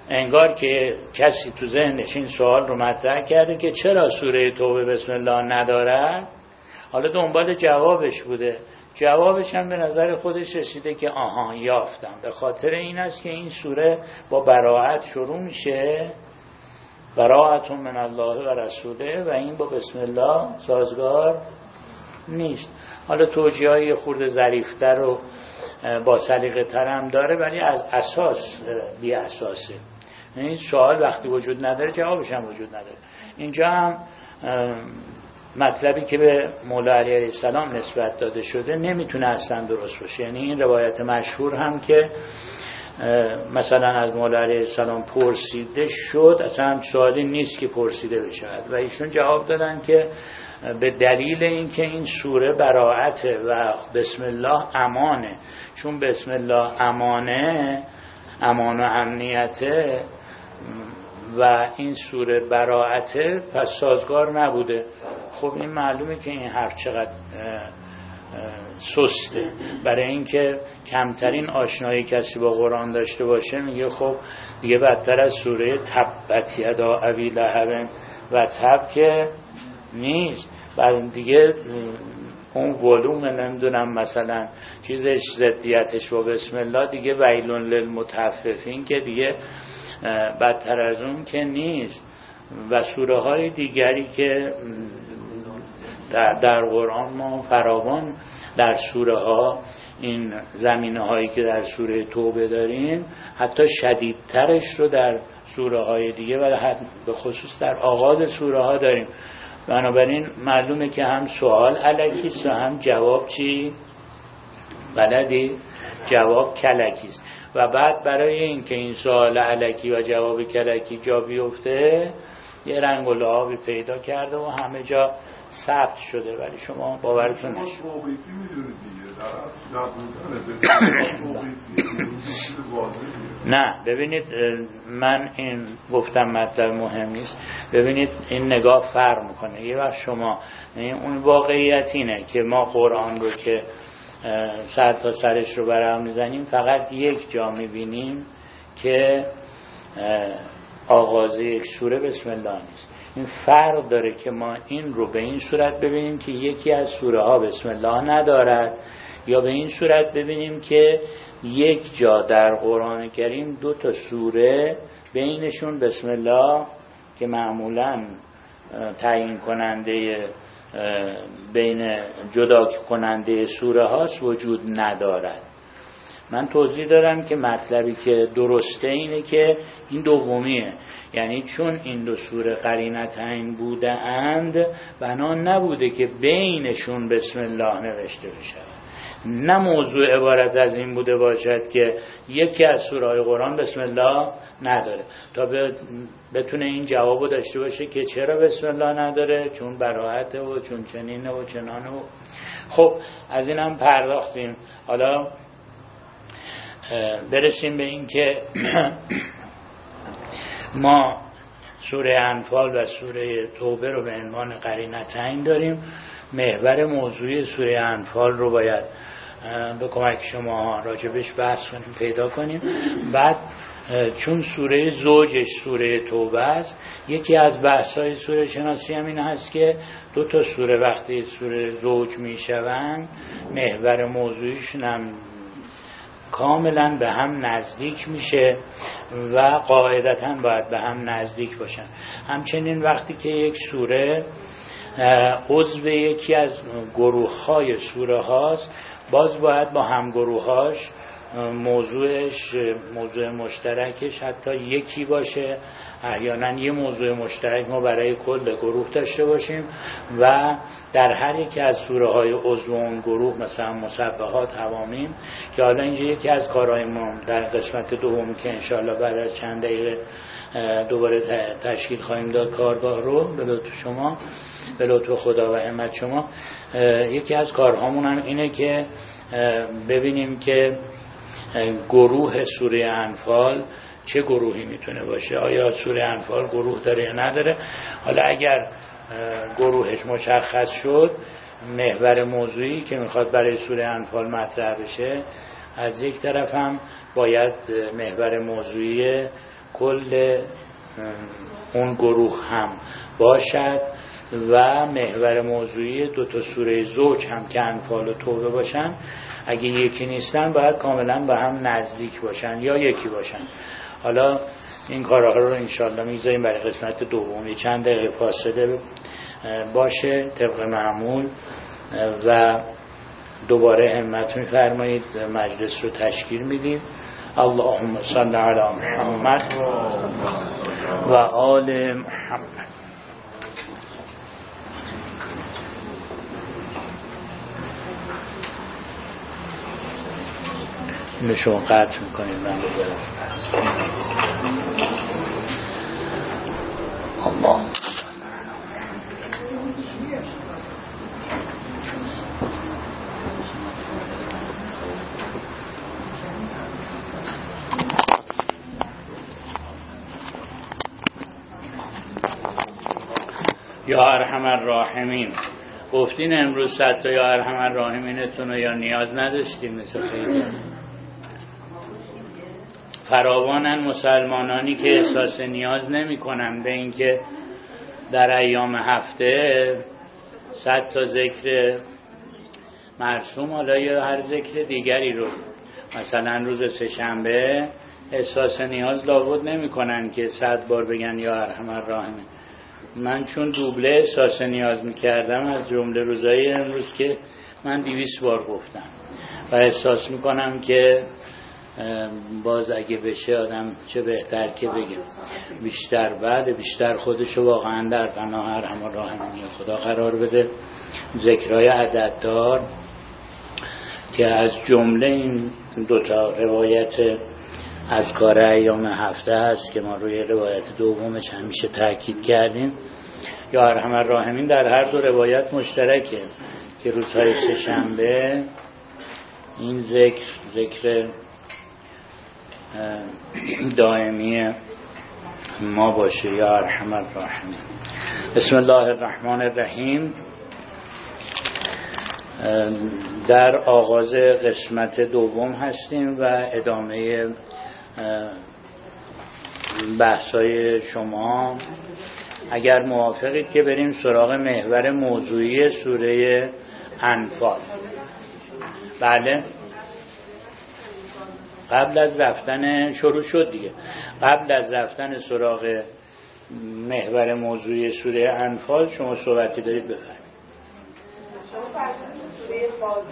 Speaker 1: انگار که کسی تو ذهنش این سوال رو مطرح کرده که چرا سوره توبه بسم الله ندارد، حالا دنبال جوابش بوده، جوابش هم به نظر خودش رسیده که آها یافتم، به خاطر این است که این سوره با براءت شروع میشه، براءت من الله و رسوله، و این با بسم الله سازگار نیست. حالا توجیه‌های خورده ظریف‌تر و با سلیقه تر هم داره، ولی از اساس بی اساسه. این سوال وقتی وجود نداره جوابش هم وجود نداره. اینجا هم مطلبی که به مولا علی علیه السلام نسبت داده شده نمیتونه اصلا درست باشه. یعنی این روایت مشهور هم که مثلا از مولا علیه السلام پرسیده شد، اصلا هم سوالی نیست که پرسیده بشود و ایشون جواب دادن که به دلیل اینکه این سوره براءته و بسم الله امانه، چون بسم الله امانه، امان و امنیته و این سوره براءته، پس سازگار نبوده. خب این معلومه که این حرف چقدر سسته. برای اینکه کمترین آشنایی کسی با قرآن داشته باشه میگه خب دیگه بدتر از سوره تبت یدا ابی لهب و تب که نیست، بعد دیگه اون ولوم نمیدونم مثلا چیزش ضدیتش با بسم الله دیگه ویل للمطففین که دیگه بدتر از اون که نیست. و سوره های دیگری که در, در قرآن ما فراوان در سوره ها این زمینه هایی که در سوره توبه داریم حتی شدیدترش رو در سوره های دیگه و به خصوص در آغاز سوره ها داریم. بنابراین معلومه که هم سوال الکیست و هم جواب چی؟ بلدی؟ جواب کلکیست. و بعد برای این که این سوال الکی و جواب کلکی جا بیفته یه رنگ و لعابی پیدا کرده و همه جا ثبت شده، ولی شما باورتون نشه. نه ببینید، من این گفتم مطلب مهم نیست. ببینید این نگاه فرق میکنه. یه وقت شما اون واقعیت اینه که ما قرآن رو که سر تا سرش رو برهم میزنیم فقط یک جا میبینیم که آغاز یک سوره بسم الله نیست. این فرق داره که ما این رو به این صورت ببینیم که یکی از سوره ها بسم الله ندارد، یا به این صورت ببینیم که یک جا در قرآن کریم دو تا سوره بینشون بسم الله که معمولاً تعیین کننده بین جدا کننده سوره هاست وجود ندارد. من توضیح دارم که مطلبی که درسته اینه که این دومیه، یعنی چون این دو سوره قرینتین بوده اند بنا نبوده که بینشون بسم الله نوشته بشه. نه موضوع عبارت از این بوده باشد که یکی از سوره های قرآن بسم الله نداره تا بتونه این جوابو داشته باشه که چرا بسم الله نداره، چون براءته و چون چنینه و چنانه و خب از این هم پرداختیم. حالا برسیم به این که ما سوره انفال و سوره توبه رو به عنوان قرینتین داریم. محور موضوعی سوره انفال رو باید به کمک شما راجبش بحث کنیم، پیدا کنیم. بعد چون سوره زوجش سوره توبه است، یکی از بحث‌های سوره شناسی هم این هست که دو تا سوره وقتی سوره زوج میشوند محور موضوعیشون هم کاملا به هم نزدیک میشه و قاعدتاً باید به هم نزدیک باشن. همچنین وقتی که یک سوره عضو یکی از گروه‌های سوره هاست، باز باید با هم گروهاش موضوعش موضوع مشترکش حتی یکی باشه. احیانا یه موضوع مشترک ما برای کل گروه داشته باشیم و در هر یک از سوره های عضو اون گروه مثلا مسبحات، حوامیم، که حالا اینجا یکی از کارهای ما در قسمت دوم که انشاءالله بعد از چند دقیقه دوباره تشکیل خواهیم داد کارگاه رو به لطف شما، به لطف خدا و همت شما، یکی از کارهامون هم اینه که ببینیم که گروه سوره انفال چه گروهی میتونه باشه، آیا سوره انفال گروه داره یا نداره. حالا اگر گروهش مشخص شد، محور موضوعی که میخواد برای سوره انفال مطرح بشه، از یک طرف هم باید محور موضوعی کل اون گروه هم باشد و محور موضوعی دو تا سوره زوج هم که انفال و توبه باشن. اگه یکی نیستن باید کاملا به هم نزدیک باشن یا یکی باشن. حالا این کارها رو انشالله میذاریم برای قسمت دومی، چند دقیقه فاصله باشه طبق معمول و دوباره همت میفرمایید مجلس رو تشکیل میدیم. اللهم صل علی محمد و آل محمد. اینو شما قطع میکنید من بذارم. الله یا ارحم الراحمین. گفتین امروز صد تا یا ارحم الراحمینتون رو یا نیاز نداشتیم؟ مثل خیلی فراوانن مسلمانانی که احساس نیاز نمی کنن به اینکه در ایام هفته صد تا ذکر مرسوم حالا یا هر ذکر دیگری رو مثلا روز سه‌شنبه احساس نیاز لابد نمی کنن که صد بار بگن یا ارحم الراحمین. من چون دوبله احساس نیاز میکردم از جمله روزهای امروز که من دویست بار گفتم و احساس میکنم که باز اگه بشه آدم چه بهتر که بگم بیشتر بعد بیشتر خودشو واقعا در پناه ارحم الراحمین خدا قرار بده. ذکرهای عدددار که از جمله این دوتا روایت از کار ایام هفته هست که ما روی روایت دومش همیشه تاکید کردیم. یا ارحم الراحمین در هر دو روایت مشترکه که روزهای سه‌شنبه این ذکر ذکر دائمی ما باشه. یا ارحم الراحمین. بسم الله الرحمن الرحیم. در آغاز قسمت دوم هستیم و ادامه بحثای شما. اگر موافقید که بریم سراغ محور موضوعی سوره انفال. بله قبل از رفتن شروع شد دیگه قبل از رفتن سراغ محور موضوعی سوره انفال شما صحبتی دارید بفرمایید.
Speaker 3: سوره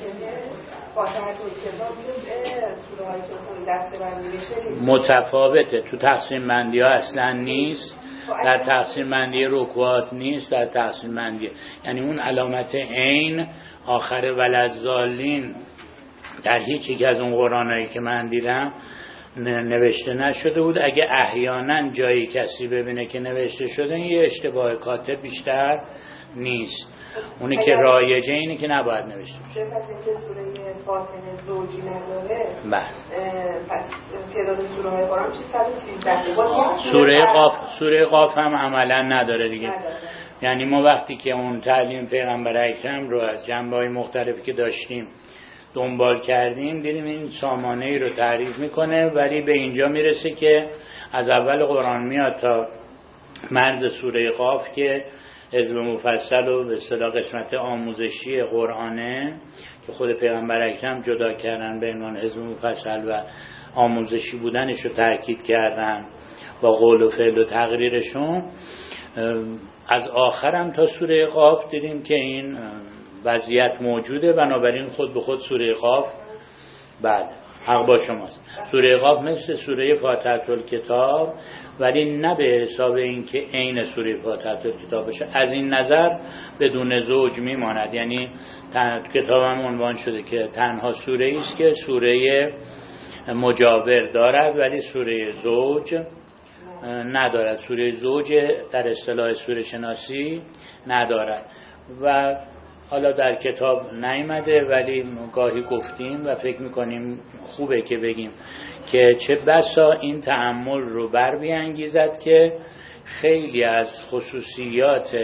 Speaker 3: فاطمه
Speaker 1: متفاوته، تو تقسیم بندی ها اصلا نیست، در تقسیم بندی رکوعات نیست، در تقسیم بندی یعنی اون علامت عین آخر ولضالین در هیچ یک از اون قرآنایی که من دیدم نوشته نشده بود. اگه احیانا جایی کسی ببینه که نوشته شده این یه اشتباه کاتب بیشتر نیست. اونی که رایجه اینه که نباید نوشته بشه.
Speaker 3: پس اینکه سوره فاطمه زوجی نداره
Speaker 1: بله
Speaker 3: پس تعداد سوره های قرآن چه صد و سیزده
Speaker 1: سوره قاف سوره قاف هم عملا نداره دیگه نداره. یعنی ما وقتی که اون تعلیم پیغمبر اکرم رو از جنبه‌های مختلفی که داشتیم دنبال کردیم دیدیم این سامانه ای رو تعریف میکنه ولی به اینجا میرسه که از اول قرآن میاد تا مرد سوره قاف که حزب مفصل و به اصطلاح قسمت آموزشی قرآنه که خود پیغمبر اکرم جدا کردن به عنوان حزب مفصل و آموزشی بودنش رو تاکید کردن با قول و فعل و تقریرشون. از آخرم تا سوره قاف دیدیم که این وضعیت موجوده، بنابراین خود به خود سوره قاف بعد حق با شماست. سوره قاف مثل سوره فاتحه الکتاب ولی نه به حساب این که عین سوره فاتحه الکتاب باشه. از این نظر بدون زوج میماند، یعنی کتابم عنوان شده که تنها سوره است که سوره مجاور دارد ولی سوره زوج ندارد. سوره زوج در اصطلاح سوره شناسی ندارد و حالا در کتاب نیامده ولی گاهی گفتیم و فکر میکنیم خوبه که بگیم که چه بسا این تأمل رو بر بیانگیزد که خیلی از خصوصیات،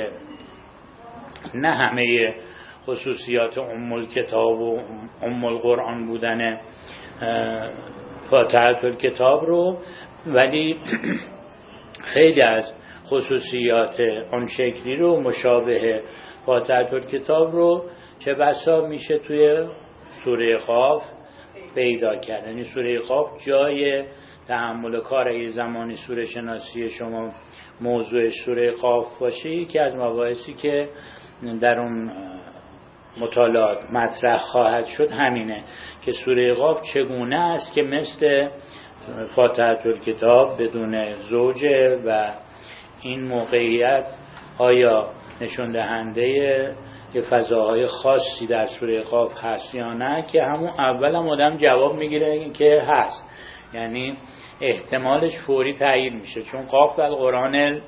Speaker 1: نه همه خصوصیات ام الکتاب و ام القرآن بودن فاتحه الکتاب رو ولی خیلی از خصوصیات اون شکلی رو مشابه فاتحه الکتاب رو چه بسا میشه توی سوره قاف پیدا کرد. یعنی سوره قاف جای تحمل کار زمانی سوره شناسی شما موضوع سوره قاف باشه، یکی از مباحثی که در اون مطالعات مطرح خواهد شد همینه که سوره قاف چگونه است که مثل فاتحه الکتاب بدون زوجه و این موقعیت آیا نشون دهنده یه فضاهای خاصی در سوره قاف هست یا نه، که همون اول هم آدم جواب میگیره که هست، یعنی احتمالش فوری تعیین میشه، چون قاف و القرآن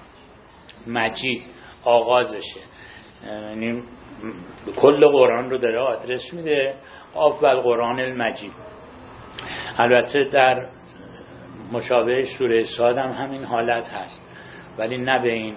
Speaker 1: مجید آغازشه، یعنی کل قرآن رو داره آدرس میده، قاف و القرآن المجید. البته در مشابه سوره صاد هم همین حالت هست، ولی نه به این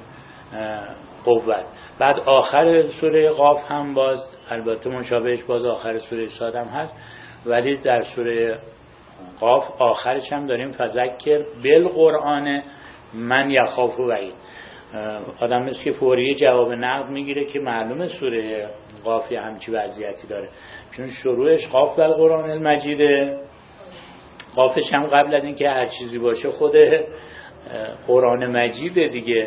Speaker 1: قوت. بعد آخر سوره قاف هم باز البته مشابهش باز آخر سوره صاد هم هست، ولی در سوره قاف آخرش هم داریم فذکر بالقرآن من یخاف وعید. آدم مثل که فوری جواب نقد میگیره که معلومه سوره قاف همچی وضعیتی داره، چون شروعش قاف و القرآن المجیده، قافش هم قبل از این که هر چیزی باشه خود قرآن مجیده دیگه،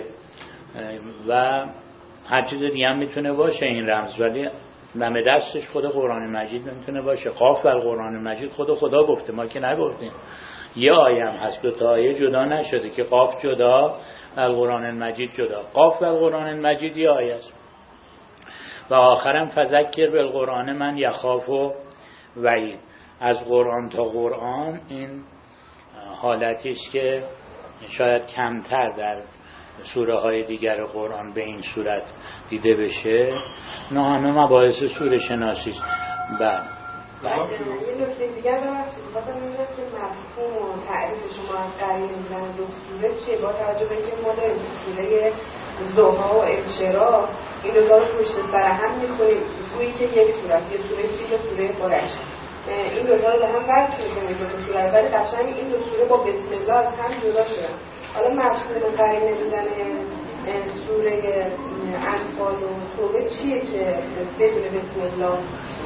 Speaker 1: و هر چیز دیگه هم میتونه باشه این رمز، ولی دم دستش خود قرآن مجید میتونه باشه. قاف و القرآن مجید خود خدا گفته، ما که نگفتیم. یه آیه هم هست، دو تا آیه جدا نشده که قاف جدا القرآن مجید جدا. قاف و القرآن مجید یه آیه است. و آخرم فذکر بالقرآن من یخاف و وعید. از قرآن تا قرآن این حالتی است که شاید کمتر در سوره های دیگر قرآن به این صورت دیده بشه. نه همه مباحث سوره شناسی است. بله.
Speaker 3: یه نکته دیگر دارم خواستم ببینم که مفهوم و تعریف شما از قرین بودن دو سوره چیه، با توجه به اینکه ما داریم سوره ضحی و انشراح این دو تا رو پشت سر هم می‌کنیم، گویی که یک سوره است، یه سوره فیل و سوره قریش، این دو تا رو به هم وصل می‌کنیم دو سوره، ولی قشنگ این دو سوره با بسم الله از هم جدا شدن. حالا مفهوم قرین بودن سوره انفال و توبه چیه که بدون بسم الله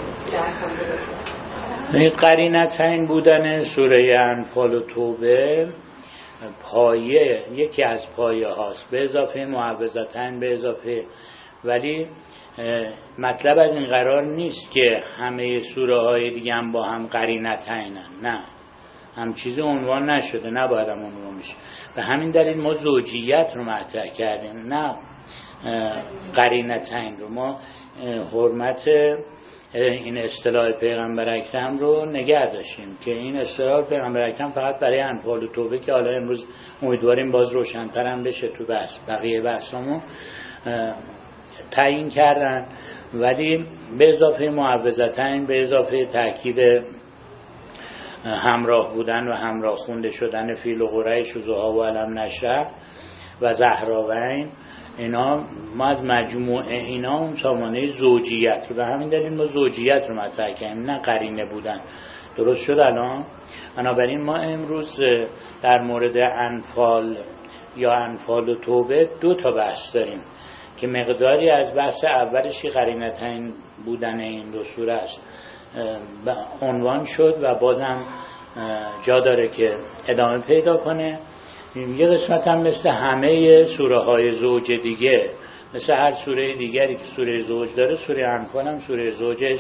Speaker 1: این قرینتین بودن سوره انفال و توبه پایه، یکی از پایه هاست، به اضافه معوذتین به اضافه، ولی مطلب از این قرار نیست که همه سوره های دیگه هم با هم قرینتینن، نه، هم چیزی عنوان نشده، نباید هم عنوان بشه. به همین دلیل ما زوجیت رو مطرح کردیم، نه قرینتین رو. ما حرمت این اصطلاح پیغمبر اکرم رو نگه داشتیم که این اصطلاح پیغمبر اکرم فقط برای انفال و توبه که حالا امروز امیدواریم باز روشن‌تر هم بشه تو بحث بقیه بحثامون تعیین کردن، ولی به اضافه معوذتین، به اضافه تاکید همراه بودن و همراه خونده شدن فیل و قریش و ضحی و علم نشرح و زهراوین، اینا ما از مجموعه اینا اون سامانه زوجیت رو، به همین دلیل ما زوجیت رو مطرح کردیم، نه قرینه بودن. درست شد الان؟ بنابراین ما امروز در مورد انفال یا انفال و توبه دو تا بحث داریم که مقداری از بحث اولش قرینتین بودن این دو سوره است عنوان شد و بازم جا داره که ادامه پیدا کنه. یه قسمت هم مثل همه سوره های زوج دیگه، مثل هر سوره دیگری که سوره زوج داره، سوره انفال هم سوره زوجش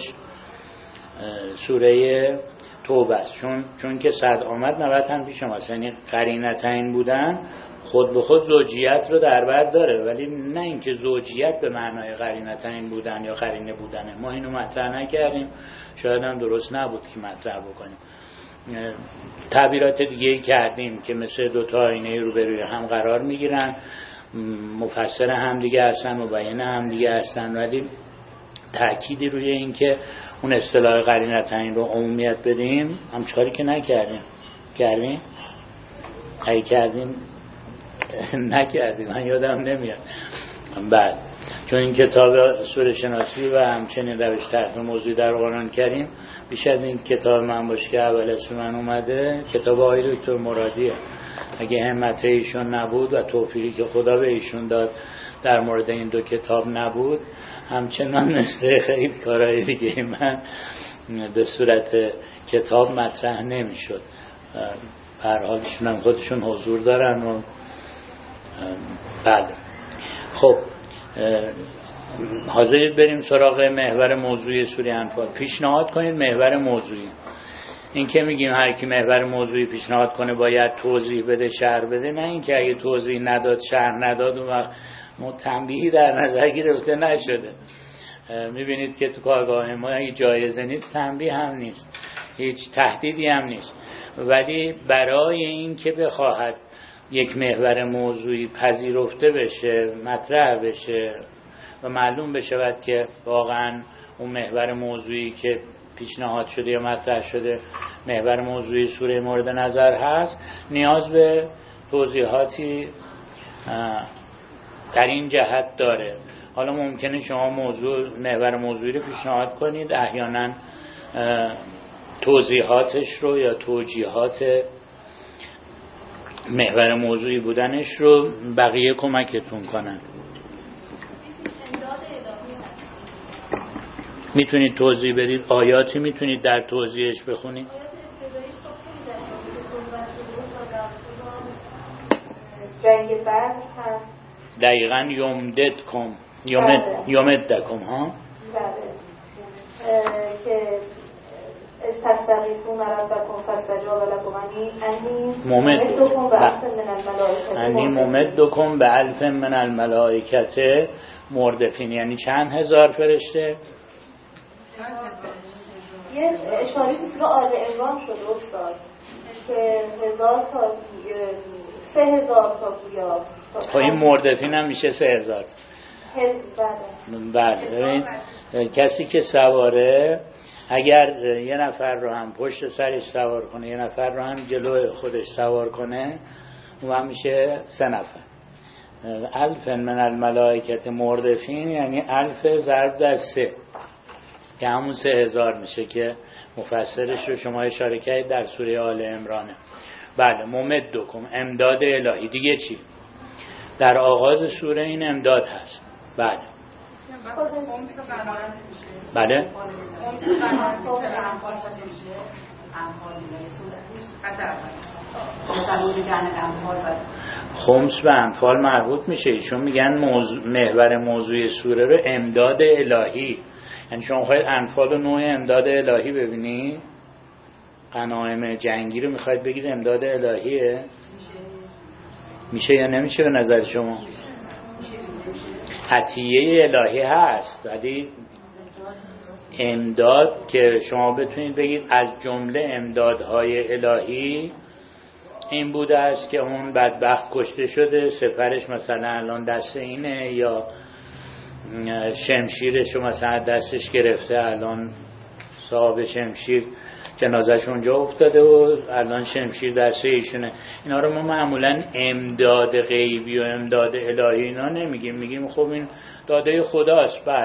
Speaker 1: سوره توبه است، چون چون که صد آمد نوت هم پیش ماست، یعنی قرینتین بودن خود به خود زوجیت رو در بر داره، ولی نه اینکه زوجیت به معنای قرینتین بودن یا قرینه بودنه. ما اینو مطرح نکردیم، شاید هم درست نبود که مطرح بکنیم. تعبیرات دیگه کردیم که مثل دو تا آینه رو به روی هم قرار میگیرن، مفسر هم دیگه هستن، مبین هم دیگه هستن، ولی تأکیدی روی این که اون اصطلاح قرینتین رو عمومیت بدیم هم چکاری که نکردیم. کردیم؟ ای کردیم؟ نکردیم، من یادم نمیاد. بعد چون این کتاب سوره شناسی و همچنین روش طرح موضوع در قرآن کریم بیش از این کتاب من باشه که اول اسم من اومده، کتاب آقای دکتر مرادیه اگه همت ایشون نبود و توفیقی که خدا به ایشون داد در مورد این دو کتاب نبود، همچنان مثل خیلی کارهای دیگه من به صورت کتاب مطرح نمیشد. به هر حال ایشون هم خودشون حضور دارن و بعد خب حاضرید بریم سراغ محور موضوعی سوره انفال. پیشنهاد کنید محور موضوعی. این که میگیم هر کی محور موضوعی پیشنهاد کنه باید توضیح بده، شرح بده، نه این که اگه توضیح نداد، شرح نداد اون وقت تنبیهی در نظر گرفته نشده. میبینید که تو کارگاه ما اگه جایزه نیست تنبیه هم نیست، هیچ تهدیدی هم نیست. ولی برای این که بخواهد یک محور موضوعی پذیرفته بشه، مطرح بشه و معلوم بشود که واقعا اون محور موضوعی که پیشنهاد شده یا مطرح شده محور موضوعی سوره مورد نظر هست، نیاز به توضیحاتی در این جهت داره. حالا ممکنه شما موضوع محور موضوعی رو پیشنهاد کنید، احیانا توضیحاتش رو یا توجیهات محور موضوعی بودنش رو بقیه کمکتون کنن. میتونید توضیح بدید؟ آیاتی میتونید در توضیحش بخونید؟
Speaker 3: جنگ بعد هست
Speaker 1: دقیقا یمددکم یمد یمدکم ها
Speaker 3: بله که استغفرون ربکم فاستجاب لكم انی ممدکم بألف من الملائکه
Speaker 1: انی ممدکم بألف من الملائکه مردفین. یعنی چند هزار فرشته؟
Speaker 3: یه اشاره تو آل عمران شده استاد که هزار تا سه هزار تا گویا.
Speaker 1: خب این مردفین هم میشه سه هزار.
Speaker 3: بله.
Speaker 1: بله. کسی که سواره اگر یه نفر رو هم پشت سرش سوار کنه، یه نفر رو هم جلو خودش سوار کنه، اون هم میشه سه نفر. الف من الملائکت مردفین یعنی الف ضرب در سه که همون سه هزار میشه که مفسرش رو شما اشاره کردید در سوره آل عمرانه. بله ممدکم، امداد الهی. دیگه چی؟ در آغاز سوره این امداد هست. بله بله خمس به انفال مربوط میشه. ایشون میگن موضوع محور موضوعی سوره رو امداد الهی. یعنی شما خواهید انفال و نوع امداد الهی ببینید، غنایم جنگی رو میخواید بگید امداد الهیه؟ میشه یا نمیشه به نظر شما؟ عطیه الهی هست، ولی امداد که شما بتونید بگید از جمله امدادهای الهی این بوده است که اون بدبخت کشته شده، سپرش مثلا الان دست اینه، یا شمشیرش رو مثلا دستش گرفته، الان صاحب شمشیر جنازش اونجا افتاده و الان شمشیر دسته ایشونه. اینا رو ما معمولا امداد غیبی و امداد الهی اینا نمیگیم، میگیم خب این داده خداست. بله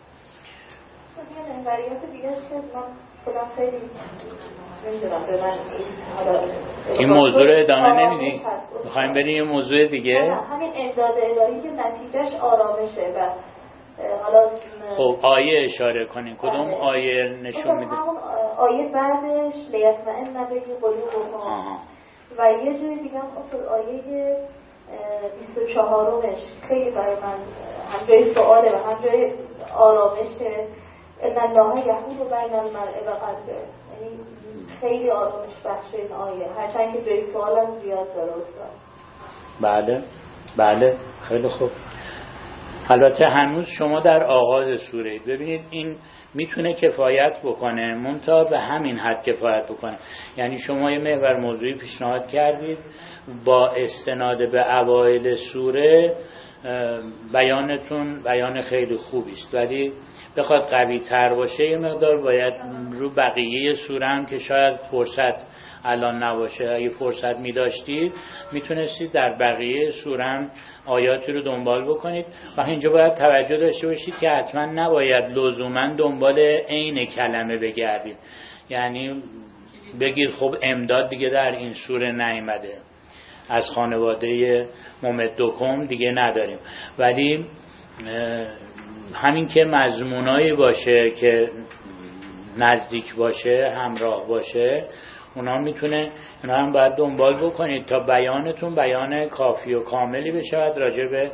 Speaker 1: این موضوع رو ادامه نمیدی؟ میخوایم بریم یه موضوع دیگه؟
Speaker 3: همین امداد الهی که نتیجهش آرامشه. و حالا
Speaker 1: خب آیه اشاره کنین، کدوم آیه نشون میده؟
Speaker 3: آیه بعدش لیطمئن نبی قلوبکم و یه جوری دیگه هم آیه بیست و چهارمش خیلی برای من هم جای سؤاله و هم جای آرامشه. ان الله یحول بین المرء و قلبه، یعنی خیلی آرامش بخش این آیه، هرچند که جای سؤال هم زیاد داره استاد.
Speaker 1: بله بله خیلی خوب. البته هنوز شما در آغاز سوره. ببینید این میتونه کفایت بکنه، منتها به همین حد کفایت بکنه. یعنی شما یه محور موضوعی پیشنهاد کردید، با استناد به اوایل سوره بیانتون بیان خیلی خوبی است، ولی بخواد قوی تر باشه یه مقدار باید رو بقیه سوره هم که شاید فرصت الان نباشه، اگه فرصت می داشتید میتونستید در بقیه سوره هم آیاتی رو دنبال بکنید. و اینجا باید توجه داشته باشید که حتما نباید لزوما دنبال عین کلمه بگردید. یعنی بگید خب امداد دیگه در این سوره نیامده، از خانواده ممدکم دیگه نداریم. ولی همین که مضمونایی باشه که نزدیک باشه، همراه باشه، اونا میتونه، اونا هم باید دنبال بکنید تا بیانتون بیان کافی و کاملی بشود راجع به.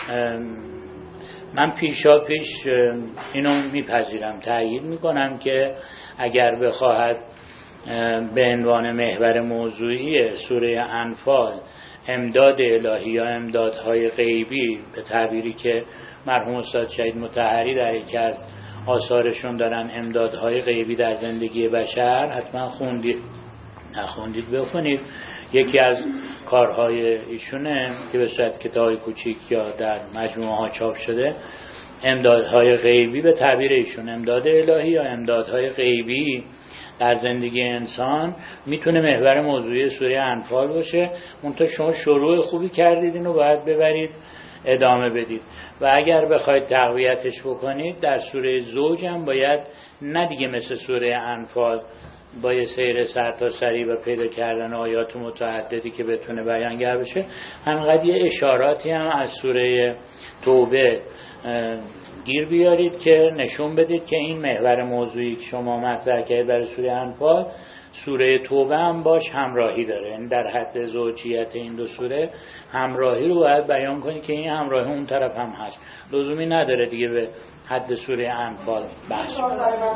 Speaker 1: من پیشا پیش اینو میپذیرم، تأیید میکنم که اگر بخواهد به عنوان محور موضوعی سوره انفال امداد الهی یا امدادهای غیبی، به تعبیری که مرحوم استاد شهید مطهری در یکی از آثارشون دارن، امدادهای غیبی در زندگی بشر، حتما خوندید، نخوندید بخونید. یکی از کارهای ایشونه که به صورت کتاب کوچیک یا در مجموعه ها چاپ شده، امدادهای غیبی، به تعبیر ایشون امداد الهی یا امدادهای غیبی در زندگی انسان میتونه محور موضوعی سوره انفال باشه. منتها شما شروع خوبی کردید، اینو باید ببرید ادامه بدید و اگر بخواید تقویتش بکنید در سوره زوج هم باید، نه دیگه مثل سوره انفال با یه سیر سرتاسری و پیدا کردن آیات متعددی که بتونه بیانگر بشه، همینقدر یه اشاراتی هم از سوره توبه گیر بیارید که نشون بدید که این محور موضوعی که شما مطرح کردید برای سوره انفال، سوره توبه هم باش همراهی داره. این در حد زوجیت این دو سوره همراهی رو باید بیان کنید که این همراهی اون طرف هم هست، لزومی نداره دیگه به حد سوره انفال بحث
Speaker 5: شما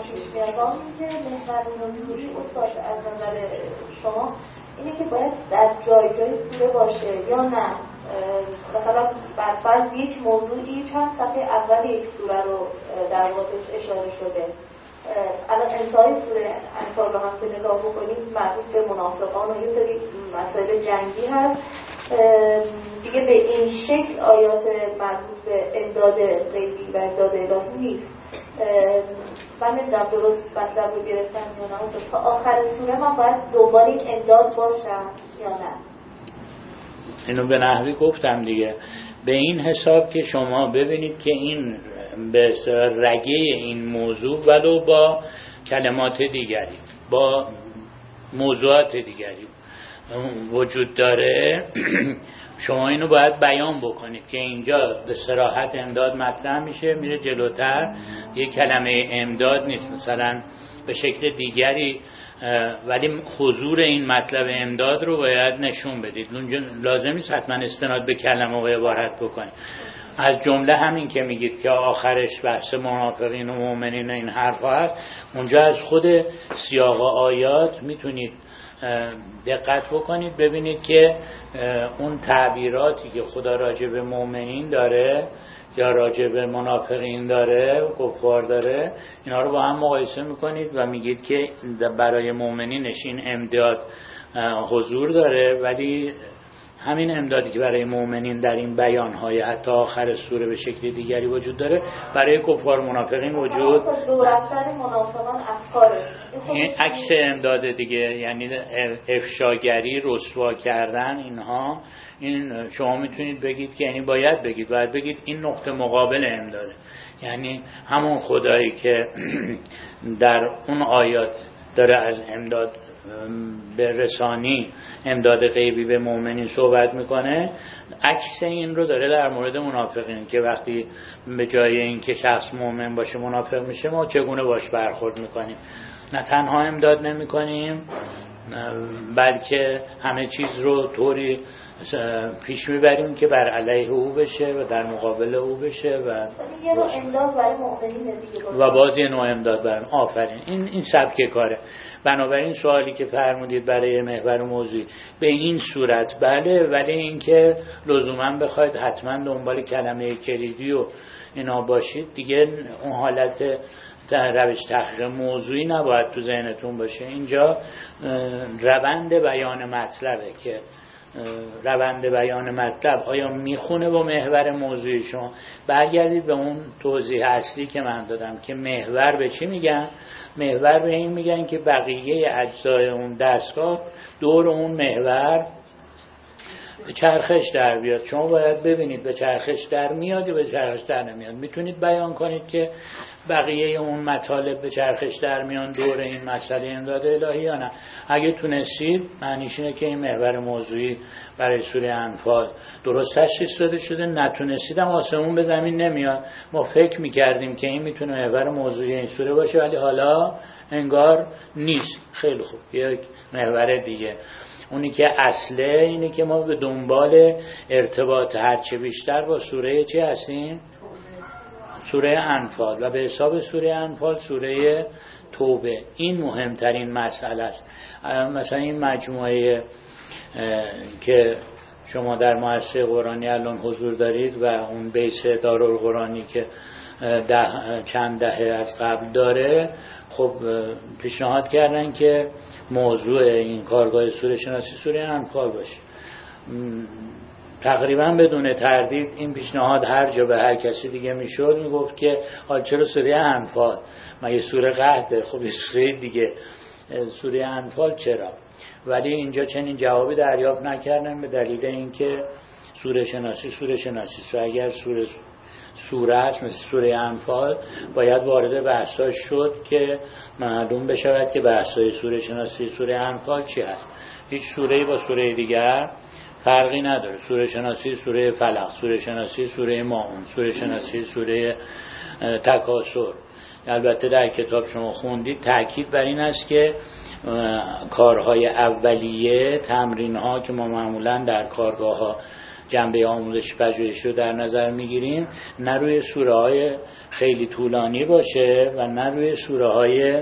Speaker 5: اینه که باید در جای جای سوره باشه یا نه؟ مثلا بعد یک موضوعی چند صفحه اول یک سوره رو در واقعش اشاره شده. الان انتهای سوره انفال رو هم که نگاه بکنید مربوط به منافقان و یه سری مسائل جنگی هست دیگه. به این شکل آیات مربوط به امداد غیبی و امداد الهی نیست. من نمیدونم درست مطلب رو گرفتم یا نه. تا آخر سوره من باید دنبال این امداد باشم یا نه؟
Speaker 1: اینو به نحوی گفتم دیگه، به این حساب که شما ببینید که این به رگه این موضوع ولو با کلمات دیگری، با موضوعات دیگری وجود داره، شما اینو باید بیان بکنید که اینجا به صراحت امداد مطرح میشه، میره جلوتر یک کلمه امداد نیست مثلا به شکل دیگری، ولی حضور این مطلب امداد رو باید نشون بدید. لازم نیست حتما استناد به کلمه و عبارت بکنید. از جمله همین که میگید که آخرش بحث منافقین و مؤمنین این حرف هست، اونجا از خود سیاق آیات میتونید دقت بکنید ببینید که اون تعبیراتی که خدا راجع به مؤمنین داره یا راجع به منافقین داره و کفار داره، اینا رو با هم مقایسه میکنید و میگید که برای مؤمنینش این امداد حضور داره، ولی همین امدادی که برای مؤمنین در این بیانهای حتی آخر سوره به شکل دیگری وجود داره، برای کفار منافقین وجود این عکس امداد دیگه، یعنی افشاگری، رسوا کردن، اینها. این شما میتونید بگید که یعنی باید بگید باید بگید این نقطه مقابل امداده، یعنی همون خدایی که در اون آیات داره از امداد به رسانی، امداد غیبی به مؤمنین صحبت میکنه، عکس این رو داره در مورد منافقین که وقتی به جای این که شخص مؤمن باشه منافق میشه، ما چگونه باش برخورد میکنیم. نه تنها امداد نمیکنیم بلکه همه چیز رو طوری پیش میبریم که بر علیه او بشه و در مقابل او بشه و و باز یه نوع امداد برای آفرین. این این سبک کاره. بنابراین سوالی که فرمودید برای محور موضوعی به این صورت بله، ولی این که لزوما بخواید حتما دنبال کلمه کلیدی و اینا باشید دیگه، اون حالت در روش تحقیق موضوعی نباید تو ذهنتون باشه. اینجا روند بیان مطلبه که روند بیان مطلب آیا میخونه با محور موضوعی شما. برگردید به اون توضیح اصلی که من دادم که محور به چی میگن؟ محور به این میگن که بقیه اجزای اون دستگاه دور اون محور به چرخش در بیاد. شما باید ببینید به چرخش در میاد یا به چرخش در نمیاد. میتونید بیان کنید که بقیه اون مطالب به چرخش در میان دور این مسئله امداد الهی یا نه. اگه تونستید معنیش اینه که این محور موضوعی برای سوره انفال درست تشخیص داده شده. نتونستید هم آسمون به زمین نمیاد. ما فکر میکردیم که این میتونه محور موضوعی این سوره باشه ولی حالا انگار نیست. خیلی خوب، یک محور دیگه، اونی که اصله اینه که ما به دنبال ارتباط هرچه بیشتر با سوره چی هستیم؟ سوره انفال و به حساب سوره انفال سوره توبه. این مهمترین مسئله است. مثلا این مجموعه که شما در مؤسسه قرآنی الان حضور دارید و اون بیس دارالقرآنی که ده چند دهه از قبل داره، خب پیشنهاد کردن که موضوع این کارگاه سوره شناسی سوره انفال باشه. تقریبا بدون تردید این پیشنهاد هر جا به هر کسی دیگه میشد میگفت که حالا چرا سوره انفال؟ مگه سوره قحطه؟ خب سوره دیگه سوره انفال چرا؟ ولی اینجا چنین جوابی دریافت نکردن به دلیل اینکه سوره شناسی سوره شناسی و اگر سوره سوره هست مثل سوره انفال باید وارد بحث‌ها شد که معلوم بشود که بحث‌های سوره شناسی سوره انفال چی هست. هیچ سوره‌ای با سوره دیگر فرقی نداره. سوره شناسی سوره فلق، سوره شناسی سوره ماعون، سوره شناسی سوره تکاثر. البته در کتاب شما خوندید تأکید بر این است که کارهای اولیه، تمرین‌ها که ما معمولاً در کارگاه‌ها جنبه آموزش پژوهشی رو در نظر میگیریم نه روی سوره های خیلی طولانی باشه و نه روی سوره های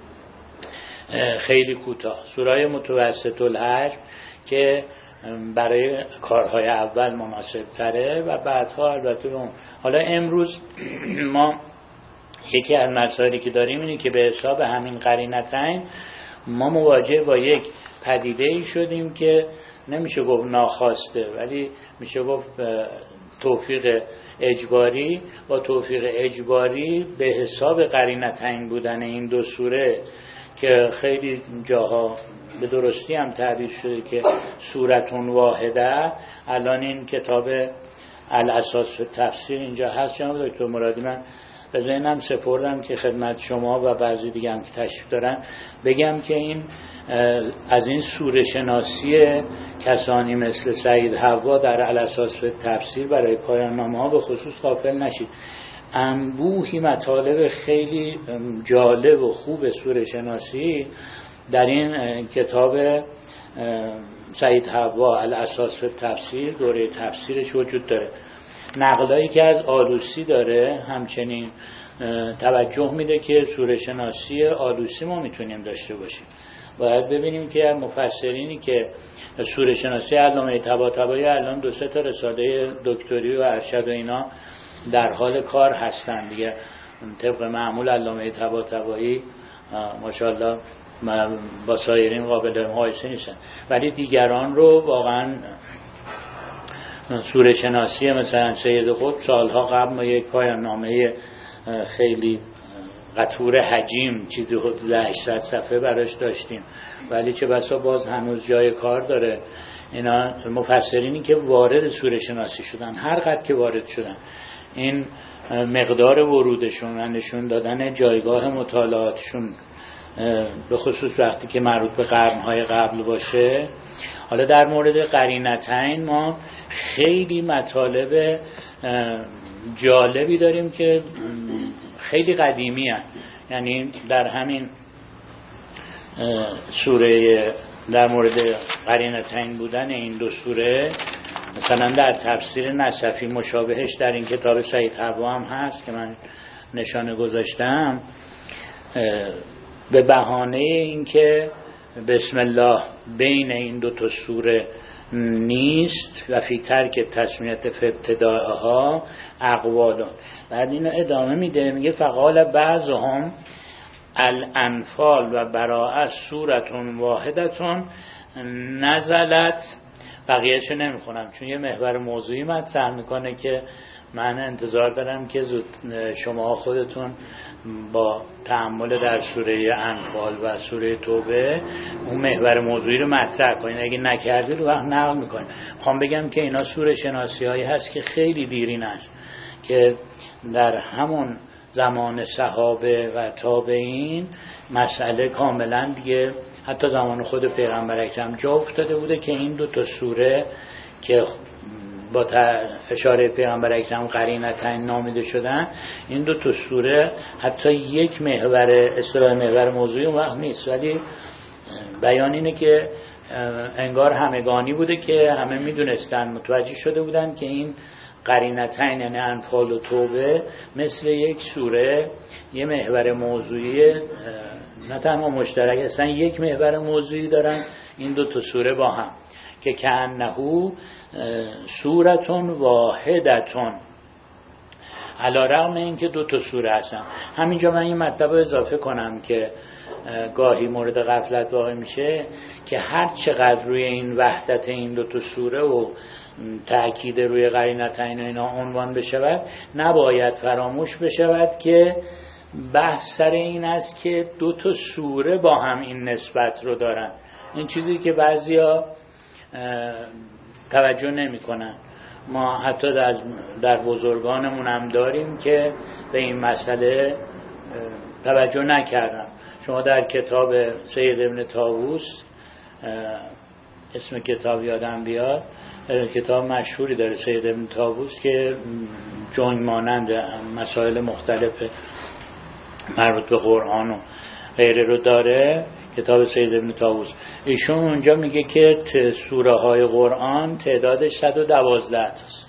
Speaker 1: خیلی کوتاه. سوره های متوسط الحجم که برای کارهای اول مناسب تره و بعدها البته اون. حالا امروز ما یکی از مسائلی که داریم اینه که به حساب همین قرینتین ما مواجه با یک پدیده ای شدیم که نمیشه گفت ناخواسته ولی میشه گفت توفیق اجباری. با توفیق اجباری به حساب قرینتین بودن این دو سوره که خیلی جاها به درستی هم تعبیر شده که سورتون واحده. الان این کتاب الاساس تفسیر اینجا هست جناب دکتر مرادی، من به ذهنم سپردم که خدمت شما و بعضی دیگه هم که تشریف دارن بگم که این از این سوره شناسی کسانی مثل سعید حوا در الاساس تفسیر برای پایان نامه ها به خصوص غافل نشید. انبوهی مطالب خیلی جالب و خوب سوره شناسی در این کتاب سعید حوا الاساس تفسیر دوره تفسیرش وجود داره. نقلایی که از آلوسی داره همچنین توجه میده که سوره شناسی آلوسی ما میتونیم داشته باشیم. باید ببینیم که مفسرینی که سوره شناسی علامه طباطبایی الان دو سه تا رساله دکتری و ارشد و اینا در حال کار هستن دیگه. طبق معمول علامه طباطبایی ماشاءالله با سایرین قابل مقایسه نیستن، ولی دیگران رو واقعا سوره شناسی مثلا سید قطب سالها قبل ما یک پایان نامه خیلی قطور حجیم چیزی حدود هشتصد صفحه براش داشتیم، ولی چه بسا باز هنوز جای کار داره. اینا مفسرینی که وارد سوره شناسی شدن هر قدر که وارد شدن این مقدار ورودشون و نشون دادن جایگاه مطالعاتشون به خصوص وقتی که مربوط به قرنهای قبل باشه. حالا در مورد قرینتین ما خیلی مطالب جالبی داریم که خیلی قدیمی هست. یعنی در همین سوره در مورد قرینتین بودن این دو سوره مثلا در تفسیر نصفی مشابهش در این کتاب سعید حوا هم هست که من نشانه گذاشتم. به بهانه اینکه بسم الله بین این دو تا سوره نیست و فی ترک تسمیت فی ابتداءها اقوالون. بعد اینو ادامه میده میگه فقال بعضهم الانفال و براءت سورتون واحدتون نزلت. بقیهشو نمیخونم چون یه محور موضوعی مطرح میکنه که من انتظار دارم که زود شما خودتون با تأمل در سوره انفال و سوره توبه اون محور موضوعی رو مطرح کنید. اگه نکردید رو وقت نقل میکنید. خوام بگم که اینا سوره شناسی هایی هست که خیلی دیرین است که در همون زمان صحابه و تابعین مسئله کاملا دیگه حتی زمان خود پیغمبر اکرم جا افتاده بوده که این دو تا سوره که با اشاره پیغمبر اکرم قرینتین نامیده شدن، این دو تا سوره حتی یک محور اصطلاح محور موضوعی اون وقت نیست، ولی بیان اینه که انگار همگانی بوده که همه میدونستن، متوجه شده بودن که این قرینتین یعنی انفال و توبه مثل یک سوره یه محور موضوعی نه تنها مشترک، اصلا یک محور موضوعی دارن این دو تا سوره با هم که کأنه سورتون واحدتون، علی رغم این که دو تا سوره هستن. همینجا من این مطلب رو اضافه کنم که گاهی مورد غفلت واقع میشه که هر چقدر روی این وحدت این دو تا سوره و تأکید روی قرینتین و اینا عنوان بشود، نباید فراموش بشود که بحث سر این است که دو تا سوره با هم این نسبت رو دارن. این چیزی که بعضیا توجه نمی کنن. ما حتی در, در بزرگانمون هم داریم که به این مسئله توجه نکردن. شما در کتاب سید ابن طاووس، اسم کتاب یادم بیاد، کتاب مشهوری داره سید ابن طاووس که جنگ مانند مسائل مختلف مربوط به قرآن و غیره رو داره، کتاب سید ابن طاووس. ایشون اونجا میگه که سوره های قرآن تعدادش صد و دوازده است.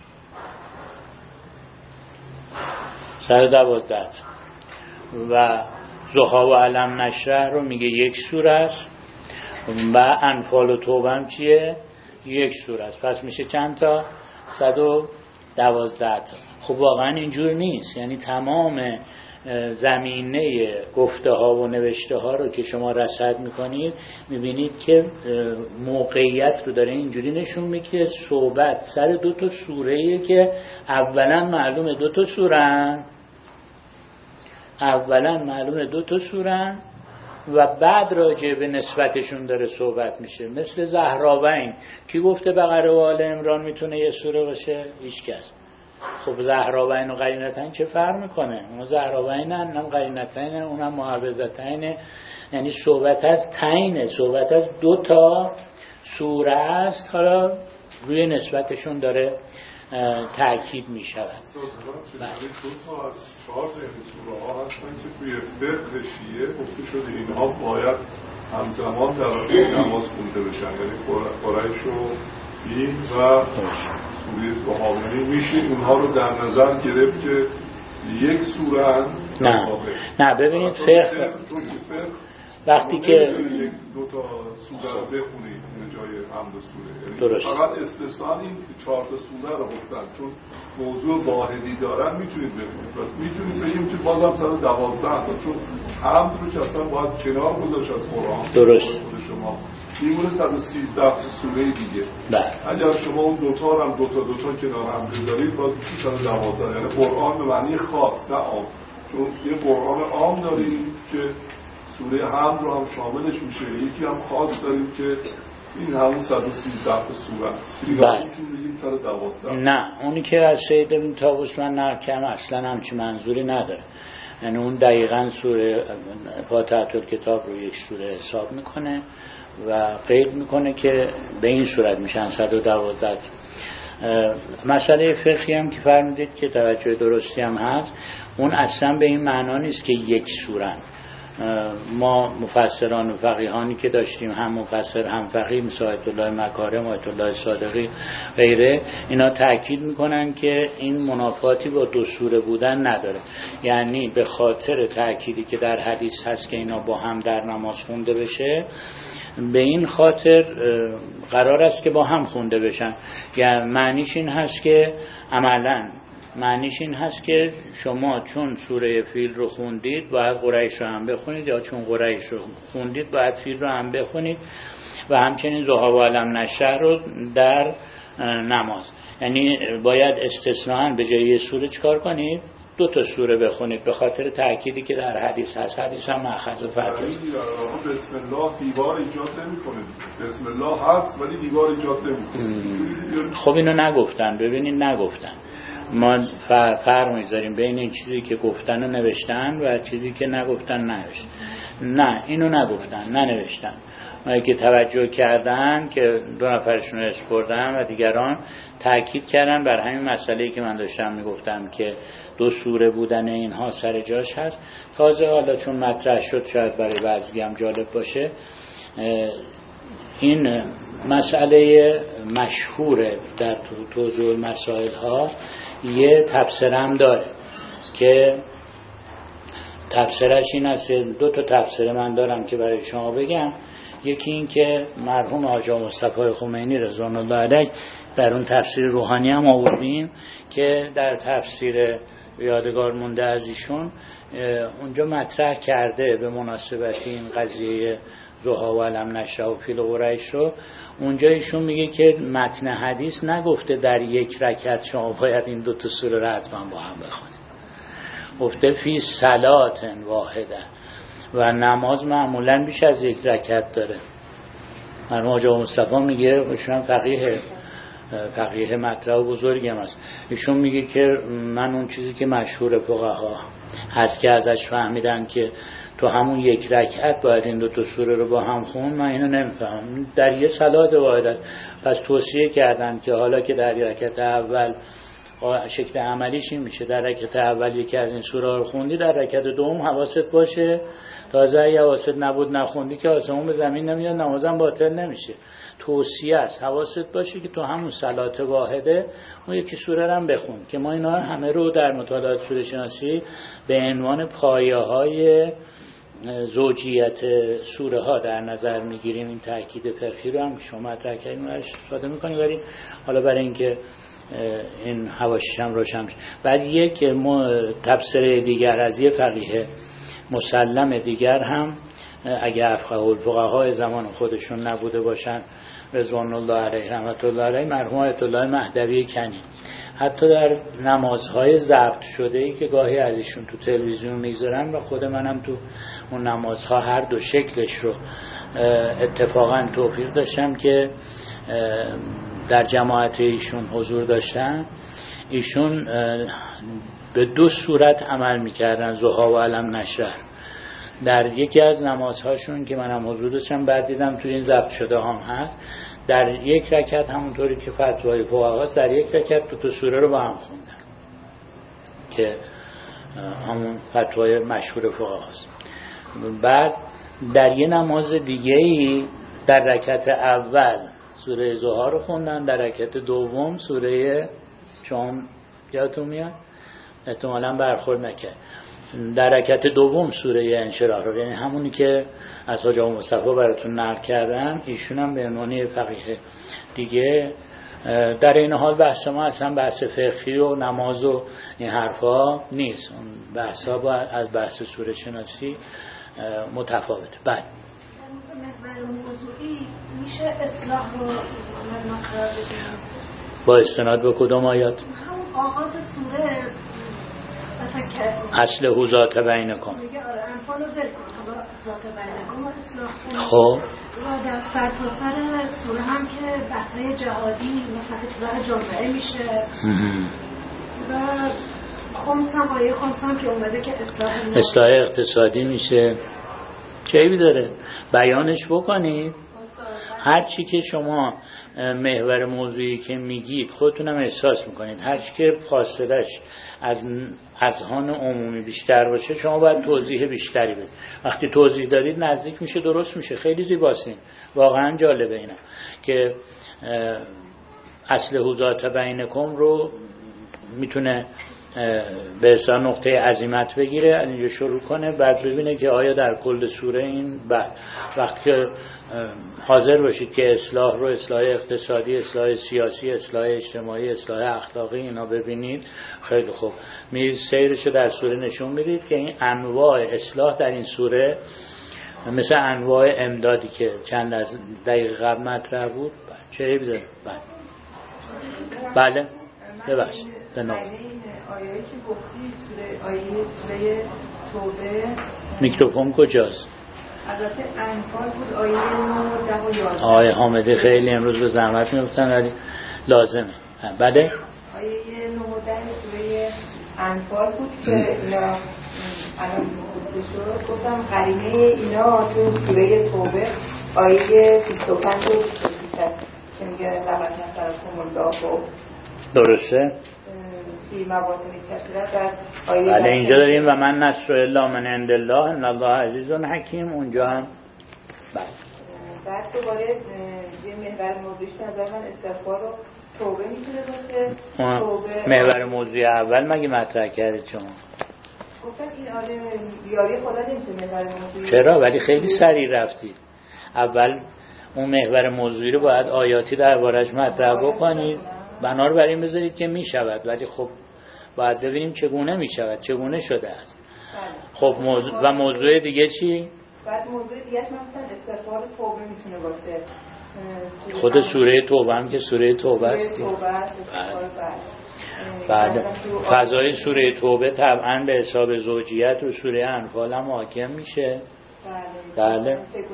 Speaker 1: صد و دوازده و ضحی و علم نشرح رو میگه یک سوره است و انفال و توبه هم چیه؟ یک سوره است. پس میشه چند تا؟ صد و دوازده تا. خب واقعا اینجور نیست. یعنی تمام زمینه گفته ها و نوشته ها رو که شما رصد میکنید میبینید که موقعیت رو داره اینجوری نشون میده که صحبت سر دو تا سوره‌ایه که اولا معلومه دو تا سوره‌ن اولا معلومه دو تا سوره‌ن و بعد راجع به نسبتشون داره صحبت میشه. مثل زهراوین، کی گفته بقره و آل عمران میتونه یه سوره باشه؟ هیچ کس. خب زهراوین و قرینتین چه فرق میکنه؟ اون زهراوین هم قرینتین، اونم معوذتین. یعنی صحبت از تینه، صحبت از دو تا سوره است، حالا روی نسبتشون داره تأکید میشود.
Speaker 4: دو تا از چهار سوره ها هستن که توی فقه شیعه گفته شده اینها باید همزمان در نماز خونده بشن، یعنی قریش و این و سوره زهامنی میشه اونها رو در نظر گرفت که یک سوره هست.
Speaker 1: نه نه ببینید فقه وقتی که
Speaker 4: یک دو تا سوره رو بخونید جای حمد سوره، یعنی فقط استثنا این چهار تا سوره رو گفتن چون موضوع واحدی دارن میتونید بخونید. پس میتونید بگیم که بازم صد و دوازده تا، چون حمد رو که اصلا باید کنار گذاشت از قرآن.
Speaker 1: درست.
Speaker 4: شما میمونه صد و سیزده سوره دیگه.
Speaker 1: بله.
Speaker 4: اگر شما اون دوتا رو هم دوتا دوتا کنار هم بذارید باز صد و دوازده، یعنی قرآن به معنی خاص نه عام. چون یه قرآن عام داریم که سوره حمد رو هم شاملش میشه، یکی هم خاص داریم که این همون صد و سیزده تا سوره است.
Speaker 1: نه اونی که از سید ابن طاووس من نقل کردم اصلا همچین منظوری نداره. یعنی اون دقیقاً سوره فاتحه الکتاب رو یک سوره حساب میکنه و قید میکنه که به این صورت میشن صد و دوازده. مسئله فقهی هم که فرمودید که توجه درستی هم هست، اون اصلا به این معنا نیست که یک سوره. ما مفسران و فقیهانی که داشتیم، هم مفسر هم فقیه، مثل آیت الله مکارم، آیت الله صادقی غیره، اینا تأکید میکنن که این منافاتی با دو سوره بودن نداره. یعنی به خاطر تأکیدی که در حدیث هست که اینا با هم در نماز خونده بشه، به این خاطر قرار است که با هم خونده بشن. یعنی معنیش این هست که عملاً معنیش این هست که شما چون سوره فیل رو خوندید باید قریش رو هم بخونید، یا چون قریش رو خوندید باید فیل رو هم بخونید و همچنین ضحی و علم نشرح رو در نماز. یعنی باید استثناءً به جای یه سوره چیکار کنید؟ دو تا سوره بخونید به خاطر تأکیدی که در حدیث هست. حدیث هم مأخذ فرق است.
Speaker 4: بسم الله دیوار ایجاد نمی‌کنه. بسم الله هست ولی دیوار ایجاد نمی‌کنه.
Speaker 1: خب اینو نگفتن. ببینید نگفتن. ما فرق می‌ذاریم بین این چیزی که گفتن و نوشتن و چیزی که نگفتن ننوشتن. نه اینو نگفتن، ننوشتن. اونایی که توجه کردن که دو نفرشون رو اسپردن و دیگران تأکید کردن بر همین مسئله‌ای که من داشتم میگفتم که دو سوره بودن اینها سر جاش هست. تازه حالا چون مطرح شد شاید برای بعضی هم جالب باشه، این مسئله مشهوره در توضیح المسائل ها یه تفسیر هم داره که تفسیرش این است. دو تا تفسیر من دارم که برای شما بگم. یکی این که مرحوم حاج مصطفی خمینی رضوان الله علیه در اون تفسیر روحانی هم آوردیم که در تفسیر یادگار مونده از ایشون اونجا مطرح کرده به مناسبت این قضیه ضحی و علم نشرح و فیل قریش رو. اونجا ایشون میگه که متن حدیث نگفته در یک رکعت شما باید این دو تا سوره رو حتما با هم بخونید، گفته فی صلات واحده و نماز معمولا بیش از یک رکعت داره. مرحوم حاج مصطفی میگه ایشون فقیه فقیه مطرح و بزرگی هم است. ایشون میگه که من اون چیزی که مشهور فقها هست که ازش فهمیدن که تو همون یک رکعت باید این دو تا سوره رو با هم خون، من اینو نمیفهمم. در یه صلات واحد پس توصیه کردن که حالا که در رکعت اول شکل عملیش این میشه در رکعت اول یکی از این سوره رو خوندی، در رکعت دوم حواست باشه تازه اگه حواست نبود نخوندی که آسمون به زمین نمیاد، نمازم باطل نمیشه. توصیه است حواست باشه که تو همون صلات واحده اون یکی سوره رو هم بخون. که ما اینا همه رو در مطالعات سوره شناسی به عنوان پایه‌های زوجیت سوره ها در نظر میگیریم. این تاکید فقهی رو هم که شما مطرح کردین رو استفاده میکنیم، ولی حالا برای اینکه این حواشیش هم روشن بشه. بعد یک تفسیر دیگر از یه فقیه مسلم دیگر هم اگه افقه الفقها زمان خودشون نبوده باشن رضوان الله علیه رحمت الله علیه، مرحوم آیت الله مهدوی کنی، حتی در نمازهای ضبط شده ای که گاهی از ایشون تو تلویزیون میذارن و خود منم تو اون نمازها هر دو شکلش رو اتفاقا توفیق داشتم که در جماعت ایشون حضور داشتم. ایشون به دو صورت عمل میکردن ضحی و علم نشرح. در یکی از نمازهاشون که منم حضور داشتم بعد دیدم تو این ضبط شده هم هست، در یک رکعت همونطوری که فتوای فقهاست در یک رکعت دو تا سوره رو با هم خوندن که همون فتوای مشهور فقهاست. بعد در یه نماز دیگه‌ای در رکعت اول سوره ضحی رو خوندن، در رکعت دوم سوره چون یادتون میاد احتمالاً برخورد نکرد، در رکعت دوم سوره انشراح رو، یعنی همونی که از حاج مصطفی براتون نقل کردن، ایشون هم به عنوان فقیه دیگه. در این حال بحث ما اصلا بحث فقهی و نماز و این حرفا نیست، اون بحثا با از بحث سوره شناسی متفاوته. بعد
Speaker 5: محور موضوعی میشه اصلاح رو قرار بدیم
Speaker 1: با استناد به کدام آیات؟
Speaker 5: همون آغاز سوره
Speaker 1: اصل هو ذات بینکم.
Speaker 5: میگه آره انفال رو ذکر کن ذات بینکم و اصلاح کن.
Speaker 1: خب
Speaker 5: و در سرتاسر سوره هم که بحث‌های جهادی مثلا اصلاح جامعه میشه و خمس هم آیه خمس هم که اومده که اصلاح
Speaker 1: اصلاح اقتصادی میشه. چه عیبی داره بیانش بکنید. هر چی که شما محور موضوعی که میگید خودتونم احساس میکنید، هر چی که فاصلش از اذهان عمومی بیشتر باشه شما باید توضیح بیشتری بدید. وقتی توضیح دادید نزدیک میشه، درست میشه، خیلی زیباست. این واقعا جالبه اینا که اصل هو ذات بینکم رو میتونه به اصلا نقطه عظیمت بگیره، اینجا شروع کنه، بعد ببینه که آیا در کل سوره این بعد وقتی که حاضر باشید که اصلاح رو اصلاح اقتصادی، اصلاح سیاسی، اصلاح اجتماعی، اصلاح اخلاقی اینا ببینید، خیلی خوب می سیرش رو در سوره نشون میدید که این انواع اصلاح در این سوره مثل انواع امدادی که چند از دقیقه قبل مطرح بود چه عیبی داره. بعد بله ببخشید بنام
Speaker 3: این آیه‌ای که گفتی سوره آیه سوره توبه
Speaker 1: میکروفون کجاست؟
Speaker 3: البته انفال بود آیه نه و ده و یازده.
Speaker 1: آیه حامده خیلی امروز به زحمت میفتن ولی لازمه. بله
Speaker 3: آیه نه و ده سوره انفال بود که اینا الان گفته شد. گفتم قرینه اینا تو سوره توبه آیه بیست و پنج و بیست و شش که میگه لعنت نفرکم الله و
Speaker 1: درسته؟
Speaker 3: فی مواطن کثیرة در آیه
Speaker 1: بله اینجا داریم و من نصر الا من عند الله ان الله عزیز حکیم. اونجا هم بله
Speaker 3: بعد دوباره یه محور موضوعش نظر من استغفار و توبه میتونه باشه. توبه
Speaker 1: محور موضوع اول مگه مطرح کردید شما؟
Speaker 3: گفتم این آره بیاری خدا نمیشه محور موضوعی.
Speaker 1: چرا؟ ولی خیلی سریع رفتید. اول اون محور موضوعی رو باید آیاتی دربارش مطرح بکنید، بنا رو برای این بذارید که میشود، ولی خب باید ببینیم چگونه میشود، چگونه شده است. خب موضوع و موضوع دیگه چی؟
Speaker 3: بعد موضوع دیگه مثلا استغفار توبه میتونه باشه.
Speaker 1: خود سوره توبه هم که سوره توبه است. بعد فضای سوره توبه طبعا به حساب زوجیت و سوره انفال هم حاکم میشه. بله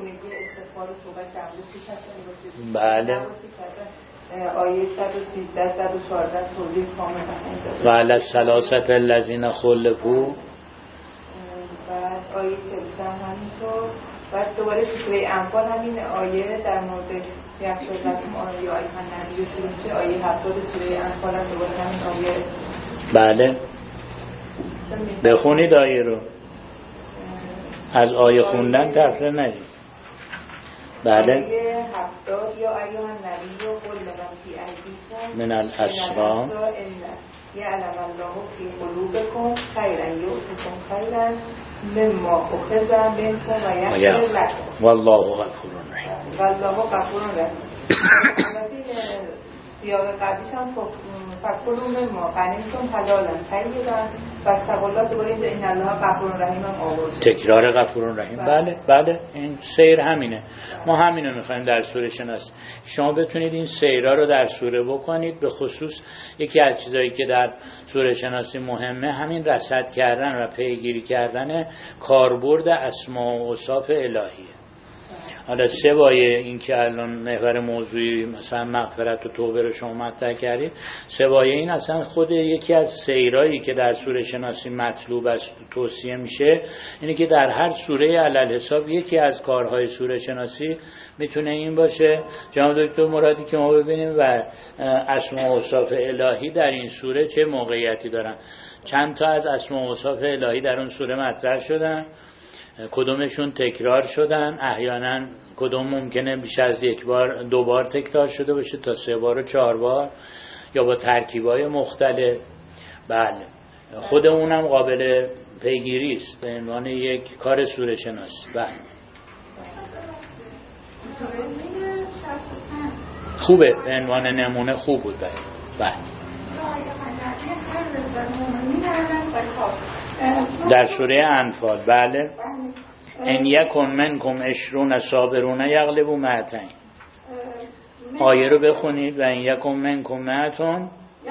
Speaker 1: بله
Speaker 3: آیه صد و سیزده صد و چهارده توضیح کامل
Speaker 1: و علی الثلاثه الذین خلفوا.
Speaker 3: بعد آیه چهل و سه همینطور. بعد دوباره تو سوره انفال همین آیه در مورد یخشد لکم آیه آیه نبی شروع میشه. آیه هفتاد سوره انفال هم دوباره همین آیه.
Speaker 1: بله بخونید آیه رو. از آیه خوندن تفره نگید. بله
Speaker 3: آیه هفتاد یا آیه نبی و قل لمن فی ایدیکم
Speaker 1: من الاسرا
Speaker 3: یعلم الله فی قلوبکم خیرا یؤتکم خیرا مما اخذ منکم و یغفر لکم
Speaker 1: والله غفور رحیم.
Speaker 3: والله غفور رحیم. سیاق قبلیش هم فکلوا مما غنیمتم حلالا طیبا فاتقوا الله. دوباره اینجا این الله غفور رحیم هم آورده.
Speaker 1: تکرار غفور رحیم. بله بله این سیر همینه. ما همینو میخوایم در سوره شناسی. شما بتونید این سیرها رو در سوره بکنید. به خصوص یکی از چیزایی که در سوره شناسی مهمه همین رصد کردن و پیگیری کردن کاربرد اسماء و اوصاف الهیه. حالا سوای این که الان محور موضوعی مثلا مغفرت و توبه رو شما مطرح کردید، سوای این اصلا خود یکی از سیرایی که در سوره شناسی مطلوب است توصیه میشه اینه که در هر سوره علل حساب یکی از کارهای سوره شناسی میتونه این باشه. جناب دکتر مرادی که ما ببینیم و اسماء و اوصاف الهی در این سوره چه موقعیتی دارن. چند تا از اسماء و اوصاف الهی در اون سوره مطرح شدن، کدومشون تکرار شدن، احیانا کدوم ممکنه بیش از یک بار دو بار تکرار شده باشه تا سه بار و چهار بار یا با ترکیبای مختلف. بله خود اونم قابل پیگیری است به عنوان یک کار سوره شناسی. بله خوبه به عنوان نمونه خوب بود. بله بله در سوره انفال. بله ان یکن منکم عشرون صابرون یغلبوا مئتین. آیه رو بخونید. و ان یکن منکم مئتون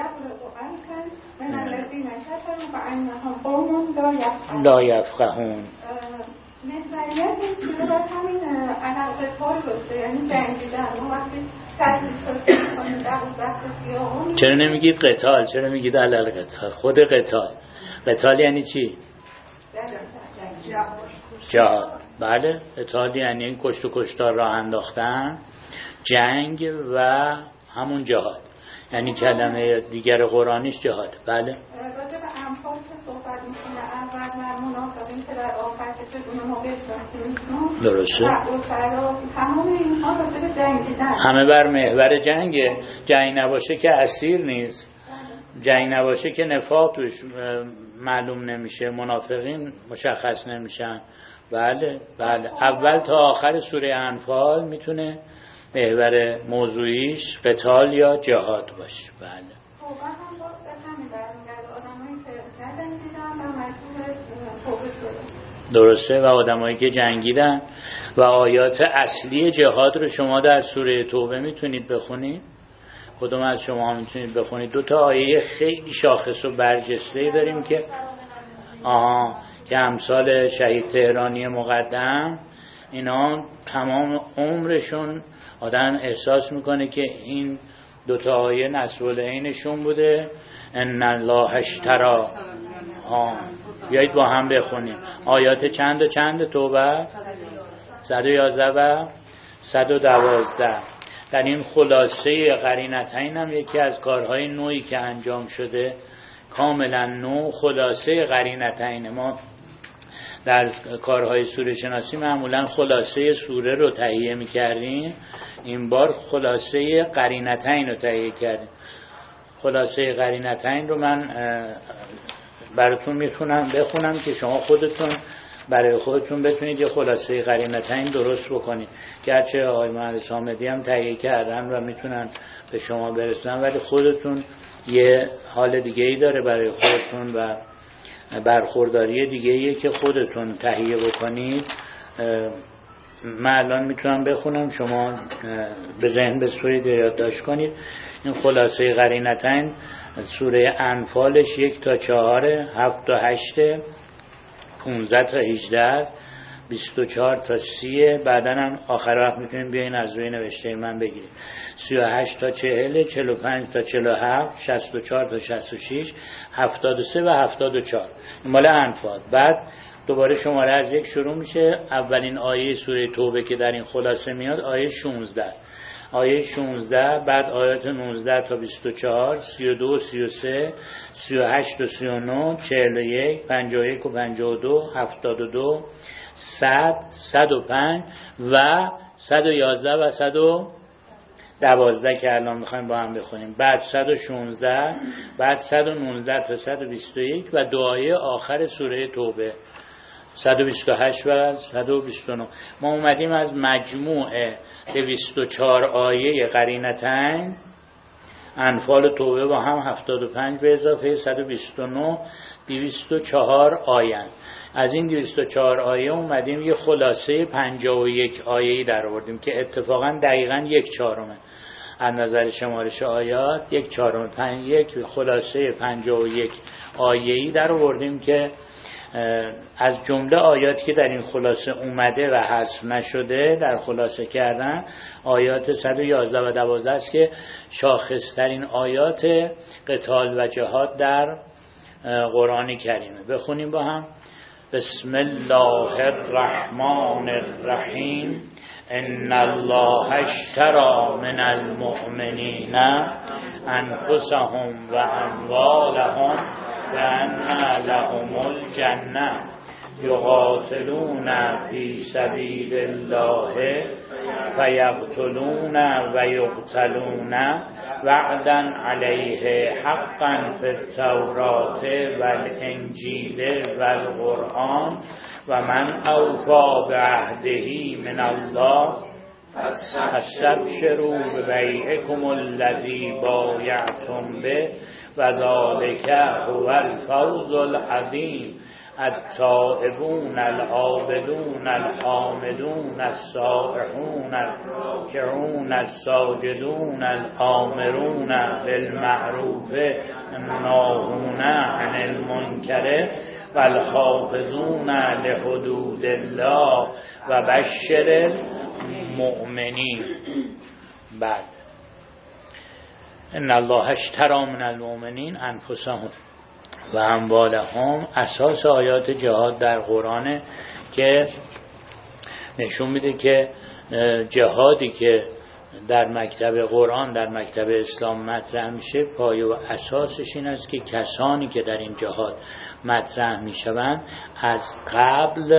Speaker 1: لا یفقهون.
Speaker 5: محوریت این چیزه باید همین علاقه کار باشه، یعنی جنگیدن. ما وقتی تحلیل کنیم در وقت سیاهون
Speaker 1: چرا نمیگید قتال؟ چرا میگید علل قتال؟ خود قتال. قتال یعنی چی؟ جهاد. بله قتال یعنی این کشت و کشتار راه انداختن، جنگ و همون جهاد، یعنی کلمه دیگر قرآنیش جهاد. بله
Speaker 5: راجع به انفال که صحبت میکنه اول در منافقین که در آخر که چگونه ما بشناسیم
Speaker 1: درسته.
Speaker 5: تمام اینها راجع به جنگیدن،
Speaker 1: همه بر محور جنگه. جنگ نباشه که اسیر نیست، جنگ نباشه که نفاق توش معلوم نمیشه، منافقین مشخص نمیشن. بله بله اول تا آخر سوره انفال میتونه محور موضوعیش قتال یا جهاد باشه. بله
Speaker 5: توبه هم باز به همین برمیگرده، آدمایی که نجنگیدن و مجبور توبه شدن.
Speaker 1: درسته. و آدمایی که جنگیدن. و آیات اصلی جهاد رو شما در سوره توبه میتونید بخونید. کدوم از شما میتونید بخونید؟ دو تا آیه خیلی شاخص و برجسته داریم که آها که امثال شهید تهرانی مقدم، اینا تمام عمرشون آدم احساس میکنه که این دو تا آیه نصب العینشون بوده. ان الله اشتری. ها بیایید با هم بخونیم آیات چند و چند توبه؟ صد و یازده و صد و دوازده. در این خلاصه قرینتین هم یکی از کارهای نوعی که انجام شده، کاملا نو، خلاصه قرینتین. ما در کارهای سوره شناسی معمولا خلاصه سوره رو تهیه می‌کردیم، این بار خلاصه قرینتین رو تهیه کردیم. خلاصه قرینتین رو من براتون میخونم بخونم که شما خودتون برای خودتون بتونید یه خلاصه قرینتین درست بکنید. گرچه آقای مهندس صامدی هم تهیه کردن و میتونن به شما برسونن، ولی خودتون یه حال دیگه ای داره برای خودتون و برخورداری دیگه ایه که خودتون تهیه بکنید. من الان میتونم بخونم، شما به ذهن بسپرید یادداشت کنید. این خلاصه قرینتین سوره انفالش یک تا چهاره، هفت تا هشته، پونزده تا هجده است، بیست و چهار تا سیه. بعدا هم آخر وقت میتونیم بیاین از روی نوشته من بگیرید. سی و هشت تا چهل، چهل و پنج تا چهل و هفت، شصت و چهار تا شصت و شش، هفتاد و سه و هفتاد و چهار. مال انفال. بعد دوباره شماره از یک شروع میشه. اولین آیه سوره توبه که در این خلاصه میاد آیه شانزده. آیه شانزده، بعد آیات نوزده تا بیست و چهار، سی و دو، سی و سه، سی و هشت و سی و نه، چهل و یک، پنجاه و یک و پنجاه و دو، هفتاد و دو، صد، صد و پنج و صد و یازده و صد و دوازده که الان میخوایم با هم بخونیم. بعد صد و شانزده، بعد صد و نوزده تا صد و بیست و یک و دو آیه آخر سوره توبه صد و بیست و هشت و صد و بیست و نه. ما اومدیم از مجموع دویست و چهار آیه قرینتین انفال و توبه با هم هفتاد و پنج به اضافه صد و بیست و نه، دویست و چهار آیه. از این دویست و چهار آیه اومدیم یه خلاصه پنجاه و یک آیه‌ای در آوردیم که اتفاقا دقیقاً یک چهارمه از نظر شمارش آیات، یک چهارم پنج یک خلاصه پنجاه و یک آیه‌ای در آوردیم که از جمله آیاتی که در این خلاصه اومده و حذف نشده در خلاصه کردن آیات صد و یازده و دوازده است که شاخصترین آیات قتال و جهاد در قرآن کریمه. بخونیم با هم. بسم الله الرحمن الرحیم. ان الله اشتری من المؤمنین انفسهم و اموالهم بأن لهم الجنة یقاتلون فی سبیل الله فیقتلون و یقتلون وعدا علیه حقا فی التوراة والانجیل والقرآن و من اوفی بعهده من الله فاستبشروا ببیعکم الذی بایعتم به و ذالک هو الفوز العظیم. التائبون العابدون الحامدون السائحون الراکعون الساجدون الآمرون بالمعروف الناهون عن المنکر والحافظون لحدود الله و بشر المؤمنین. بعد ان الله اشتری من المؤمنین انفسهم و اموالهم اساس آیات جهاد در قرآنه که نشون میده که جهادی که در مکتب قرآن در مکتب اسلام مطرح میشه پایه و اساسش این است که کسانی که در این جهاد مطرح میشوند از قبل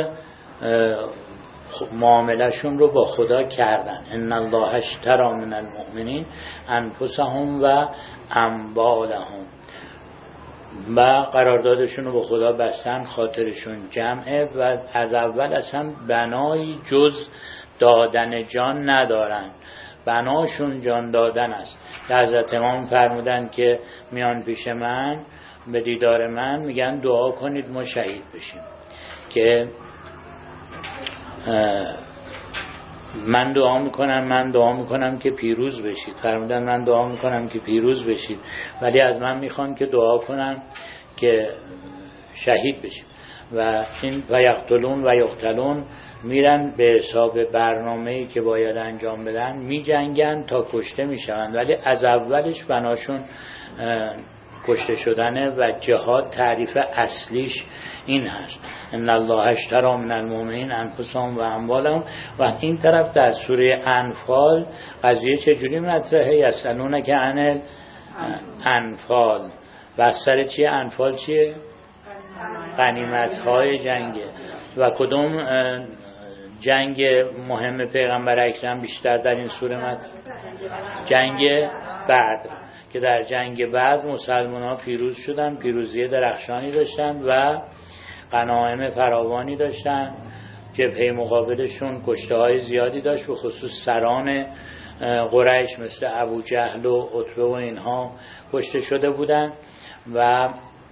Speaker 1: معاملهشون رو با خدا کردن. ان الله اشتری من المؤمنین انفسهم و اموالهم و قراردادشون رو با خدا بستن، خاطرشون جمعه و از اول اصلا بنایی جز دادن جان ندارن، بناشون جان دادن است. حضرت امام فرمودن که میان پیش من به دیدار من میگن دعا کنید ما شهید بشیم، که من دعا میکنم من دعا میکنم که پیروز بشید. فرمودن من دعا میکنم که پیروز بشید، ولی از من میخوان که دعا کنم که شهید بشید. و این و یقتلون و یقتلون میرن به حساب برنامه‌ای که باید انجام بدن، میجنگن تا کشته میشوند، ولی از اولش بناشون کشته شدنه. و جهاد تعریف اصلیش این هست: ان الله اشتری من المؤمنین انفسهم و اموالهم. و این طرف در سوره انفال قضیه چجوری مطرحه؟ یسألونک عن الانفال. بستر چیه؟ انفال چیه؟ غنیمت های جنگه. و کدوم جنگ مهم پیغمبر اکرم بیشتر در این سوره مطرح؟ جنگ بدر، که در جنگ بدر مسلمان ها پیروز شدن، پیروزی درخشانی داشتن و غنایم فراوانی داشتن. جبهه مقابلشون کشته های زیادی داشت، به خصوص سران قریش مثل ابو جهل و عتبه و اینها کشته شده بودن. و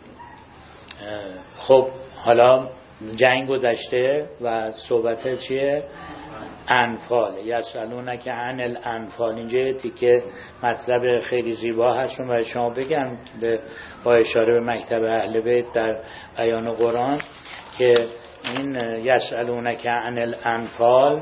Speaker 1: خب حالا جنگ گذشته و صحبت چیه؟ انفال. یسألونک عن الانفال. اینجا یه تیکه مطلب خیلی زیبا هست و شما بگم به با اشاره به مکتب اهل بیت در بیان قرآن که این یسألونک عن الانفال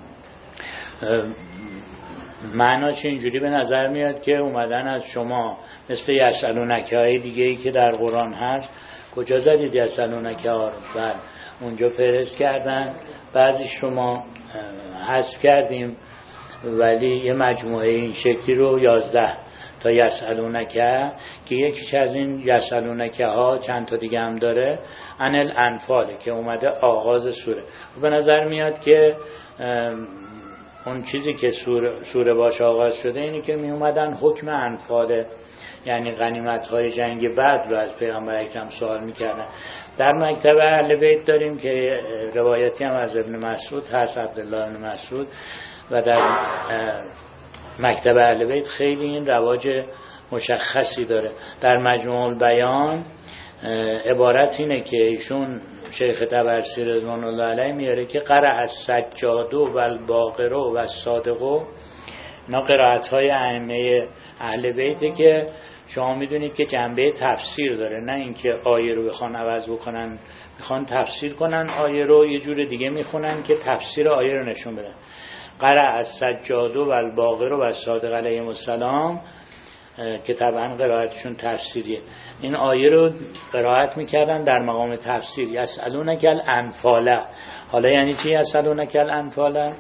Speaker 1: معناش اینجوری به نظر میاد که اومدن از شما مثل یسألونک های دیگه ای که در قرآن هست. کجا زدید یسألونک ها رو؟ بله اونجا فرست کردن، بعضی شما حذف کردیم، ولی یه مجموعه این شکلی رو یازده تا یسألونک که یکیش از این یسألونک ها چند تا دیگه هم داره عن الانفاله که اومده آغاز سوره. به نظر میاد که اون چیزی که سوره, سوره باش آغاز شده اینی که می اومدن حکم انفاله، یعنی غنیمت های جنگ بدر رو از پیغمبر اکرم سوال میکردن. در مکتب اهل بیت داریم که روایتی هم از ابن مسعود هست، عبدالله ابن مسعود، و در مکتب اهل بیت خیلی این رواج مشخصی داره. در مجموع البیان عبارت اینه که ایشون شیخ طبرسی رضوان الله علیه میاره که قرأ السجاد و الباقر و الصادق، اینا قرائت های ائمه اهل بیت که شما میدونید که جنبه تفسیر داره، نه اینکه آیه رو بخوان عوض بکنن، میخوان تفسیر کنن آیه رو یه جور دیگه میخونن که تفسیر آیه رو نشون بدن. قرأ السجاد و الباقر و الصادق علیهم السلام که طبعا قرائتشون تفسیریه، این آیه رو قرائت میکردن در مقام تفسیر. یسألونک الانفال. حالا یعنی چی یسألونک الانفال؟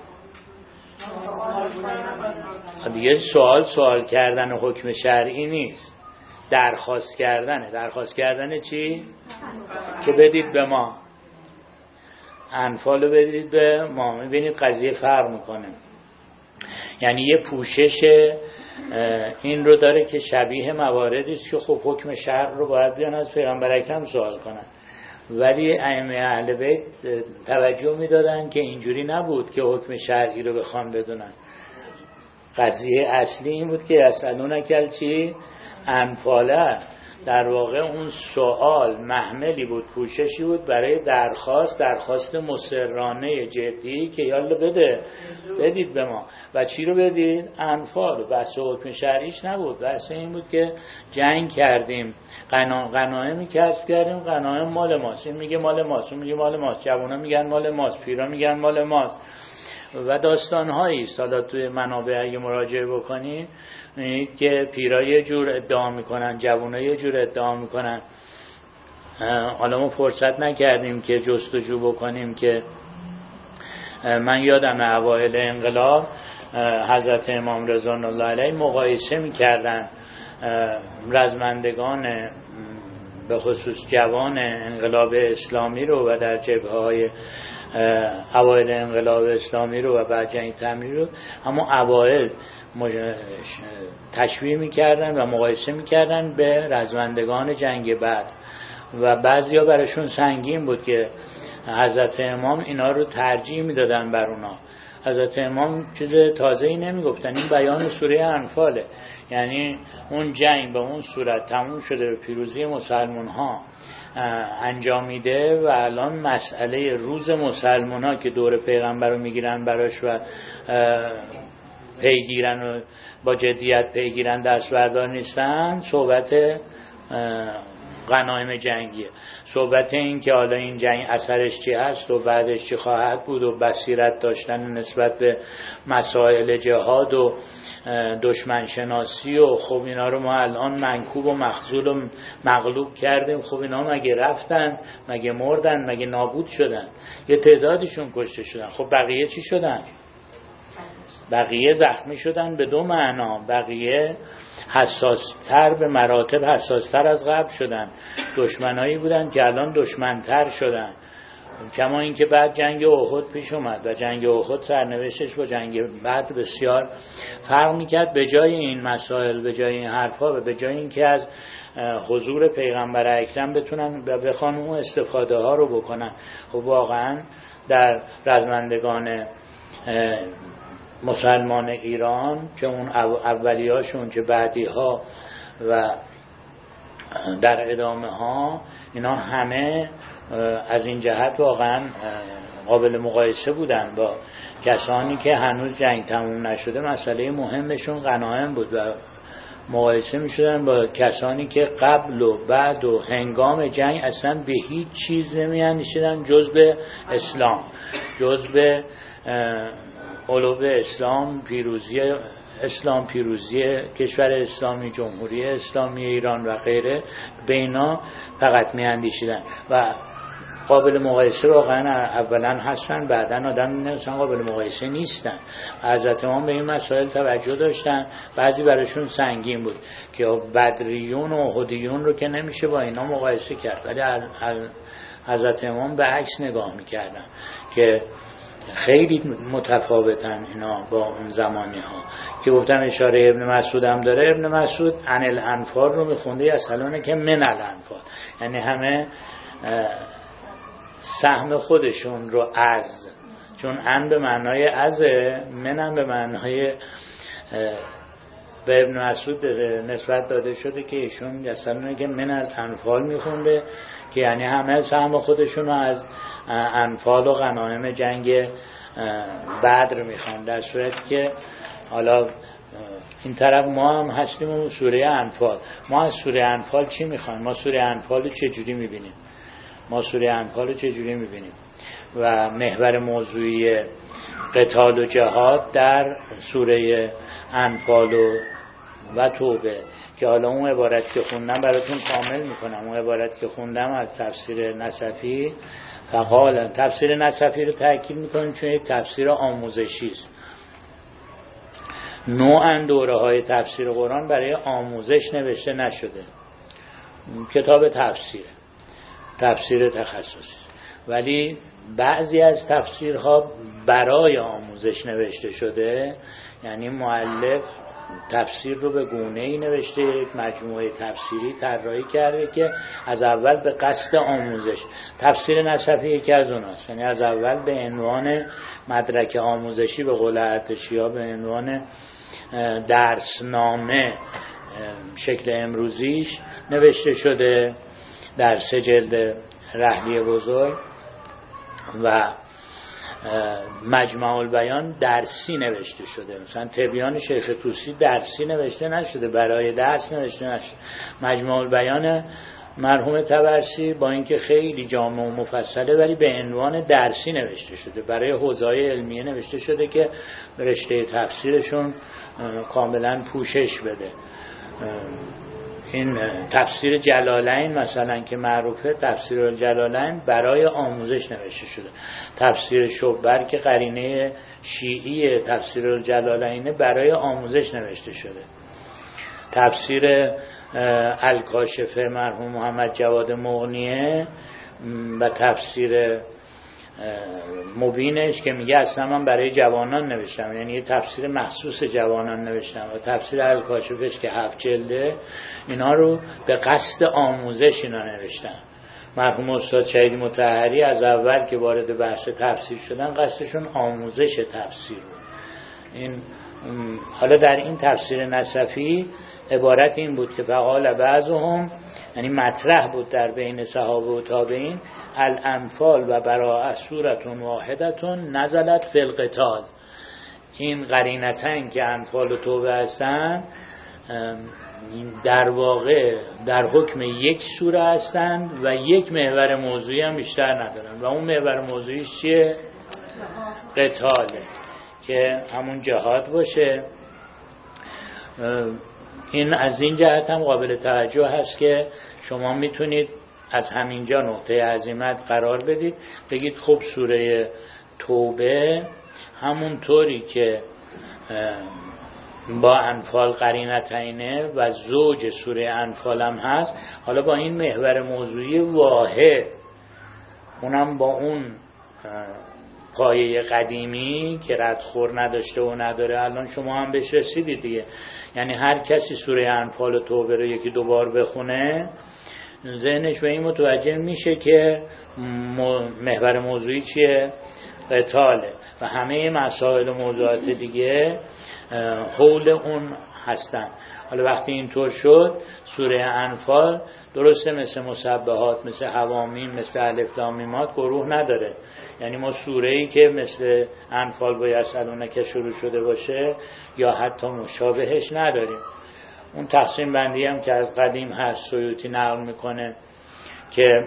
Speaker 1: دیگه سوال سوال کردن و حکم شرعی نیست، درخواست کردنه. درخواست کردن چی؟ که بدید به ما، انفال رو بدید به ما. میبینید قضیه فرق میکنه، یعنی یه پوشش این رو داره که شبیه مواردی است که خب حکم شرع رو باید بیان از پیغمبر اکرم سوال کنن، ولی ائمه اهل بیت توجه میدادن که اینجوری نبود که حکم شرعی رو بخوان بدونن. قضیه اصلی این بود که یسألونک چی؟ انفاله. در واقع اون سوال محملی بود، پوششی بود برای درخواست، درخواست مصرانه جدی که یالا بده بدید به ما. و چی رو بدید؟ انفال. بحث حکم شرعیش نبود، بحث این بود که جنگ کردیم، غنایمی کسب کردیم، غنایم مال ماست. این میگه مال ماست، اون میگه مال ماست، جوونا میگن مال ماست، پیرا میگن مال ماست و داستان‌هایی. حالا توی منابع اگه مراجعه بکنید می‌بینید که پیرا یه جور ادعا میکنن، جوونا یه جور ادعا میکنن. حالا ما فرصت نکردیم که جستجو بکنیم که من یادم اوایل انقلاب حضرت امام رضوان الله علیه مقایسه میکردن رزمندگان به خصوص جوان انقلاب اسلامی رو و در جبهه‌های اوایل انقلاب اسلامی رو و بعد جنگ تحمیلی رو، اما اوایل تشبیه میکردن و مقایسه میکردن به رزمندگان جنگ بعد و بعضیا براشون سنگین بود که حضرت امام اینا رو ترجیح میدادن بر اونا. حضرت امام چیز تازه‌ای نمیگفتن، این بیان سوره انفاله. یعنی اون جنگ به اون صورت تموم شده، به پیروزی مسلمان ها انجامیده و الان مسئله روز مسلمان ها که دور پیغمبر رو میگیرن براش و پیگیرن و با جدیت پیگیرن دست بردار نیستن، صحبت غنایم جنگیه، صحبت این که حالا این جنگ اثرش چی هست و بعدش چی خواهد بود و بصیرت داشتن نسبت به مسائل جهاد و دشمن شناسی و خب اینا رو ما الان منکوب و مخذول و مغلوب کردیم. خب اینا مگه رفتن، مگه مردن، مگه نابود شدن؟ یه تعدادشون کشته شدن. خب بقیه چی شدن؟ بقیه زخمی شدن به دو معنا. بقیه حساستر، به مراتب حساستر از قبل شدن، دشمنایی بودن که الان دشمنتر شدن. کما اینکه بعد جنگ احد پیش اومد و جنگ احد سرنوشتش با جنگ بعد بسیار فرق میکرد. به جای این مسائل، به جای این حرفا و به جای اینکه از حضور پیغمبر اکرم بتونن و بخوان اون استفاده ها رو بکنن، خب واقعا در رزمندگان مسلمان ایران که اون اولیاشون که بعدی ها و در ادامه ها، اینا همه از این جهت واقعا قابل مقایسه بودن با کسانی که هنوز جنگ تموم نشده مسئله مهمشون غنایم بود و مقایسه می شدن با کسانی که قبل و بعد و هنگام جنگ اصلا به هیچ چیز نمی اندیشیدن جز به اسلام، جز به علو اسلام، پیروزی اسلام، پیروزی کشور اسلامی، جمهوری اسلامی ایران و غیره. به اینا فقط می اندیشیدن و قابل مقایسه واقعا اولا هستن، بعدا آدم نمی‌دونن قابل مقایسه نیستن. حضرت امام به این مسائل توجه داشتن، بعضی براشون سنگین بود که بدریون و احدیون رو که نمیشه با اینا مقایسه کرد، ولی حضرت امام به عکس نگاه میکردن که خیلی متفاوتن اینا با اون زمانی ها که گفتم. اشاره ابن مسعود هم داره. ابن مسعود ان الانفال رو میخونده یسالونه که من الانفال، یعنی همه سهم خودشون رو از، چون ان به معنای از، منم به معنای به ابن مسعود نسبت داده شده که ایشون یسالونه که من الانفال میخونده که یعنی همه سهم خودشون رو از انفال و غنایم جنگ بدر میخوان. در صورت که حالا این طرف ما هم هستیم اون سوره انفال. ما از سوره انفال چی میخوایم؟ ما سوره انفال رو چجوری میبینیم؟ ما سوره انفال رو چجوری میبینیم؟ و محور موضوعی قتال و جهاد در سوره انفال و, و توبه که حالا اون عبارت که خوندم براتون کامل میکنم. اون عبارت که خوندم از تفسیر نصفی، فقال تفسیر نصفی رو تأکید میکنیم چون یک تفسیر آموزشی است. نوعاً دوره های تفسیر قرآن برای آموزش نوشته نشده، کتاب تفسیره، تفسیر تخصصی، ولی بعضی از تفسیرها برای آموزش نوشته شده. یعنی مؤلف تفسیر رو به گونه‌ای نوشته، یک مجموعه تفسیری طراحی کرده که از اول به قصد آموزش. تفسیر نصفی یکی از اوناست، یعنی از اول به عنوان مدرک آموزشی، به قول ارتشی‌ها به عنوان درسنامه شکل امروزیش نوشته شده در سه جلد رحلی بزرگ و مجمع البیان درسی نوشته شده. مثلا تبیان شیخ طوسی درسی نوشته نشده، برای درس نوشته نشده. مجمع البیان مرحوم طبرسی با اینکه خیلی جامع و مفصله ولی به عنوان درسی نوشته شده، برای حوزه‌های علمیه نوشته شده که رشته تفسیرشون کاملا پوشش بده. این تفسیر جلالین مثلا که معروفه، تفسیر جلالین برای آموزش نوشته شده. تفسیر شبر که قرینه شیعی تفسیر جلالین برای آموزش نوشته شده. تفسیر الکاشفه مرحوم محمد جواد مغنیه و تفسیر مبینش که میگه اصلا من برای جوانان نوشتم، یعنی یه تفسیر مخصوص جوانان نوشتم. و تفسیر الکاشفش که هفت جلده، اینا رو به قصد آموزش اینا نوشتم مرحوم استاد شهید مطهری از اول که وارد بحث تفسیر شدن قصدشون آموزش تفسیر بود. این حالا در این تفسیر نصفی عبارت این بود که فقال بعضهم، یعنی مطرح بود در بین صحابه و تابعین، الانفال و براءه سورتون واحدتون نزلت فی القتال. این قرینتن که انفال و توبه هستن در واقع در حکم یک سوره هستند و یک محور موضوعی هم بیشتر ندارن و اون محور موضوعی چیه؟ قتاله، که همون جهاد باشه. این از این جهت هم قابل توجه هست که شما میتونید از همینجا نقطه عزیمت قرار بدید، بگید خب سوره توبه همون طوری که با انفال قرینتینه و زوج سوره انفال هم هست، حالا با این محور موضوعی واحد، اونم با اون پایه قدیمی که ردخور نداشته و نداره، الان شما هم بهش رسیدید دیگه. یعنی هر کسی سوره انفال و توبه رو یکی دوبار بخونه ذهنش به این متوجه میشه که محور موضوعی چیه؟ قتاله و همه مسائل و موضوعات دیگه حول اون هستن. حالا وقتی اینطور شد سوره انفال درسته مثل مسبحات، مثل حوامیم، مثل الف لام میم گروه نداره. یعنی ما سوره‌ای که مثل انفال با یسألونک شروع شده باشه یا حتی مشابهش نداریم. اون تقسیم بندی هم که از قدیم هست سیوطی نقل میکنه که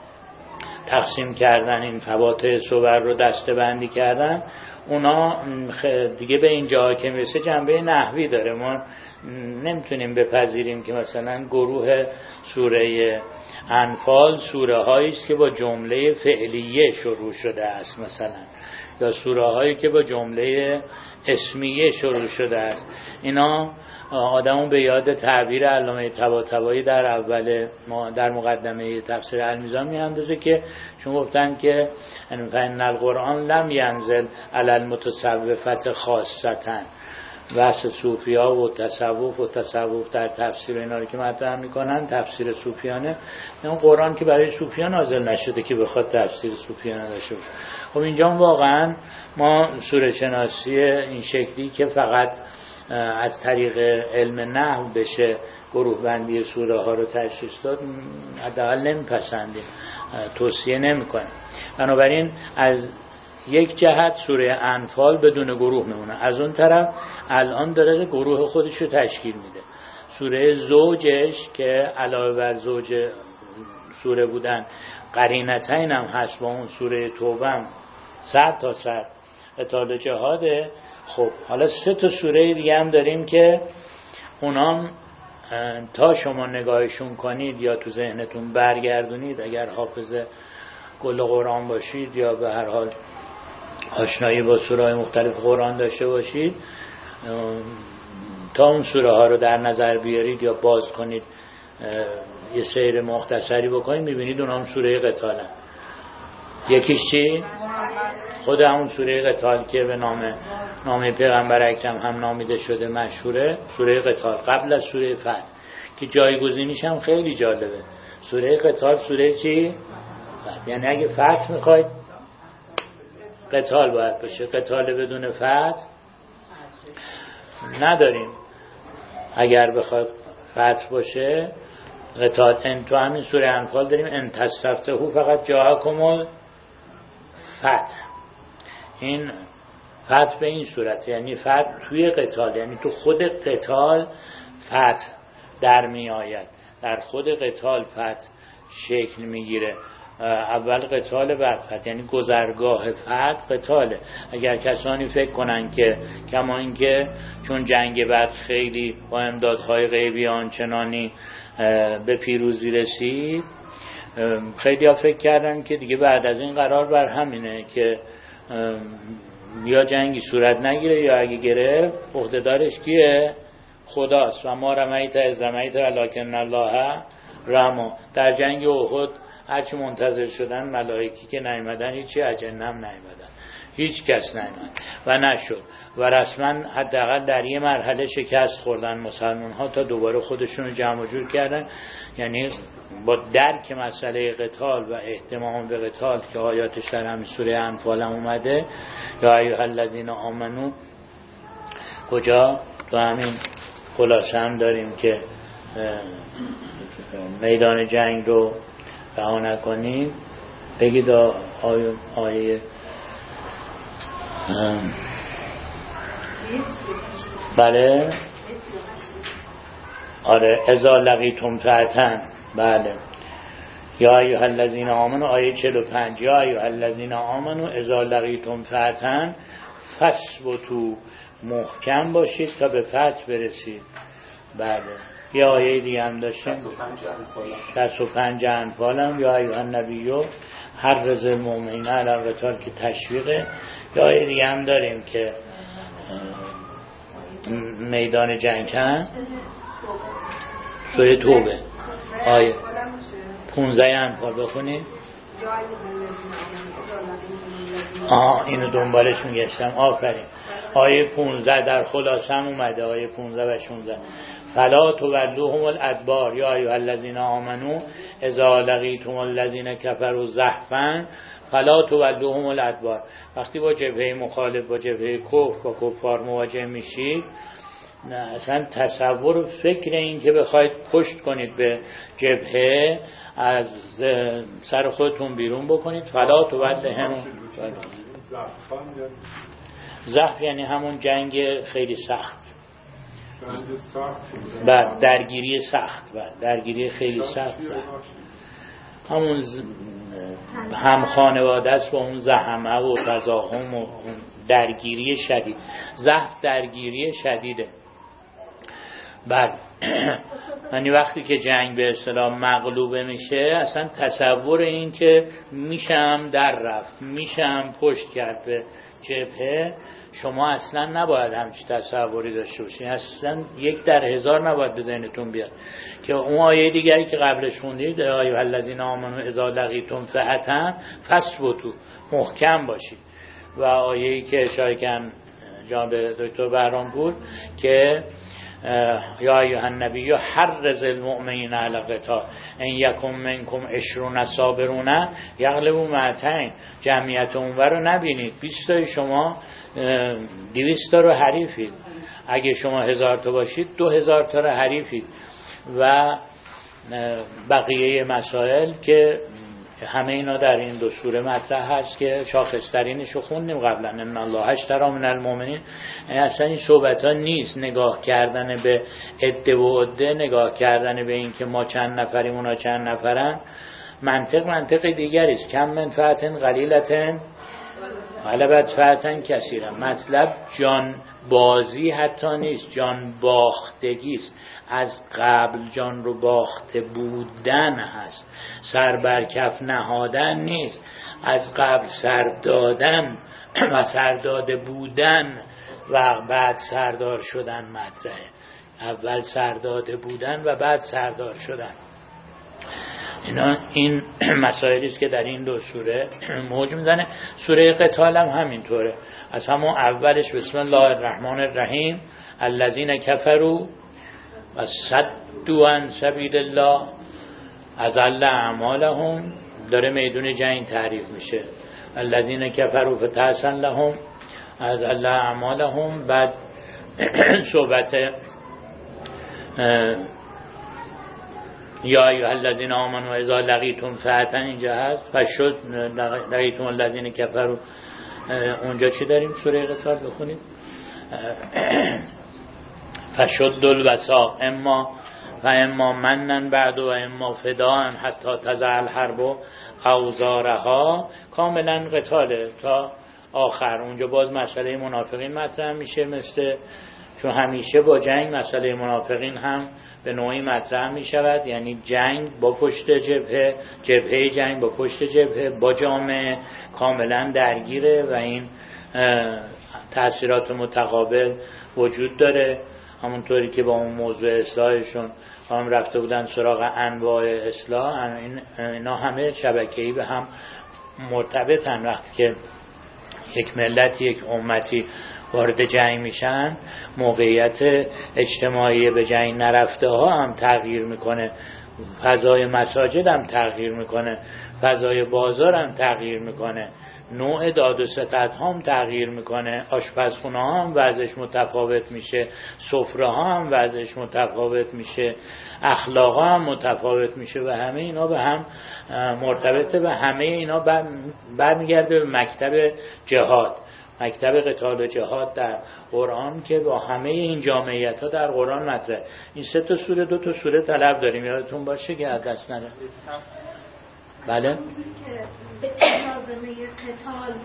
Speaker 1: تقسیم کردن این فواتح صور رو دسته بندی کردن، اونا دیگه به این جاها که میرسه جنبه نحوی داره. ما نمیتونیم بپذیریم که مثلا گروه سوره انفال سوره هایی است که با جمله فعلیه شروع شده است مثلا، یا سوره هایی که با جمله اسمیه شروع شده است. اینا آدمون به یاد تعبیر علامه طباطبایی در اول ما در مقدمه تفسیر المیزان میاندازه که شما گفتن که ان القرآن لم ینزل علی المتصوفة خاصة. بحث صوفیا و تصوف و تصوف در تفسیر اینا رو که مطرح میکنن تفسیر صوفیانه، اون قرآن که برای صوفیان نازل نشده که بخواد تفسیر صوفیانه داشته باشه. خب اینجا واقعا ما سوره شناسی این شکلی که فقط از طریق علم نحو بشه گروه بندی سوره ها رو تشخیص داد حداقل نمیپسندیم، توصیه نمیکنیم. بنابراین از یک جهت سوره انفال بدون گروه میمونه، از اون طرف الان داره گروه خودش رو تشکیل میده. سوره زوجش که علاوه بر زوج سوره بودن قرینتین هم هست با اون سوره توبه هم صد تا صد قتال جهاده. خب حالا سه تا سوره دیگه هم داریم که اونام تا شما نگاهشون کنید یا تو ذهنتون برگردونید، اگر حافظ کل قرآن باشید یا به هر حال آشنایی با سوره مختلف قرآن داشته باشید، تا اون سوره ها رو در نظر بیارید یا باز کنید یه سیر مختصری بکنید میبینید اونام سوره قتال هم. یکیش چی؟ خود همون سوره قتال که به نام نام پیغمبر اکرم هم نامیده شده مشهوره، سوره قتال قبل از سوره فتح که جایگزینیش هم خیلی جالبه. سوره قتال سوره چی؟ فتح. یعنی اگه فتح میخواید قتال باید باشه، قتال بدون فتح نداریم. اگر بخواد فتح باشه قتال ان تو همین سوره انفال داریم ان تصفتحو فقط جاءکم فتح. این فتح به این صورت یعنی فتح توی قتال، یعنی تو خود قتال فتح در می آید، در خود قتال فتح شکل میگیره. اول قتال بعد فتح، یعنی گذرگاه فتح قتاله. اگر کسانی فکر کنن که کما این که چون جنگ بعد خیلی با امدادهای غیبی آنچنانی به پیروزی رسید، خیلی ها فکر کردن که دیگه بعد از این قرار بر همینه که یا جنگی صورت نگیره یا اگه گرفت عهده‌دارش کیه؟ خداست. و ما رمیت از رمیت ولکن الله رما. در جنگ احد هرچی منتظر شدن ملائکی که نیامدن هیچی، اجنه هم نیامدن، هیچ کس نیامد و نشد و رسما حداقل در یه مرحله شکست خوردن مسلمان ها تا دوباره خودشون رو جمع و جور کردن. یعنی با درک مسئله قتال و اهتمام به قتال که آیاتش در همین سوره انفال هم اومده، یا ایها الذین آمنو، کجا تو همین خلاصه هم داریم که میدان جنگ رو رها نکنیم. بگید آیه آیه بله آره اذا لقیتم فئة، بله یا ایها الذین آمنوا، آیه چهل و پنج، یا ایها الذین آمنوا اذا لقیتم فئة فاثبتوا، محکم باشید تا به فتح برسید. بله یه آیه دیگه هم داشتیم شصت و پنج انفال هم، یا ایها النبی حرض المؤمنین علی القتال که تشویقه. یا آیه دیگه هم داریم که میدان جنگ هست، سوره توبه آیه پونزده انفال بخونید. آها اینو دنبالش میگشتم، آفرین. آیه پونزده در خلاصه هم اومده، آیه پونزده و شانزده. فلا تولوهم الادبار یا ایها الذین آمنوا اذا لقیتم الذین کفروا زحفا فلا تولوهم الادبار. وقتی با جبهه مخالف، با جبهه کفر، با کفار مواجه میشید، نه اصلا تصور و فکر این که بخواید پشت کنید به جبهه، از سر خودتون بیرون بکنید. فلا تولهم. زحف یعنی همون جنگ خیلی سخت، بعد درگیری سخت، بعد درگیری خیلی سخت، همون هم خانواده است با اون زحمه و تزاحم و درگیری شدید. زحف درگیری شدیده. بعد یعنی وقتی که جنگ به اصطلاح مغلوبه میشه، اصلا تصور این که میشم در رفت، میشم پشت کرد به جبهه، شما اصلا نباید همچین تصوری داشته باشین. اصلا یک در هزار نباید به ذهنتون بیاد که اون آیه دیگری که قبلش خوندید، ایها الذین آمنوا اذا لقیتم فئة فاثبتوا، محکم باشید. و آیه‌ای که اشاره کردن جناب دکتر بهرامپور که یا ایها النبی حرض المؤمنین علی القتال ان یکم منکم عشرون صابرون یغلبوا مئتین. جمعیت اونور رو نبینید، بیست تای شما دویست تا رو حریفید، اگه شما هزار تا باشید دو هزار تا رو حریفید. و بقیه مسائل که همه اینا در این دو سوره مطرح هست که شاخصترینش رو خوندیم قبلا، ان الله اشتری من المؤمنین. اصلا این صحبت ها نیست نگاه کردن به عده و عده، نگاه کردن به این که ما چند نفریم اونا چند نفرن. منطق منطق دیگری است. کم من فئة قلیلة غلبت فئة کثیرا. مطلب جان بازی حتی نیست، جان باختگی است. از قبل جان رو باخته بودن هست، سر بر کف نهادن نیست. از قبل سر دادن و سر داده بودن و بعد سردار شدن مطرحه. اول سر داده بودن و بعد سردار شدن. اینا این مسائلی است که در این دو سوره موج میزنه. سوره قتال هم همینطوره. از همون اولش بسم الله الرحمن الرحیم الذین کفروا و صدوا عن سبیل الله اضل اعمالهم، داره میدون جنگ تعریف میشه. الذین کفروا فتحسن لهم اضل اعمالهم. بعد صحبت یا ایها الذین آمنوا اذا لقیتم فئة اینجا هست. فشد لقیتم الذین کفروا. اونجا چی داریم سوره قتال بخونیم؟ فشد الوثاق اما و اما منن بعد و اما فداء حتی تضع الحرب اوزارها. کاملا قتاله تا آخر. اونجا باز مسئله منافقین مطرح میشه، مثل چون همیشه با جنگ مسئله منافقین هم به نوعی مطرح می شود. یعنی جنگ با پشت جبهه، جبهه جنگ با پشت جبهه، با جامعه کاملا درگیره و این تأثیرات متقابل وجود داره. همونطوری که با اون موضوع اصلاحشون هم رفته بودن سراغ انواع اصلاح، اینا همه شبکه‌ای به هم مرتبطن. وقتی که یک ملت، یک امتی وارد جنگ میشن، موقعیت اجتماعی به جنگ نرفته ها هم تغییر میکنه، فضای مساجد هم تغییر میکنه، فضای بازار هم تغییر میکنه، نوع داد و ستد هم تغییر میکنه، آشپزخونه ها هم وضعش متفاوت میشه، سفره ها هم وضعش متفاوت میشه، اخلاق ها هم متفاوت میشه و همه اینا به هم مرتبطه و همه اینا برمیگرده به مکتب جهاد، مکتب قتال و جهاد در قرآن که با همه این جامعیت ها در قرآن مطرح. این سه تا سوره دو تا سوره طلب داریم، یادتون باشه که از دست نره. بله
Speaker 6: به لازمه قتال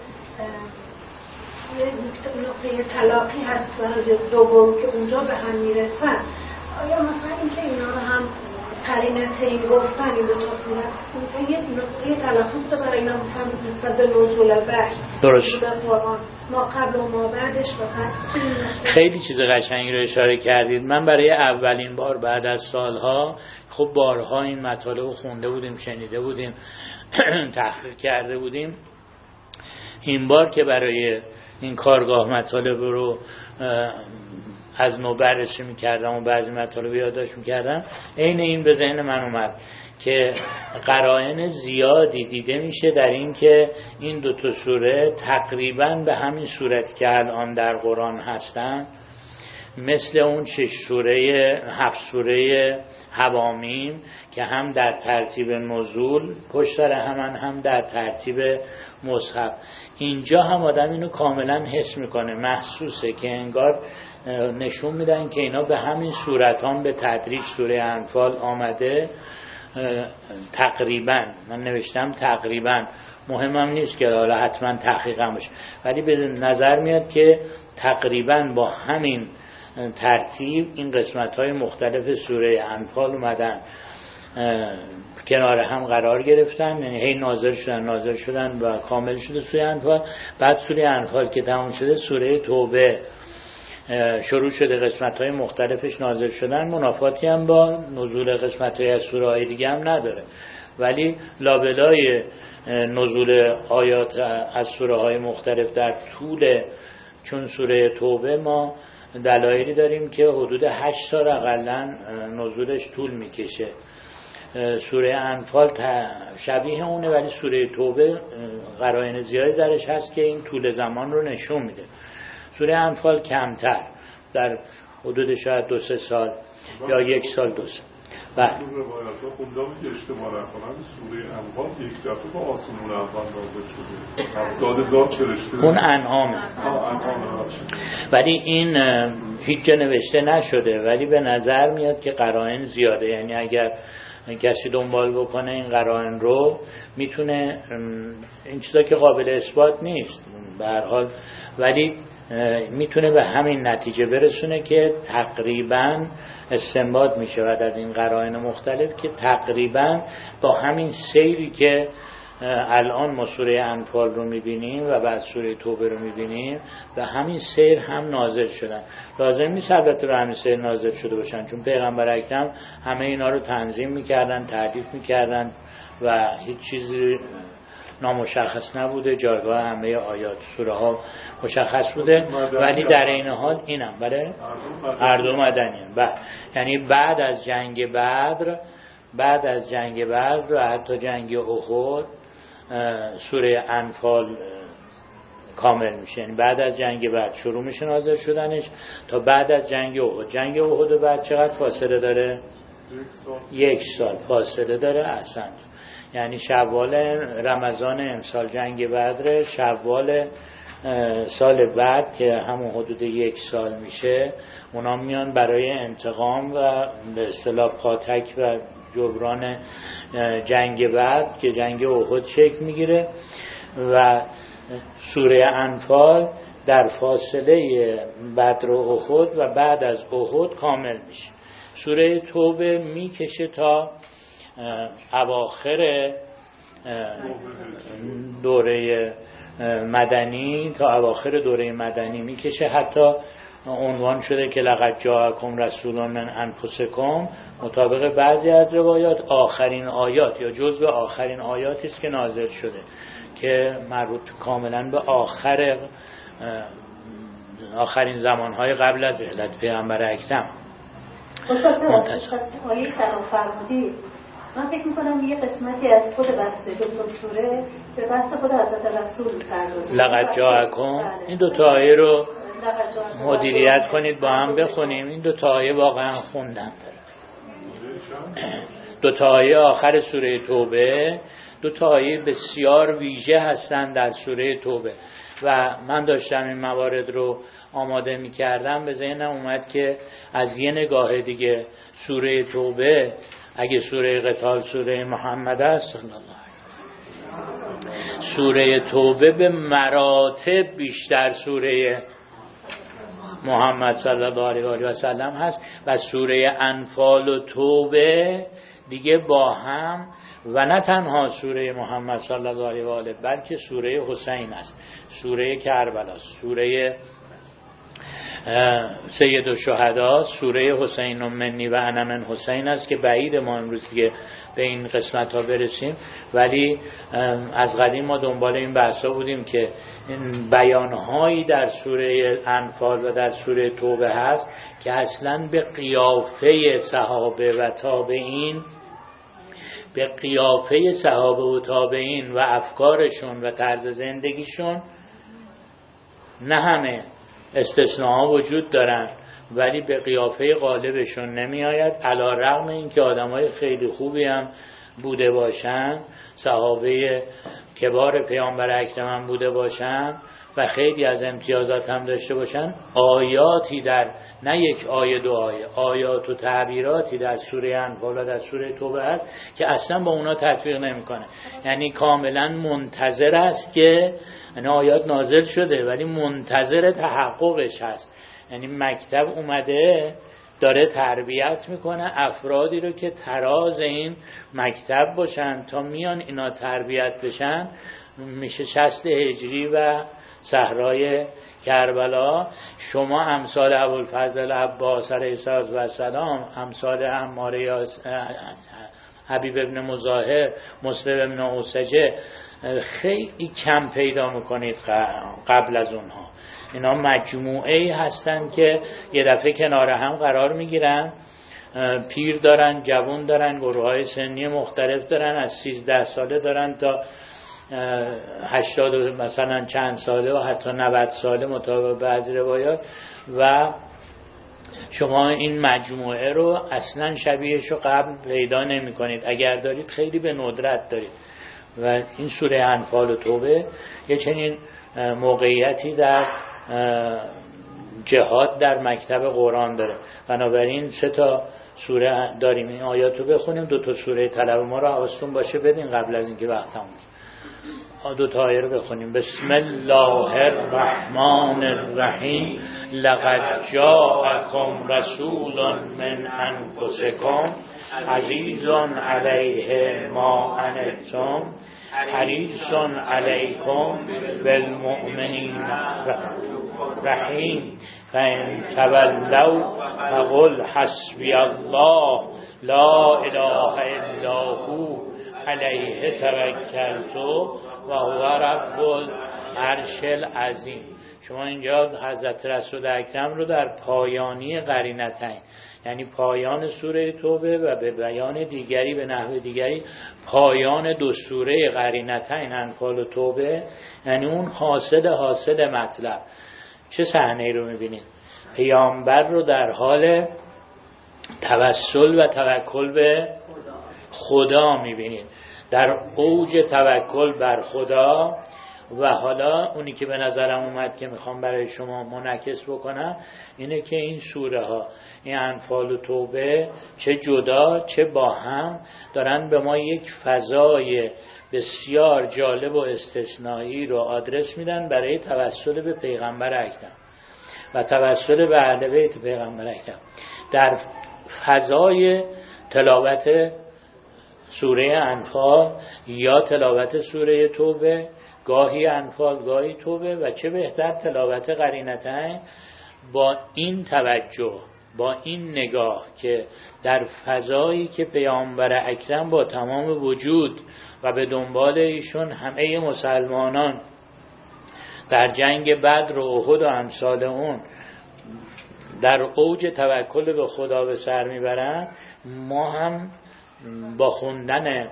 Speaker 6: یه نقطه تلاقی هست برای دوم که اونجا به هم میرسن. آیا مثلا این که اینا رو هم قرینه تین گفتن این دو تا صورت اونجا یه نقطه تلخص برای اینا مثلا نسبت به نزول وحی
Speaker 1: درست
Speaker 6: در قرآن ما قبل و ما بعدش مثلا
Speaker 1: خیلی چیز قشنگی رو اشاره کردید. من برای اولین بار بعد از سالها، خب بارها این مطالب رو خونده بودیم، شنیده بودیم، تحقیق کرده بودیم، این بار که برای این کارگاه مطالب رو از نو بررسی می‌کردم و بعضی مطالب یادداشت می‌کردم، عین این به ذهن من اومد که قرائن زیادی دیده میشه در این که این دو تا سوره تقریباً به همین صورت که الان در قرآن هستن، مثل اون شش سوره هفت سوره حوامیم که هم در ترتیب نزول پشت سر همن، هم در ترتیب مصحف، اینجا هم آدم اینو کاملا حس میکنه، محسوسه که انگار نشون میدن که اینا به همین صورت هم به تدریج سوره انفال آمده. تقریبا من نوشتم تقریبا، مهمم نیست که حالا حتما تحقیقم باشه، ولی به نظر میاد که تقریبا با همین ترتیب این قسمت های مختلف سوره انفال اومدن کنار هم قرار گرفتن، یعنی هی نازل شدن نازل شدن و کامل شده سوره انفال. بعد سوره انفال که تمام شده، سوره توبه شروع شده، قسمت های مختلفش نازل شدن، منافاتی هم با نزول قسمت های از سوره های دیگه هم نداره، ولی لابلای نزول آیات از سوره های مختلف در طول، چون سوره توبه ما دلایلی داریم که حدود هشت سال اقلن نزولش طول میکشه، سوره انفال شبیه اونه، ولی سوره توبه قرائن زیادی درش هست که این طول زمان رو نشون میده. سوره انفال کمتر، در حدود شاید دو سه سال یا یک سال دو سال.
Speaker 4: بله. این روایت ها خوندم که اشتباه نکنم سوره انفال یک دفعه با آسمون اول نازل شده، هفتاد هزار فرشته.
Speaker 1: اون انعامه. ولی این هیچ جا نوشته نشده، ولی به نظر میاد که قرائن زیاده، یعنی اگر کسی دنبال بکنه این قرائن رو میتونه، این چیزا که قابل اثبات نیست به هر حال، ولی میتونه به همین نتیجه برسونه که تقریباً استنباط میشه بعد از این قرائن مختلف که تقریباً با همین سیری که الان ما سوره انفال رو میبینیم و بعد سوره توبه رو میبینیم و همین سیر هم نازل شدن. لازم نیست البته به همین سیر نازل شده باشن، چون پیغمبر اکرم همه اینا رو تنظیم میکردن، تعریف میکردن و هیچ چیزی نامشخص نبوده، جایگاه همه آیات سوره ها مشخص بوده، ولی در این حال اینم بله هر دو مدنی هم. بعد یعنی بعد از جنگ بدر، بعد از جنگ بدر و حتی جنگ احد سوره انفال کامل میشه، یعنی بعد از جنگ بدر شروع میشه نازل شدنش تا بعد از جنگ احد. جنگ احد بعد چقدر فاصله داره؟ یک سال فاصله داره. احسن، یعنی شوال رمضان امسال جنگ بدر، شوال سال بعد که همون حدود یک سال میشه، اونا میان برای انتقام و به اصطلاح پاتک و جبران جنگ بعد که جنگ احد شکل میگیره و سوره انفال در فاصله بدر و احد و بعد از احد کامل میشه. سوره توبه میکشه تا اواخر دوره مدنی، تا اواخر دوره مدنی میکشه، حتی عنوان شده که لقد جاءکم رسول من انفسکم، مطابق بعضی از روایات آخرین آیات یا جزء آخرین آیاتی است که نازل شده که مربوط کاملا به آخر آخرین زمانهای قبل از رحلت پیامبر اکرم.
Speaker 5: آیه سلام فرمودید، من فکر میکنم یه قسمتی از خود بسته دو سوره به بحث خود حضرت رسول پرداخته.
Speaker 1: لقد جاءکم، این دو تا آیه رو مدیریت کنید با هم بخونیم. این دو تا آیه واقعا خوندم. دو تا آیه آخر سوره توبه دو تا آیه بسیار ویژه هستند در سوره توبه و من داشتم این موارد رو آماده می کردم، به ذهنم اومد که از یه نگاه دیگه سوره توبه اگه سوره قتال سوره محمد است صلی الله علیه و سوره توبه به مراتب بیشتر سوره محمد صلی الله علیه و سلم هست و سوره انفال و توبه دیگه با هم و نه تنها سوره محمد صلی الله علیه و آله بلکه سوره حسین است، سوره کربلا، سوره سید الشهدا، سوره حسین منی و انا من حسین است که بعید ما امروز دیگه به این قسمت ها برسیم، ولی از قدیم ما دنبال این بحثا بودیم که بیانهایی در سوره انفال و در سوره توبه هست که اصلا به قیافه صحابه و تابعین به قیافه صحابه و تابعین و افکارشون و طرز زندگیشون نه همه استثناء وجود دارن ولی به قیافه غالبشون نمی آید، علی رغم این که آدمای خیلی خوبی هم بوده باشن، صحابه کبار پیامبر اکرم هم بوده باشن و خیلی از امتیازات هم داشته باشن، آیاتی در نه یک آیه دو آیه آیات و تعبیراتی در سوره انفال و در سوره توبه هست که اصلا با اونا تطبیق نمیکنه. یعنی کاملا منتظر است که این آیات نازل شده ولی منتظر تحققش هست. یعنی مکتب اومده داره تربیت میکنه افرادی رو که تراز این مکتب باشن تا میان اینا تربیت بشن. میشه شصت هجری و صحرای کربلا. شما امثال ابوالفضل عباس علیه السلام، امثال عمار یا حبیب ابن مظاهر، مسلم ابن اوسجه خیلی کم پیدا میکنید قبل از اونها. اینا مجموعه‌ای هستن که یه دفعه کنار هم قرار میگیرن، پیر دارن، جوان دارن، گروه‌های سنی مختلف دارن، از سیزده ساله دارن تا هشتاد مثلا چند ساله و حتی نود ساله مطابق بعضی روایات و شما این مجموعه رو اصلا شبیهش رو قبل پیدا نمی کنید. اگر دارید خیلی به ندرت دارید و این سوره انفال و توبه یه چنین موقعیتی در جهاد در مکتب قرآن داره. بنابراین سه تا سوره داریم، این آیات رو بخونیم، دو تا سوره طلب ما رو حواستون باشه بدین قبل از اینکه وقت تموم شه. دو تا آیه رو بخونیم. بسم الله الرحمن الرحیم. لقد جاءکم رسول من انفسکم عزیز علیه ما عنتم حریص علیکم بالمؤمنین رحیم فإن تولوا فقل حسبی الله لا اله الا هو علیه توکلت و هو رب العرش العظیم. شما اینجا حضرت رسول اکرم رو در پایانی قرینتین، یعنی پایان سوره توبه و به بیان دیگری به نحو دیگری پایان دو سوره قرینتین انفال و توبه، یعنی اون حاصل حاصل مطلب. چه صحنه‌ای رو می‌بینید؟ پیامبر رو در حال توسل و توکل به خدا می‌بینید، در اوج توکل بر خدا. و حالا اونی که به نظرم اومد که میخوام برای شما منعکس بکنم اینه که این سوره ها، این انفال و توبه، چه جدا چه با هم دارن به ما یک فضای بسیار جالب و استثنایی رو آدرس میدن برای توسل به پیغمبر اکرم و توسل به اهل بیت پیغمبر اکرم. در فضای تلاوت سوره انفال یا تلاوت سوره توبه، گاهی انفال گاهی توبه، و چه بهتر تلاوت قرینتین با این توجه، با این نگاه که در فضایی که پیامبر اکرم با تمام وجود و به دنبال ایشون همه مسلمانان در جنگ بدر و احد و امثال اون در اوج توکل به خدا به سر میبرن، ما هم با خوندن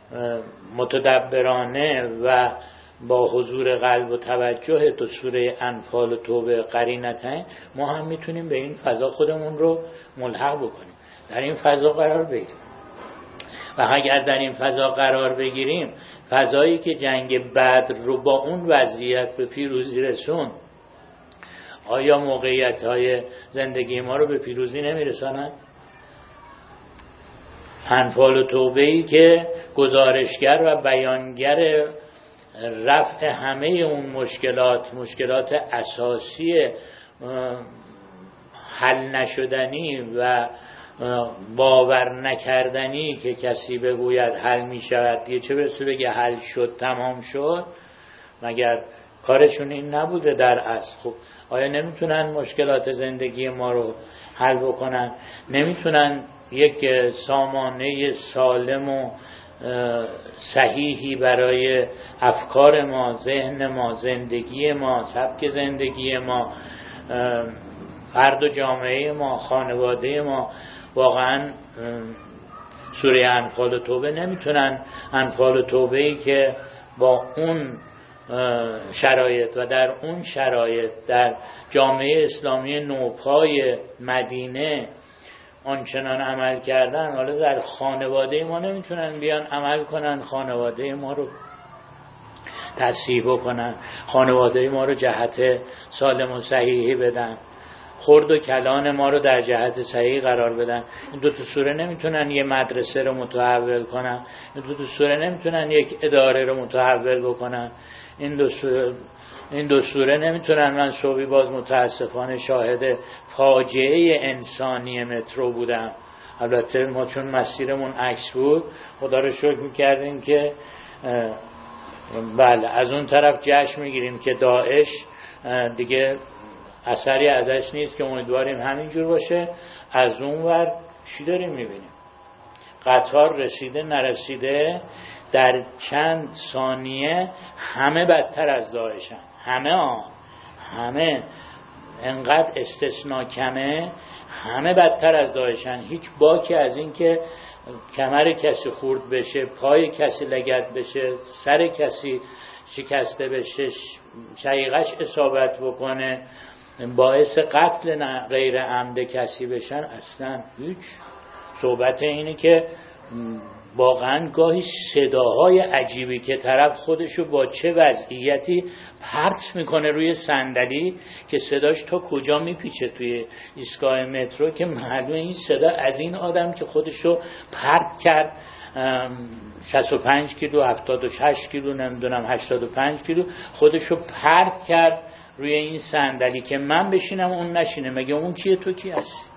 Speaker 1: متدبرانه و با حضور قلب و توجه تو سوره انفال و توبه قرینتین ما هم میتونیم به این فضا خودمون رو ملحق بکنیم، در این فضا قرار بگیریم. و اگر در این فضا قرار بگیریم، فضایی که جنگ بدر رو با اون وضعیت به پیروزی رسون، آیا موقعیت های زندگی ما رو به پیروزی نمیرساند؟ انفال و توبه‌ای که گزارشگر و بیانگر رفع همه اون مشکلات، مشکلات اساسی حل نشدنی و باور نکردنی که کسی بگوید حل می شود، دیگه چه برسه بگه حل شد تمام شد، مگر کارشون این نبوده در اصل؟ خب آیا نمیتونن مشکلات زندگی ما رو حل بکنن؟ نمیتونن یک سامانه سالم و صحیحی برای افکار ما، ذهن ما، زندگی ما، سبک زندگی ما، فرد و جامعه ما، خانواده ما، واقعا سوره انفال و توبه نمیتونن انفال و توبه‌ای که با اون شرایط و در اون شرایط در جامعه اسلامی نوپای مدینه آنچنان عمل کردن، حالا در خانواده ما نمیتونن بیان عمل کنن، خانواده ما رو تصحیح بکنن، خانواده ما رو جهت سالم و صحیحی بدن، خرد و کلان ما رو در جهت صحیح قرار بدن. این دو تا سوره نمیتونن یه مدرسه رو متحول کنن، این دو تا سوره نمیتونن یک اداره رو متحول بکنن، این دو سوره این دو سوره نمیتونن. من صبحی باز متاسفانه شاهد فاجعه انسانی مترو بودم. البته ما چون مسیرمون عکس بود خدا رو شکر میکردیم که بله از اون طرف جشن میگیریم که داعش دیگه اثری ازش نیست، که امیدواریم همینجور باشه. از اون ور چی داریم میبینیم؟ قطار رسیده نرسیده در چند ثانیه همه بدتر از داعشن، همه آن همه انقدر استثناء کمه، همه بدتر از داعشن. هیچ باکی از این که کمر کسی خورد بشه، پای کسی لگد بشه، سر کسی شکسته بشه، شقیقش اصابت بکنه، باعث قتل غیر عمد کسی بشن، اصلا هیچ. صحبت اینه که واقعا گاهی صداهای عجیبی که طرف خودشو با چه وضعیتی پرت میکنه روی صندلی که صداش تا کجا میپیچه توی ایستگاه مترو، که معلومه این صدا از این آدم که خودشو پرت کرد شصت و پنج کیلو، هفتاد و شش کیلو، نمیدونم هشتاد و پنج کیلو، خودشو پرت کرد روی این صندلی که من بشینم اون نشینه. مگه اون کیه تو کی هستی؟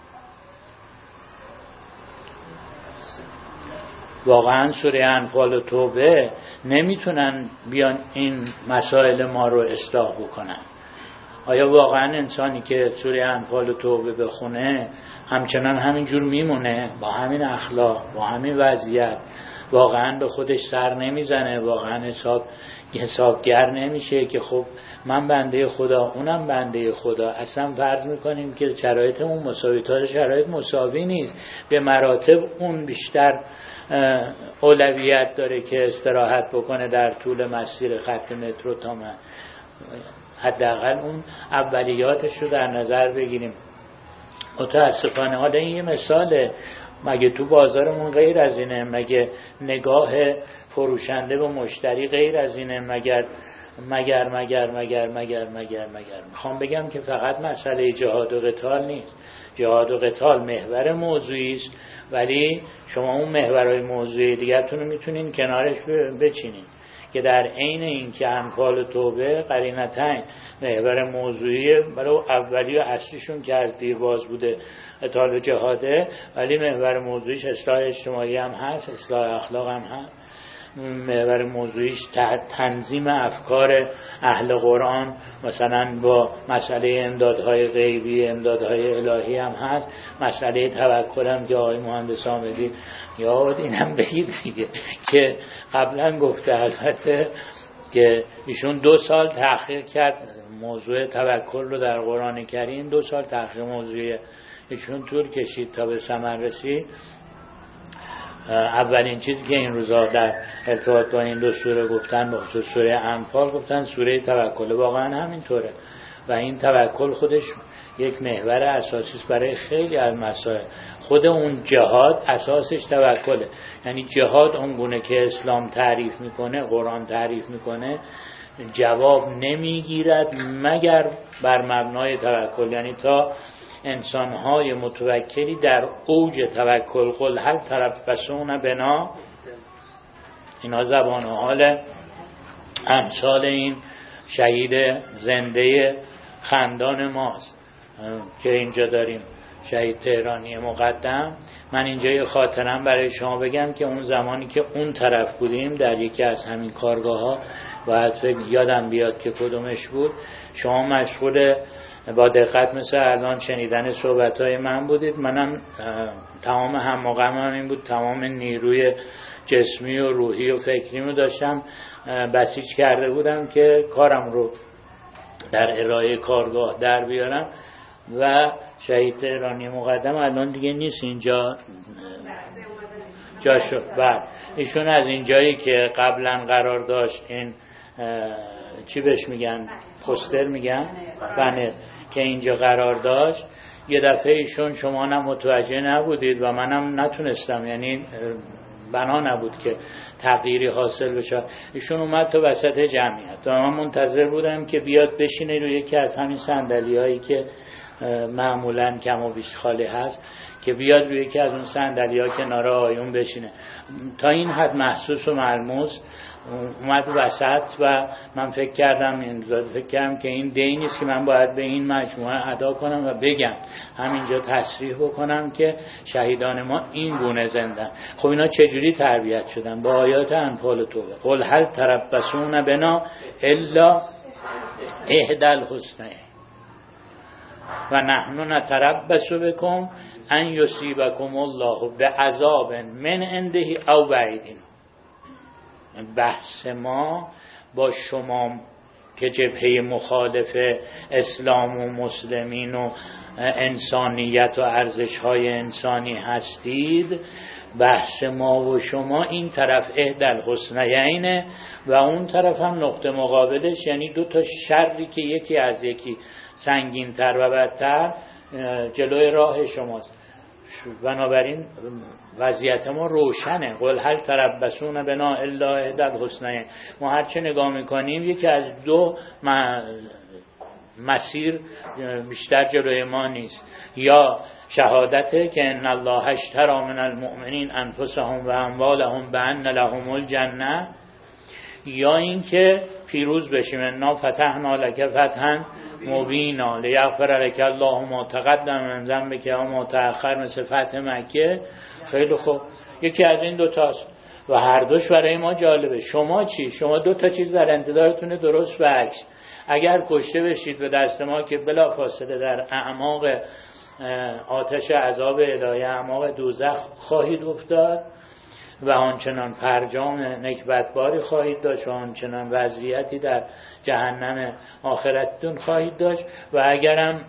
Speaker 1: واقعا سوره انفال و توبه نمیتونن بیان این مسائل ما رو اصلاح بکنن. آیا واقعا انسانی که سوره انفال و توبه بخونه همچنان همینجور میمونه با همین اخلاق، با همین وضعیت، واقعا به خودش سر نمیزنه، واقعا حساب حسابگر نمیشه که خب من بنده خدا اونم بنده خدا؟ اصلا فرض میکنیم که شرایطمون مساوی، تا شرایط مساوی نیست، به مراتب اون بیشتر اولویت داره که استراحت بکنه در طول مسیر خط مترو تا من حداقل اون اولیاتش رو در نظر بگیریم. متاسفانه حالا این یه مثاله، مگه تو بازارمون غیر از اینه؟ مگه نگاه فروشنده به مشتری غیر از اینه؟ مگر مگر مگر مگر مگر مگر مگر میخوام بگم که فقط مسئله جهاد و قتال نیست. جهاد و قتال محور موضوعی است، ولی شما اون محورهای موضوعی دیگرتون رو میتونین کنارش بچینین که در عین این که انفال و توبه قرینتین محور موضوعی برای اولی و اصلیشون که از دیرباز بوده قتال و جهاده، ولی محور موضوعیش اصلاح اجتماعی هم هست، اصلاح اخلاق هم هست. محور موضوعیش تنظیم افکار اهل قرآن مثلا با مسئله امدادهای غیبی، امدادهای الهی هم هست. مسئله توکل هم که آقای مهندس آمدی یاد اینم بگید دیگه که قبلا گفته البته که ایشون دو سال تحقیق کرد موضوع توکل رو در قرآن کریم. دو سال تحقیق موضوع ایشون طول کشید تا به ثمر رسید. اولین چیزی که این روزا در ارتباط با این دو سوره گفتن، با خصوص سوره انفال گفتن سوره توکل. واقعا همینطوره و این توکل خودش یک محور اساسی است برای خیلی از مسائل. خود اون جهاد اساسش توکله. یعنی جهاد اون گونه که اسلام تعریف میکنه، قرآن تعریف میکنه، جواب نمیگیرد مگر بر مبنای توکل. یعنی تا انسان‌های متوکلی در اوج توکل، قل هل تربصون بنا، اینا زبان و حال امثال این شهید زنده خندان ماست که اینجا داریم، شهید تهرانی مقدم. من اینجا یه خاطرم برای شما بگم که اون زمانی که اون طرف بودیم در یکی از همین کارگاه ها، باید فکر یادم بیاد که کدومش بود، شما مشغول با دقت مثل الان شنیدن صحبت‌های من بودید. منم تمام هم‌مقامم این بود، تمام نیروی جسمی و روحی و فکری رو داشتم بسیج کرده بودم که کارم رو در ارائه کارگاه در بیارم. و شهید تهرانی مقدم الان دیگه نیست اینجا، جا شد. بعد ایشون از اینجایی که قبلا قرار داشت این چی بهش میگن، پوستر میگن، بنر، که اینجا قرار داشت، یه دفعه ایشون شما نه متوجه نبودید و منم نتونستم، یعنی بنا نبود که تغییری حاصل بشه. ایشون اومد تو وسط جمعیت و من منتظر بودم که بیاد بشینه روی یکی از همین صندلی‌هایی که معمولاً کم و بیش خالی هست، که بیاد روی یکی از اون صندلی‌ها کنار آیون بشینه. تا این حد محسوس و ملموس اومد وسط و من فکر کردم این فکر کردم که این دینی است که من باید به این مجموعه ادا کنم و بگم، همینجا تصریح بکنم که شهیدان ما این گونه زندن. خب اینا چجوری تربیت شدن؟ با آیات انفال و توبه. قل هل تربصون بنا الا احدی الحسنیین و نحن نتربص بكم ان یصیبکم الله بعذاب من عنده او بعیدین. بحث ما با شما که جبهه مخالف اسلام و مسلمین و انسانیت و ارزش‌های انسانی هستید، بحث ما و شما این طرف احدی الحسنیین و اون طرف هم نقطه مقابلش، یعنی دو تا شری که یکی از یکی سنگین‌تر و بدتر جلوی راه شماست. بنابراین وضعیت ما روشنه. قل هل تربصون بنا الا احدی الحسنیین. ما هر چه نگاه میکنیم یکی از دو مسیر بیشتر جلوی ما نیست، یا شهادته که ان الله اشتری من المؤمنین انفسهم و اموالهم بان لهم الجنه، یا اینکه پیروز بشیم. انا فتحنا لک فتحا مبینا لیغفر لک الله ما تقدم من ذنبک و ما تأخر، مثل فتح مکه. خیلی خوب، یکی از این دوتاست و هر دوش برای ما جالبه. شما چی؟ شما دو تا چیز در انتظارتونه، درست و عکس. اگر کشته بشید به دست ما که بلا فاصله در اعماق آتش عذاب الهی، اعماق دوزخ خواهید افتاد و آنچنان فرجام نکبتباری خواهید داشت و آنچنان وضعیتی در جهنم آخرتتون خواهید داشت. و اگرم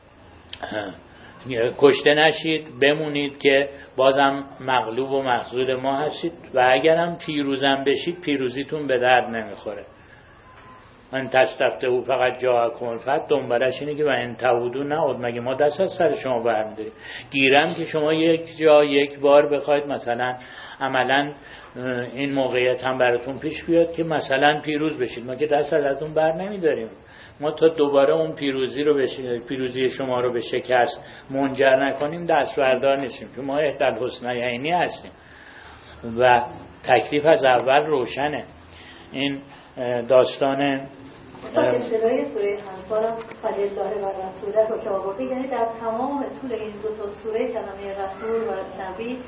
Speaker 1: کشته نشید بمونید که بازم مغلوب و مغزول ما هستید، و اگرم پیروزم بشید پیروزیتون به درد نمیخوره. من تستفته او فقط جاءکم الفتح، دنبالش اینه که و ان تعودوا نعود، مگه ما دست از سر شما برمی‌داریم؟ گیرم که شما یک جا یک بار بخواید مثلا عملا این موقعیت هم براتون پیش بیاد که مثلا پیروز بشید، ما که دست ازتون بر نمیداریم. ما تا دوباره اون پیروزی رو به پیروزی شما رو به شکست منجر نکنیم دست بردار نیستیم، که ما احدی الحسنیین هستیم و تکلیف از اول روشنه. این داستان
Speaker 5: ابتدای سوره انفال هم فضیلت و رسولت رو که آورده، یعنی در تمام طول این دو تا سوره کلمه رسول و نبی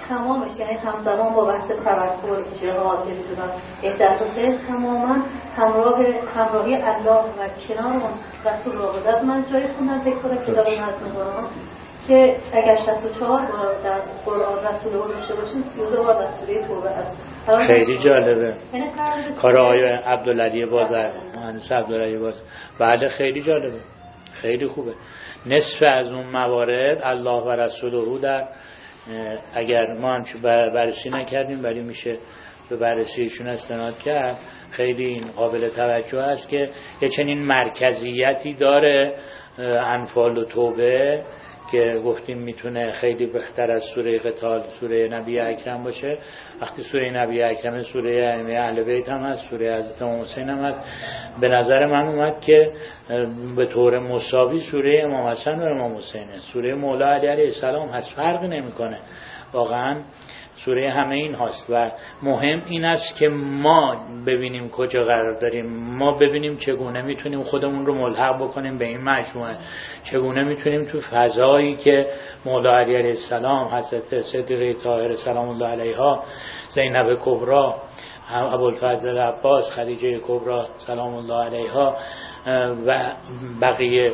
Speaker 5: تمامش یعنی همزمان با بحث تفکر اجراءات که میتونن اهداف و تماما همراه همراهی الله و کنار اون رسول رابطه. من جایی خوندم فکر کنم کتاب نظم قرآن که اگر شصت و چهار بار در قرآن رسول رو داشته باشیم سی و دو بار در سوره توبه هست.
Speaker 1: خیلی جالبه کار آقای عبدالعلی بازر، مهندس عبدالعلی بازر. بله خیلی جالبه، خیلی خوبه. نصف از اون موارد الله و رسوله در اگر ما هم بررسی نکردیم ولی میشه به بررسیشون استناد کرد. خیلی این قابل توجه است که یه چنین مرکزیتی داره انفال و توبه که گفتیم میتونه خیلی بهتر از سوره قتال سوره نبی اکرم باشه. وقتی سوره نبی اکرم سوره اهل بیت هم هست، سوره حضرت امام حسین هم هست، به نظر من اومد که به طور مساوی سوره امام حسن و امام حسینه، سوره مولا علی علیه السلام هست، فرق نمیکنه واقعا. سوره همه این هست و مهم این است که ما ببینیم کجا قرار داریم، ما ببینیم چگونه میتونیم خودمون رو ملحق بکنیم به این مجموعه، چگونه میتونیم تو فضایی که مولا علی علیه السلام، حضرت صدیقه طاهره سلام الله علیها، زینب کبرا، ابوالفضل عباس، خدیجه کبرا سلام الله علیها و بقیه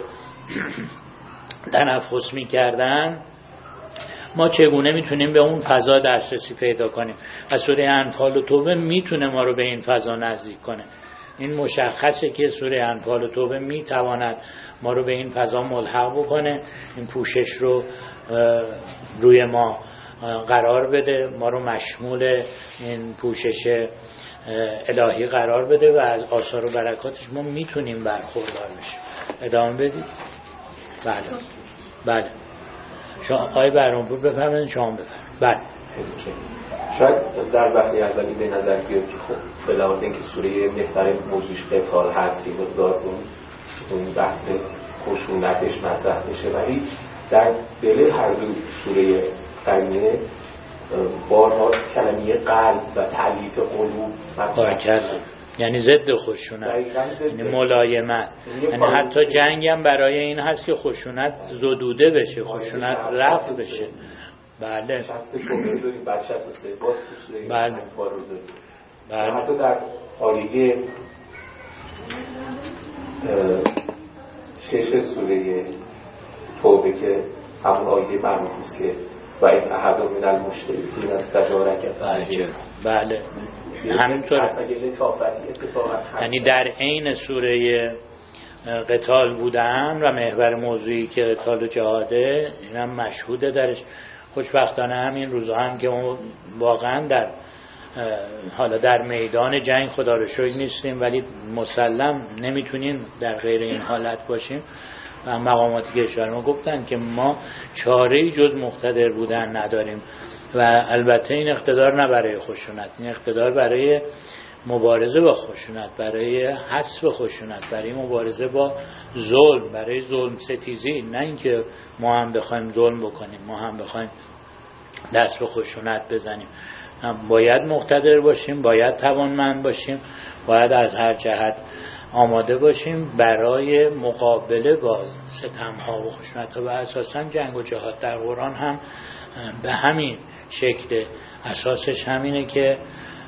Speaker 1: تنفس میکردن، ما چگونه میتونیم به اون فضا دسترسی پیدا کنیم. از سوره انفال و توبه میتونه ما رو به این فضا نزدیک کنه. این مشخصه که سوره انفال و توبه میتواند ما رو به این فضا ملحق بکنه، این پوشش رو روی ما قرار بده، ما رو مشمول این پوشش الهی قرار بده و از آثار و برکاتش ما میتونیم برخوردار بشیم. ادامه بدید. بله بله شما آقای برانپور بفرمایید، شما بفرمایید. بله
Speaker 7: شاید در وقتی اولی به نظر بیاد که خب به لحاظ اینکه سوره محور موضوعش قتال هست این مقدار اون اون بحث خشونتش مطرح میشه، ولی در دل هر دو سوره قرینه بارها کلمه قلب و تألیف قلوب مطرح شده،
Speaker 1: یعنی ضد خشونت، یعنی ملایمت، یعنی حتی جنگ هم برای این هست که خشونت زدوده بشه، خشونت رفع بشه. بله بله
Speaker 7: بله حتی در آیه شش سوره توبه که همون آیه معروف است که و این احد من المشرکین استجارک
Speaker 1: بله بله همینطوره. یعنی در عین سوره قتال بودن و محور موضوعی که قتال و جهاده، این هم مشهوده درش. خوشبختانه همین روزها هم که واقعا در حالا در میدان جنگ خدا رو شکر نیستیم ولی مسلم نمیتونیم در غیر این حالت باشیم و مقامات کشور ما گفتن که ما چاره‌ای جز مقتدر بودن نداریم و البته این اقتدار نه برای خشونت، این اقتدار برای مبارزه با خشونت، برای حذف خشونت، برای مبارزه با ظلم، برای ظلم ستیزی، نه اینکه ما هم بخوایم ظلم بکنیم، ما هم بخوایم دست به خشونت بزنیم. باید مقتدر باشیم، باید توانمند باشیم، باید از هر جهت آماده باشیم برای مقابله با ستم‌ها و خشونت‌ها و اساساً جنگ و جهاد در قرآن هم به همین شکل. اساسش همینه که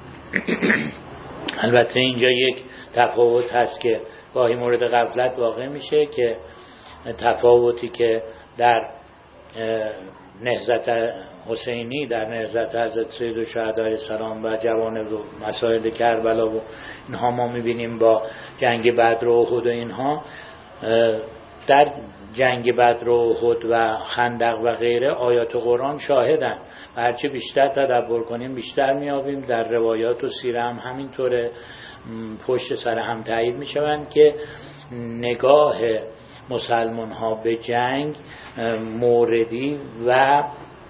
Speaker 1: البته اینجا یک تفاوت هست که گاهی مورد غفلت واقع میشه که تفاوتی که در نهضت حسینی، در نهضت حضرت سید الشهدا علیه السلام و جوانب و مسائل کربلا و اینها ما میبینیم با جنگ بدر و احد و اینها. در جنگ بدر و احد و خندق و غیره آیات قرآن شاهدن و هرچی بیشتر تدبر کنیم بیشتر میابیم. در روایات و سیره هم همینطوره، پشت سر هم تایید میشوند که نگاه مسلمان ها به جنگ موردی و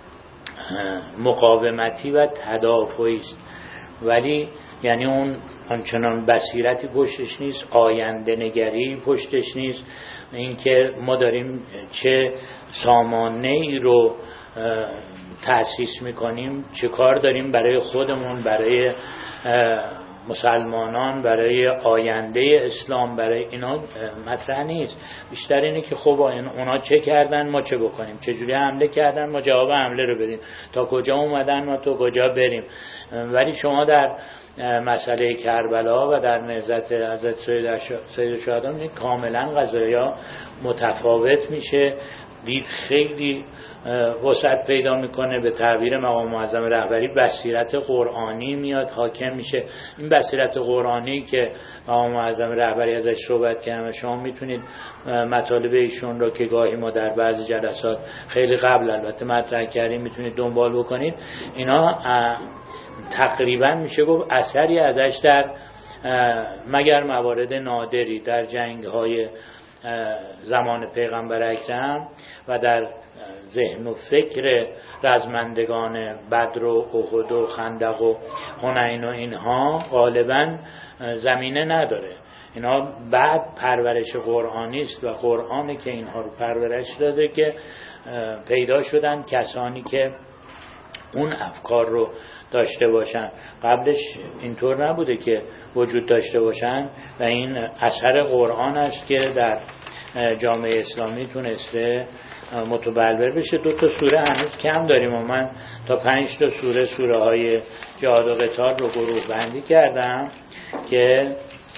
Speaker 1: مقاومتی و تدافعی است، ولی یعنی اون همچنان بصیرتی پشتش نیست، آینده نگری پشتش نیست، اینکه ما داریم چه سامانه ای رو تأسیس میکنیم، چه کار داریم برای خودمون، برای مسلمانان، برای آینده اسلام، برای اینا مطرح نیست. بیشتر اینه که خب اونا چه کردن ما چه بکنیم، چجوری حمله کردن ما جواب حمله رو بدیم، تا کجا اومدن ما تا کجا بریم. ولی شما در مسئله کربلا و در نهضت حضرت سید شهدا می‌بینید کاملا قضایا متفاوت میشه، دید خیلی وسعت پیدا میکنه. به تعبیر مقام معظم رهبری بصیرت قرآنی میاد حاکم میشه. این بصیرت قرآنی که مقام معظم رهبری ازش صحبت کردن، شما میتونید مطالب ایشون رو که گاهی ما در بعضی جلسات خیلی قبل البته مطرح کردیم میتونید دنبال بکنید. اینا تقریبا میشه گفت اثری ازش در مگر موارد نادری در جنگ های زمان پیغمبر اکرم و در ذهن و فکر رزمندگان بدر و احد و خندق و حنین و اینها غالبا زمینه نداره. اینا بعد پرورش قرآنی است و قرآنی که اینها رو پرورش داده که پیدا شدن کسانی که اون افکار رو داشته باشن. قبلش اینطور نبوده که وجود داشته باشن و این اثر قرآن است که در جامعه اسلامی تونسته متبلور بشه. دو تا سوره هنوز کم داریم و من تا پنج تا سوره سوره های جهاد و قتال رو گروه بندی کردم که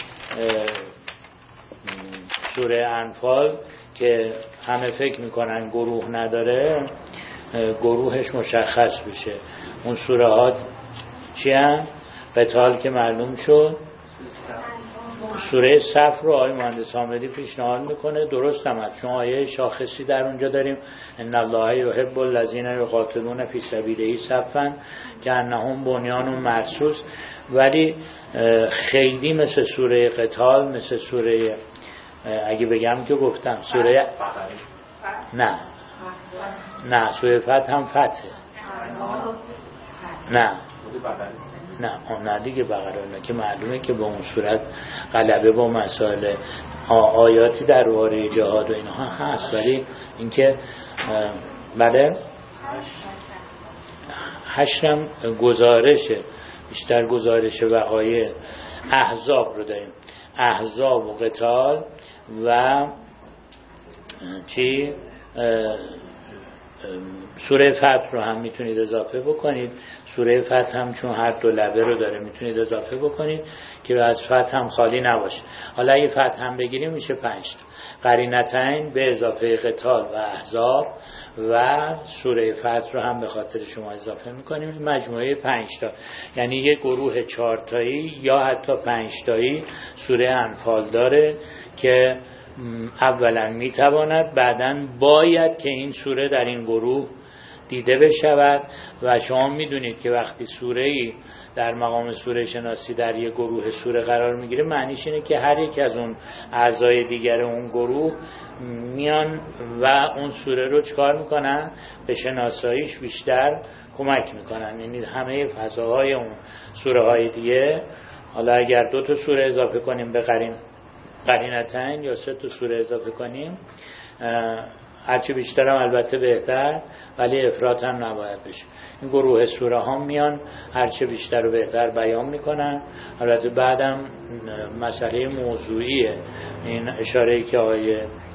Speaker 1: سوره انفال که همه فکر میکنن گروه نداره، گروهش مشخص بشه. اون سوره ها چی هم؟ قتال که معلوم شد. سوره صف رو آقای مهندس حامدی پیشنهاد میکنه، درست هم هست چون آیه شاخصی در اونجا داریم ان الله یحب الذین یقاتلون فی سبیله صفا کانهم بنیان مرصوص. ولی خیلی مثل سوره قتال، مثل سوره اگه بگم که گفتم سوره نه نه سوره فتح هم فتحه نه نه نه دیگه بقره نه که معلومه که به اون صورت غلبه با مسائل آیاتی درباره جهاد و اینها هست. ولی اینکه بله هشتم گزارشه، بیشتر گزارش وقایع احزاب رو داریم، احزاب و قتال و چی سوره فتح رو هم میتونید اضافه بکنید. سوره فتح هم چون هر دو لبه رو داره میتونید اضافه بکنید که از فتح هم خالی نباشه. حالا اگه فتح هم بگیریم میشه پنج تا قرینتین به اضافه قتال و احزاب و سوره فتح رو هم به خاطر شما اضافه میکنیم، مجموعه پنج تا، یعنی یک گروه چهار تایی یا حتی پنج تایی سوره انفال داره که اولا میتواند بعداً باید که این سوره در این گروه دیده بشود. و شما میدونید که وقتی سوره‌ای در مقام سوره شناسی در یک گروه سوره قرار میگیره معنیش اینه که هر یک از اون اعضای دیگر اون گروه میان و اون سوره رو چکار میکنن؟ به شناساییش بیشتر کمک میکنن. یعنی همه فضاهای اون سوره های دیگه، حالا اگر دو تا سوره اضافه کنیم به قرین قرینتین یا سه تا سوره اضافه کنیم هرچی بیشتر هم البته بهتر، ولی افراط هم نباید بشه. این گروه سوره ها میان هرچی بیشتر و بهتر بیان میکنن. البته بعدم مسئله موضوعیه، این اشاره‌ای که آقای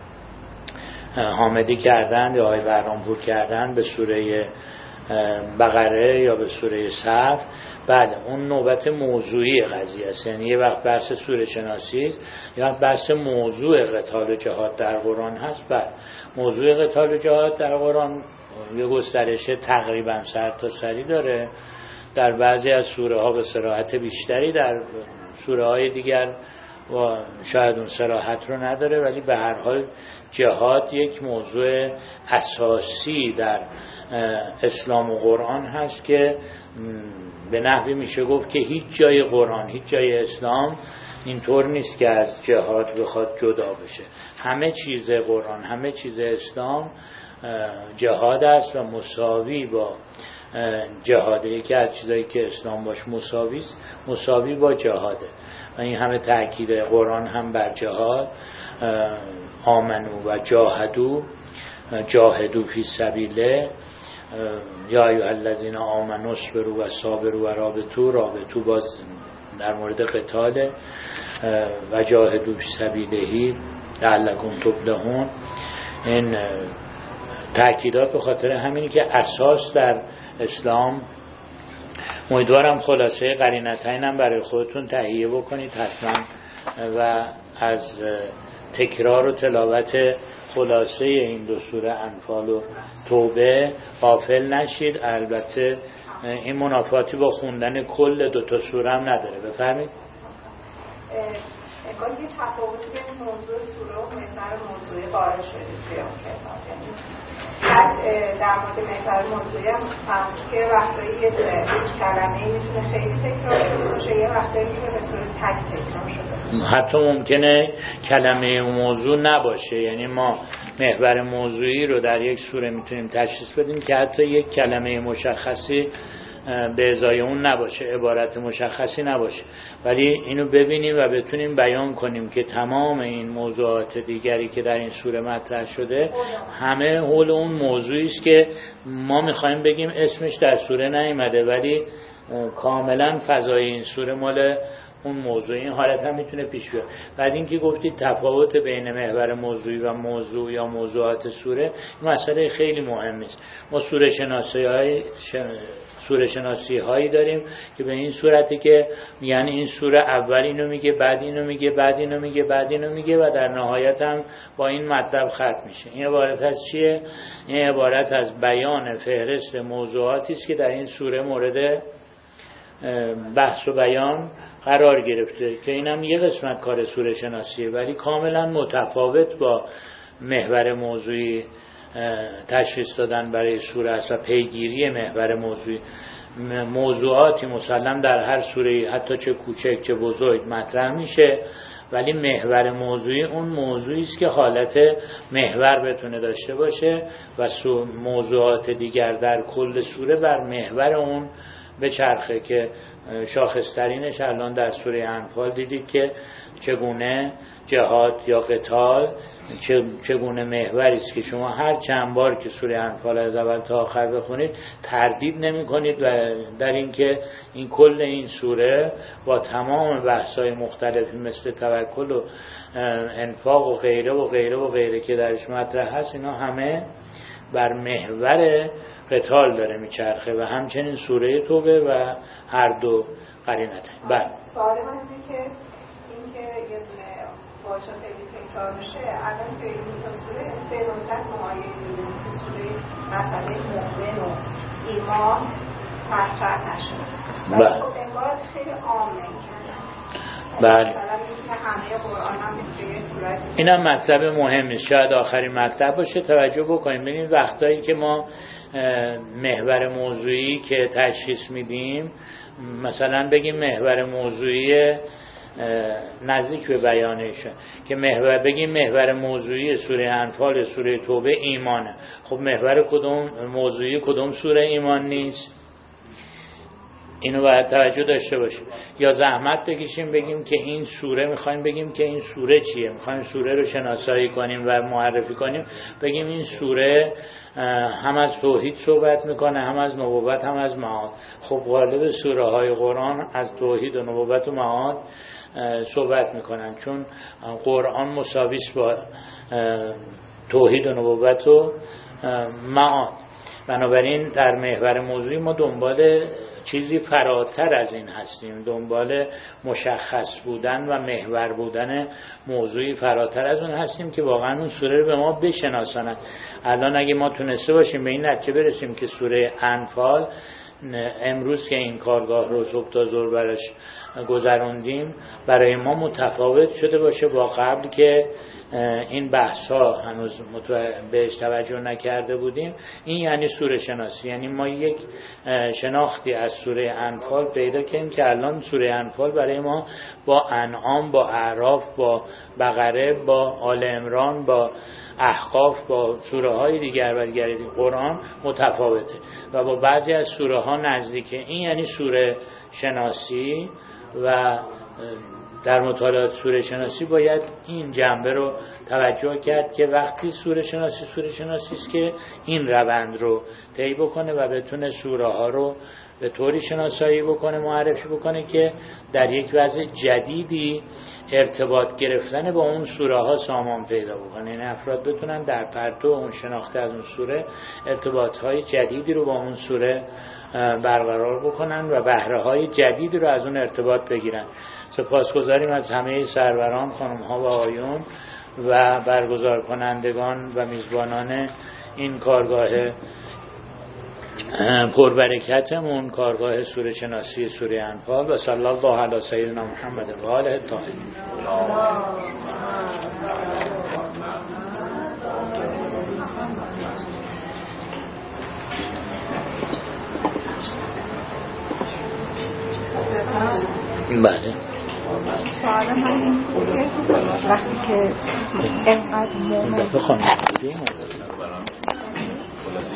Speaker 1: حامدی کردن یا آقای برامپور کردن به سوره بقره یا به سوره صف، بعد اون نوبت موضوعی قضیه است. یعنی یه وقت بحث سوره شناسی است، یا بحث موضوع قتال و جهاد در قرآن هست. بعد موضوع قتال و جهاد در قرآن یه گسترش تقریبا سر تا سری داره، در بعضی از سوره ها به صراحت بیشتری، در سوره های دیگر و شاید اون صراحت رو نداره، ولی به هر حال جهاد یک موضوع اساسی در اسلام و قرآن هست که به نحوی میشه گفت که هیچ جای قرآن، هیچ جای اسلام اینطور نیست که از جهاد بخواد جدا بشه. همه چیز قرآن، همه چیز اسلام جهاد است و مساوی با جهاده. یکی از چیزایی که اسلام باش مساوی است، مساوی با جهاده. و این همه تأکید قرآن هم بر جهاد، آمنو و جاهدو، جاهدو فی سبیله، یا ایها الذین آمنوا اصبروا و صابروا و رابطوا. رابطوا باز در مورد قتال و جاهدوا فی سبیله لعلکم تفلحون، این تأکیدات به خاطر همینی که اساس در اسلام. امیدوارم خلاصه قرینتین هم برای خودتون تهیه بکنید حتما و از تکرار و تلاوت خلاصه این دو سوره انفال و توبه غافل نشید. البته این منافاتی با خوندن کل دو تا سوره هم نداره. بفرمایید.
Speaker 3: انگار یه تفاوتی بین موضوع سوره و محور موضوعی قائل شدید توی اون کتاب. بعد در مورد محور موضوعی هم فهمید که وقتایی یه کلمه میتونه خیلی تکرار شده باشه، یه وقتایی میتونه به صورت تک تکرار شده.
Speaker 1: حتی ممکنه کلمه موضوع نباشه، یعنی ما محور موضوعی رو در یک سوره میتونیم تشخیص بدیم که حتی یک کلمه مشخصی به ازای اون نباشه، عبارت مشخصی نباشه، ولی اینو ببینیم و بتونیم بیان کنیم که تمام این موضوعات دیگری که در این سوره مطرح شده همه حول اون موضوعی است که ما میخوایم بگیم اسمش در سوره نیامده، ولی کاملا فضای این سوره مال اون موضوع. این حالت هم میتونه پیش بیاد. بعد اینکه گفتید تفاوت بین محور موضوعی و موضوع یا موضوعات سوره، این مسئله خیلی مهمی است. ما سوره شناسی های شن... سوره شناسی هایی داریم که به این صورتی که یعنی این سوره اول اینو میگه، بعد اینو میگه، بعد اینو میگه، بعد اینو میگه و در نهایت هم با این مطلب ختم میشه. این عبارت از چیه؟ این عبارت از بیان فهرست موضوعاتی است که در این سوره مورد بحث و بیان قرار گرفته که اینم یه قسمت کار سوره شناسیه، ولی کاملا متفاوت با محور موضوعی تشخیص دادن برای سوره است و پیگیری محور موضوعی. موضوعاتی مسلم در هر سوره حتی چه کوچک چه بزرگ مطرح میشه، ولی محور موضوعی اون موضوعی است که حالت محور بتونه داشته باشه و موضوعات دیگر در کل سوره بر محور اون به چرخه که شاخصترینش الان در سوره انفال دیدید که چگونه جهاد یا قتال چگونه محوری است که شما هر چند بار که سوره انفال از اول تا آخر بخونید تردید نمی کنید و در این که این کل این سوره با تمام بحث‌های مختلفی مثل توکل و انفاق و غیره و غیره و غیره که درش مطرح هست، اینا همه بر محور قتال داره میچرخه و همچنین سوره توبه و هر دو قرینتین. بله
Speaker 3: سوال من اینه که این که یه دونه باشه خیلی تکرار میشه، الان که این تا سوره سه نوزده نمایه میدونیم که سوره مسئله مؤمن و ایمان مطرح نشده.
Speaker 1: بله
Speaker 3: خب انگار خیلی عامه کنه.
Speaker 1: بله
Speaker 3: این
Speaker 1: هم مطلب مهمی است، شاید آخرین مطلب باشه. توجه بکنیم ببینید وقتایی که ما محور موضوعی که تشخیص میدیم، مثلا بگیم محور موضوعی نزدیک به بیانشه که محور بگیم محور موضوعی سوره انفال سوره توبه ایمانه، خب محور کدوم موضوعی کدوم سوره ایمان نیست؟ اینو باید توجه داشته باشیم. یا زحمت بکشیم بگیم که این سوره میخوایم بگیم که این سوره چیه، میخوایم سوره رو شناسایی کنیم و معرفی کنیم، بگیم این سوره هم از توحید صحبت میکنه، هم از نبوت، هم از معاد. خب غالب سوره های قرآن از توحید و نبوت و معاد صحبت میکنن، چون قرآن مساویس با توحید و نبوت و معاد. بنابراین در محور موضوعی ما دنبال چیزی فراتر از این هستیم، دنبال مشخص بودن و محور بودن موضوعی فراتر از اون هستیم که واقعا اون سوره رو به ما بشناساند. الان اگه ما تونسته باشیم به این نتیجه برسیم که سوره انفال امروز که این کارگاه رو صبح تا ظهر براش گذروندیم برای ما متفاوت شده باشه با قبل که این بحث ها هنوز بهش توجه نکرده بودیم، این یعنی سوره شناسی. یعنی ما یک شناختی از سوره انفال پیدا کردیم که الان سوره انفال برای ما با انعام، با اعراف، با بقره، با آل عمران، با احقاف، با سوره های دیگر و دیگر قرآن متفاوته و با بعضی از سوره ها نزدیکه. این یعنی سوره شناسی و در مطالعات سوره شناسی باید این جنبه رو توجه کرد که وقتی سوره شناسی سوره شناسی است که این روند رو طی بکنه و بتونه سوره ها رو به طوری شناسایی بکنه، معرفی بکنه که در یک وضع جدیدی ارتباط گرفتن با اون سوره ها سامان پیدا بکنه. این افراد بتونن در پرتو اون شناخته از اون سوره ارتباط های جدیدی رو با اون سوره برقرار بکنن و بهره های جدیدی رو از اون ارتباط بگیرن. سپاسگزاریم از همه سروران، خانم ها و آقایون و برگزار کنندگان و میزبانان این کارگاه پربرکتمون، کارگاه سوره شناسی سوره انفال. و صلی الله علی سیدنا محمد و آله الطاهرین. بله.
Speaker 8: سوال من این بود که وقتی که اینقدر مومن